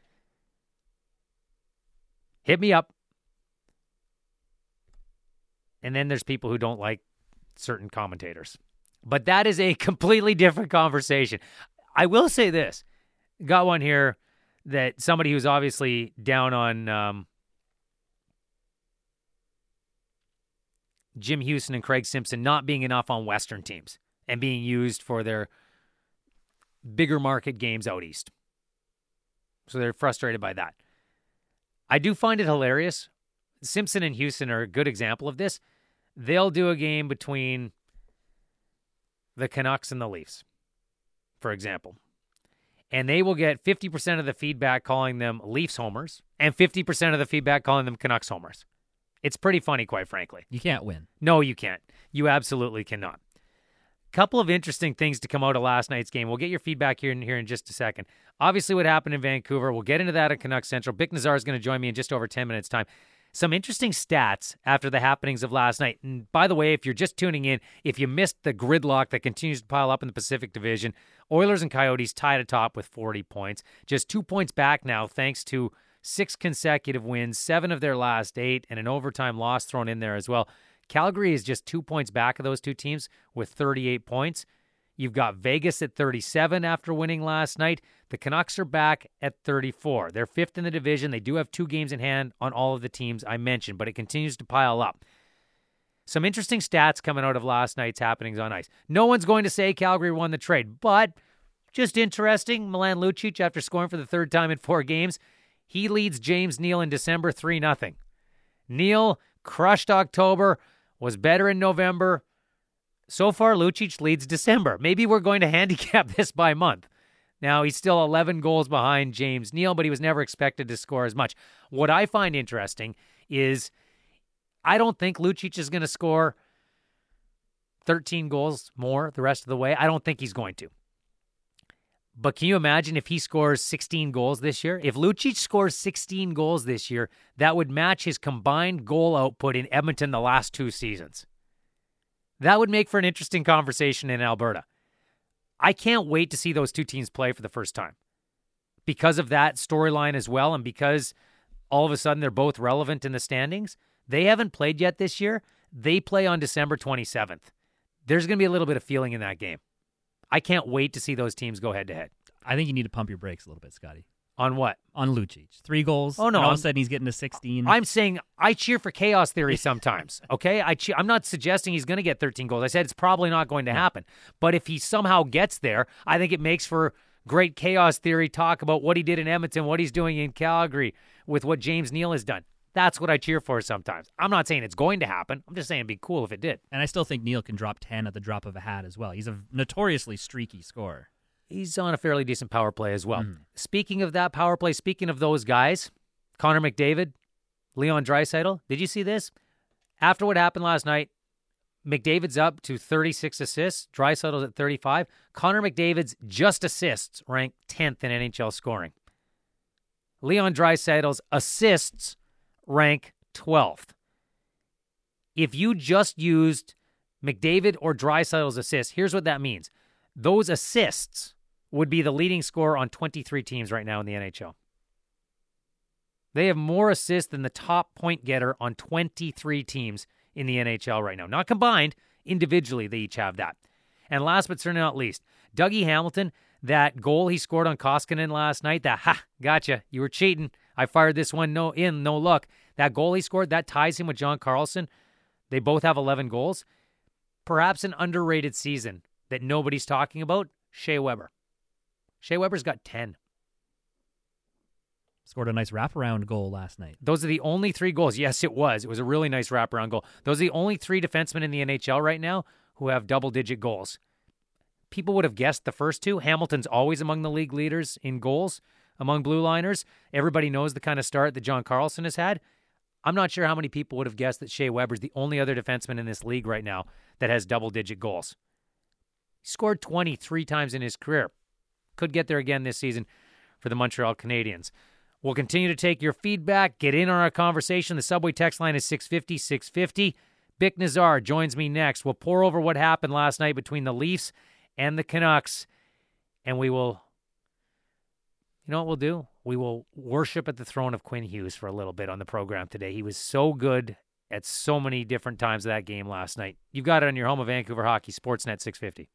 Hit me up. And then there's people who don't like certain commentators. But that is a completely different conversation. I will say this. Got one here that somebody who's obviously down on... Um, Jim Houston and Craig Simpson not being enough on Western teams and being used for their bigger market games out east. So they're frustrated by that. I do find it hilarious. Simpson and Houston are a good example of this. They'll do a game between the Canucks and the Leafs, for example. And they will get fifty percent of the feedback calling them Leafs homers and fifty percent of the feedback calling them Canucks homers. It's pretty funny, quite frankly. You can't win. No, you can't. You absolutely cannot. Couple of interesting things to come out of last night's game. We'll get your feedback here in, here in just a second. Obviously, what happened in Vancouver, we'll get into that at Canucks Central. Bick Nazar is going to join me in just over ten minutes' time. Some interesting stats after the happenings of last night. And by the way, if you're just tuning in, if you missed the gridlock that continues to pile up in the Pacific Division, Oilers and Coyotes tied atop with forty points. Just two points back now, thanks to six consecutive wins, seven of their last eight, and an overtime loss thrown in there as well. Calgary is just two points back of those two teams with thirty-eight points. You've got Vegas at thirty-seven after winning last night. The Canucks are back at thirty-four. They're fifth in the division. They do have two games in hand on all of the teams I mentioned, but it continues to pile up. Some interesting stats coming out of last night's happenings on ice. No one's going to say Calgary won the trade, but just interesting. Milan Lucic, after scoring for the third time in four games, he leads James Neal in December three nothing. Neal crushed October, was better in November. So far, Lucic leads December. Maybe we're going to handicap this by month. Now, he's still eleven goals behind James Neal, but he was never expected to score as much. What I find interesting is I don't think Lucic is going to score thirteen goals more the rest of the way. I don't think he's going to. But can you imagine if he scores sixteen goals this year? If Lucic scores sixteen goals this year, that would match his combined goal output in Edmonton the last two seasons. That would make for an interesting conversation in Alberta. I can't wait to see those two teams play for the first time. Because of that storyline as well, and because all of a sudden they're both relevant in the standings, they haven't played yet this year. They play on December twenty-seventh. There's going to be a little bit of feeling in that game. I can't wait to see those teams go head-to-head. I think you need to pump your brakes a little bit, Scotty. On what? On Lucic. Three goals. Oh, no. And all I'm, of a sudden he's getting to sixteen. I'm saying I cheer for chaos theory sometimes, okay? I cheer, I'm not suggesting he's going to get thirteen goals. I said it's probably not going to happen. But if he somehow gets there, I think it makes for great chaos theory talk about what he did in Edmonton, what he's doing in Calgary with what James Neal has done. That's what I cheer for sometimes. I'm not saying it's going to happen. I'm just saying it'd be cool if it did. And I still think Neal can drop ten at the drop of a hat as well. He's a notoriously streaky scorer. He's on a fairly decent power play as well. Mm. Speaking of that power play, speaking of those guys, Connor McDavid, Leon Draisaitl, did you see this? After what happened last night, McDavid's up to thirty-six assists. Draisaitl's at thirty-five. Connor McDavid's just assists rank tenth in N H L scoring. Leon Draisaitl's assists rank twelfth. If you just used McDavid or Draisaitl's assists, here's what that means. Those assists would be the leading scorer on twenty-three teams right now in the N H L. They have more assists than the top point getter on twenty-three teams in the N H L right now. Not combined, individually they each have that. And last but certainly not least, Dougie Hamilton, that goal he scored on Koskinen last night, that, ha, gotcha, you were cheating. I fired this one no in, no look. That goal he scored, that ties him with John Carlson. They both have eleven goals. Perhaps an underrated season that nobody's talking about, Shea Weber. Shea Weber's got ten. Scored a nice wraparound goal last night. Those are the only three goals. Yes, it was. It was a really nice wraparound goal. Those are the only three defensemen in the N H L right now who have double-digit goals. People would have guessed the first two. Hamilton's always among the league leaders in goals among blue liners. Everybody knows the kind of start that John Carlson has had. I'm not sure how many people would have guessed that Shea Weber's the only other defenseman in this league right now that has double-digit goals. He scored twenty-three times in his career. Could get there again this season for the Montreal Canadiens. We'll continue to take your feedback. Get in on our conversation. The Subway text line is six fifty, six fifty. Bick Nazar joins me next. We'll pour over what happened last night between the Leafs and the Canucks. And we will, you know what we'll do? We will worship at the throne of Quinn Hughes for a little bit on the program today. He was so good at so many different times of that game last night. You've got it on your home of Vancouver Hockey, Sportsnet six fifty.